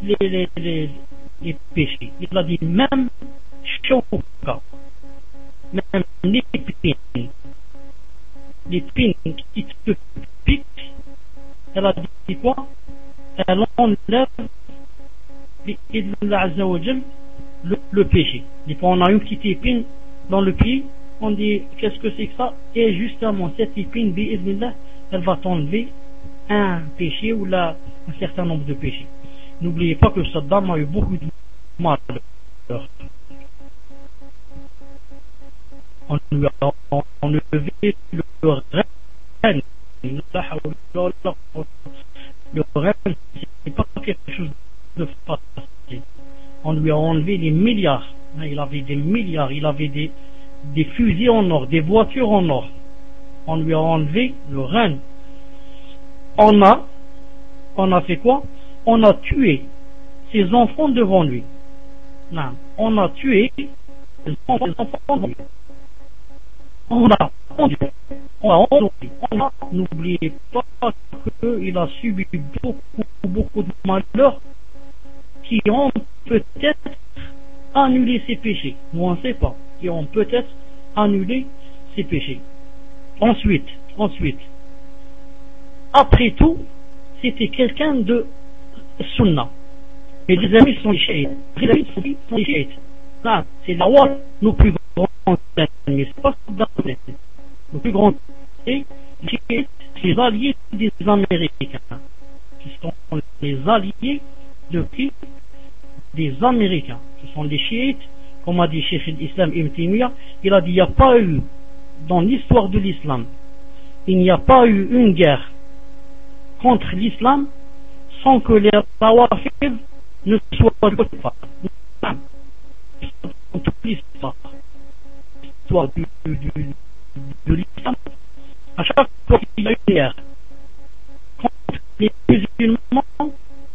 péchés. Il a dit même shawka, même l'épine qui te pique, elle a dit quoi? Elle enlève le péché. Des fois on a une petite épine dans le pied, on dit qu'est-ce que c'est que ça? Et justement cette épine, bi'idhnillah, elle va t'enlever un péché ou là un certain nombre de péchés. N'oubliez pas que Saddam a eu beaucoup de malheur. On lui a enlevé le règne. Le règne, c'est pas quelque chose de facile. On lui a enlevé des milliards. Il avait des milliards, il avait des fusils en or, des voitures en or. On lui a enlevé le règne. On a fait quoi? On a tué ses enfants devant lui. Non, on a tué ses enfants devant lui. N'oubliez pas qu'il a subi beaucoup de malheurs qui ont peut-être annulé ses péchés. Nous on ne sait pas. Qui ont peut-être annulé ses péchés. Ensuite, après tout, c'était quelqu'un de Sunna. Et les amis sont les chiites. Les amis sont les chiites. Là, c'est la roi, nos plus grands ennemis. C'est pas nos plus grands ennemis. Les alliés des Américains. Qui sont les alliés de qui? Des Américains. Ce sont les chiites. Comme a dit Cheikh l'Islam Ibn Taymiyyah, il a dit il n'y a pas eu, dans l'histoire de l'islam, il n'y a pas eu une guerre contre l'islam sans que les rawafid ne soient pas. Dans toute l'histoire de l'islam, à chaque fois qu'il y a eu une guerre contre les musulmans,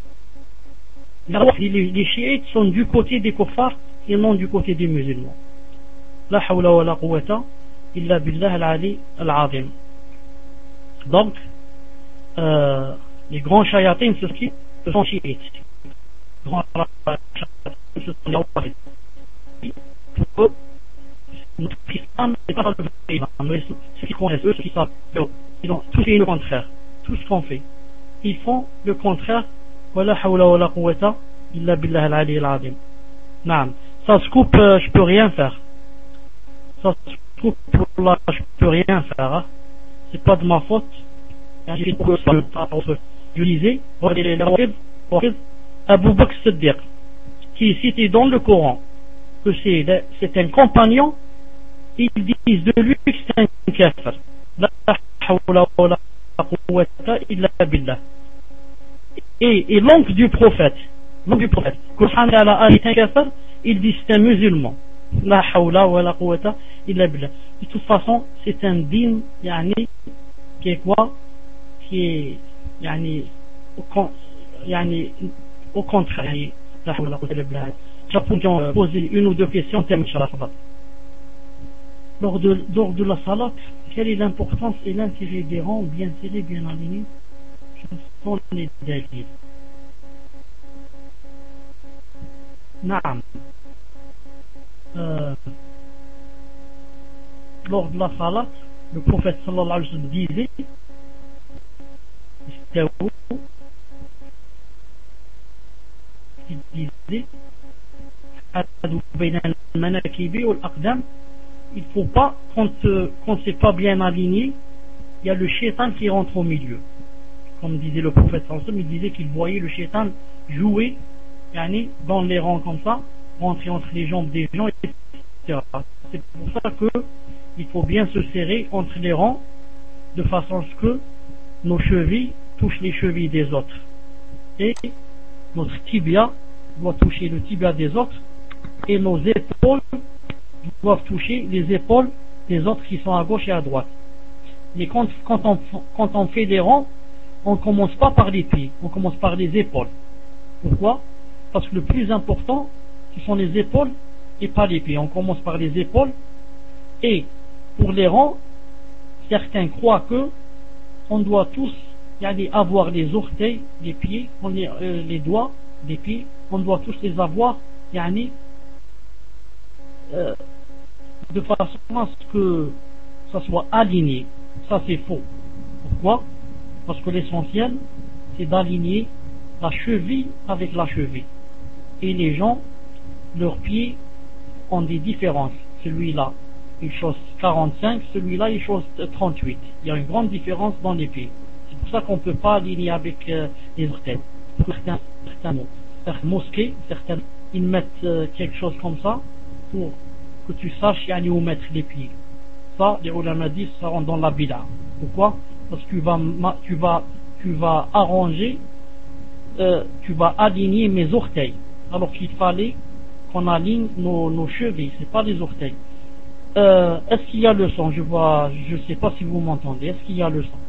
les chiites sont du côté des kuffars et non du côté des musulmans. La hawla wa la quwwata illa billah al-ali al-azim. Donc, les grands chayatins, ce sont chiites. Les grands chayatins, ce sont les rawafid. Pour eux, notre islam n'est pas le vrai islam. Ceux qui connaissent, ceux qui savent, ils ont tous fait le contraire. Tout ce qu'on fait, ils font le contraire. Wa la hawla wa la quwwata illa billah al-ali al-azim. Naam. Ça se coupe, je peux rien faire. Ça se coupe, là, je peux rien faire. Hein. C'est pas de ma faute. Je disais, Abu Bakr Siddiq, qui est cité dans le Coran, que c'est un compagnon, ils disent de lui que c'est un kafir. La hawla wa la quwwata illa billah. Et l'oncle du prophète, que Allah est un kafir, il dit c'est un musulman. La hawla wa la quwwata illa billah. De toute façon, c'est un dîme qui est quoi? Qui est au contraire. La hawla wa la quwwata illa billah. J'ai posé une ou deux questions en termes de salat. Lors de la salat, quelle est l'importance et l'intérêt des rangs bien serrés, bien alignés? Ce sont les dalils. Naam. Lors de la salat, le prophète sallallahu alayhi wa sallam disait il faut pas, quand c'est pas bien aligné, il y a le shaitan qui rentre au milieu. Comme disait le prophète sallallahu alayhi wa sallam, il disait qu'il voyait le shaitan jouer dans les rangs comme ça, rentrer entre les jambes des gens C'est pour ça qu'il faut bien se serrer entre les rangs de façon à ce que nos chevilles touchent les chevilles des autres. Et notre tibia doit toucher le tibia des autres et nos épaules doivent toucher les épaules des autres qui sont à gauche et à droite. Mais quand on fait des rangs, on ne commence pas par les pieds, on commence par les épaules. Pourquoi? Parce que le plus important, ce sont les épaules et pas les pieds. On commence par les épaules et pour les rangs, certains croient que on doit tous avoir les orteils des pieds, les doigts des pieds, on doit tous les avoir de façon à ce que ça soit aligné. Ça c'est faux. Pourquoi? Parce que l'essentiel c'est d'aligner la cheville avec la cheville. Et les gens, leurs pieds ont des différences. Celui-là il chose 45, celui-là il chose 38. Il y a une grande différence dans les pieds. C'est pour ça qu'on ne peut pas aligner avec les orteils. Certaines mosquées, certaines, ils mettent quelque chose comme ça pour que tu saches où mettre les pieds. Ça, les ulama disent, ça rentre dans la bid'a. Pourquoi? Parce que tu vas arranger, tu vas aligner mes orteils. Alors qu'il fallait qu'on aligne nos chevilles, c'est pas les orteils. Est-ce qu'il y a le son? Je sais pas si vous m'entendez. Est-ce qu'il y a le son?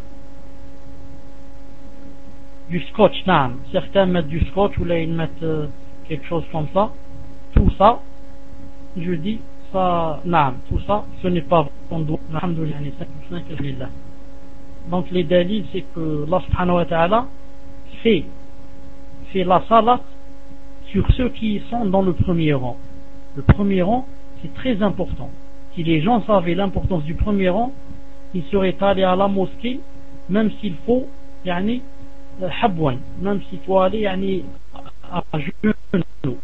Du scotch, non. Certains mettent du scotch ou là ils mettent quelque chose comme ça. Tout ça, je dis, ça, non. Tout ça, ce n'est pas on doit. Alhamdulillah. Donc les dalils, c'est que Allah subhanahu wa ta'ala fait la salat sur ceux qui sont dans le premier rang. Le premier rang, c'est très important. Si les gens savaient l'importance du premier rang, ils seraient allés à la mosquée, même s'il faut, habwan, même s'il faut aller à genoux.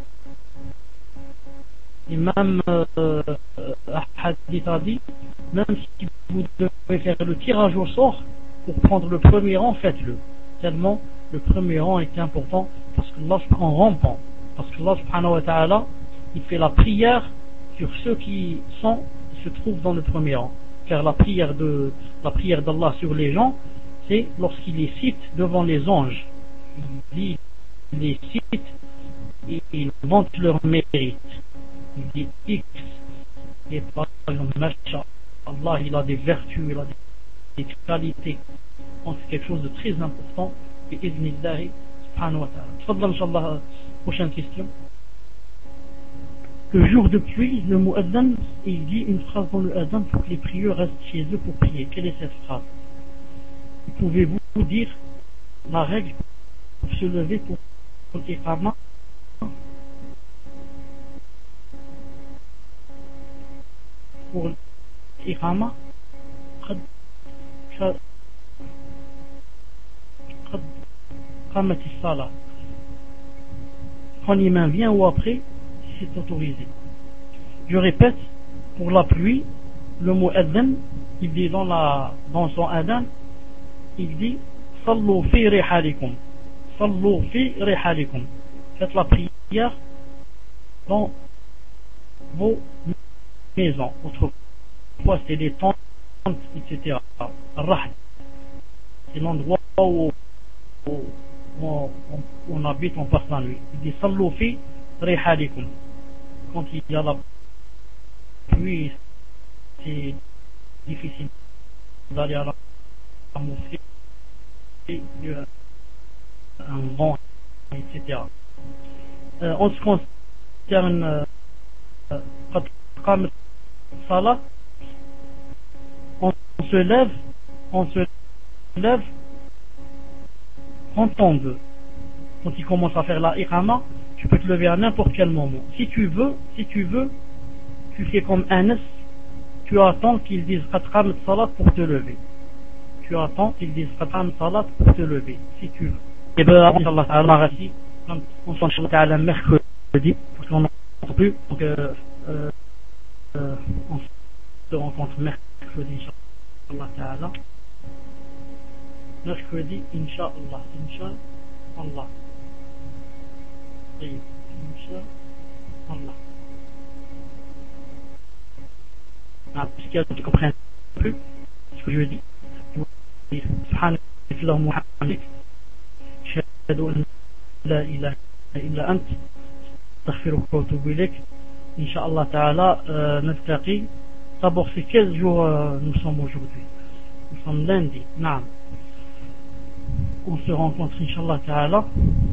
Et même Hadith a dit, même si vous devez faire le tirage au sort pour prendre le premier rang, faites-le. Tellement le premier rang est important parce que Allah en rampant, parce que Allah subhanahu wa ta'ala il fait la prière sur ceux qui se trouvent dans le premier rang. Car la prière d'Allah sur les gens, c'est lorsqu'il les cite devant les anges. Il les cite et il vante leur mérite. Il dit X et par exemple Allah il a des vertus, il a des qualités. Donc c'est quelque chose de très important. Et iznillahi subhanahu wa ta'ala. Tfadal inshallah, prochaine question. Le jour de pluie, le mu'adhan, il dit une phrase dans le adhan pour que les prieurs restent chez eux pour prier. Quelle est cette phrase? Pouvez-vous dire la règle pour se lever pour l'iqama? Pour l'iqama, quand l'imam vient ou après, c'est autorisé. Je répète, pour la pluie, le mot adhan, il dit dans son adhan, il dit sallu fi rihalikum, sallu fi rihalikum. Faites la prière dans vos maisons. Autrefois c'était des tentes, etc. Rahd, c'est l'endroit où on habite, on passe la nuit. Il dit sallu fi rihalikum. Quand il y a la pluie, c'est difficile d'aller à la mosquée, il y a un vent, etc. En ce qui concerne salat, on se lève quand on veut. Quand il commence à faire la iqama, tu peux te lever à n'importe quel moment. Si tu veux, tu fais comme Anas, tu attends qu'ils disent qatqam salat pour te lever. Tu attends qu'ils disent qatqam salat pour te lever, si tu veux. Et bien, Allah ta'ala, on s'en ta'ala mercredi, parce qu'on n'entend plus, donc on se rencontre mercredi, Inch'Allah ta'ala. Mercredi, Inch'Allah, Inch'Allah. إن شاء الله. parce qu'il y a qui ne comprennent plus ce que je dis. سبحانك اللهم وبحمدك أشهد أن لا إله إلا أنت أستغفرك وأتوب إليك. Inch'Allah Ta'ala, نلتقي. D'abord, c'est quel jour nous sommes aujourd'hui? Nous sommes lundi. Non. On se rencontre Inch'Allah Ta'ala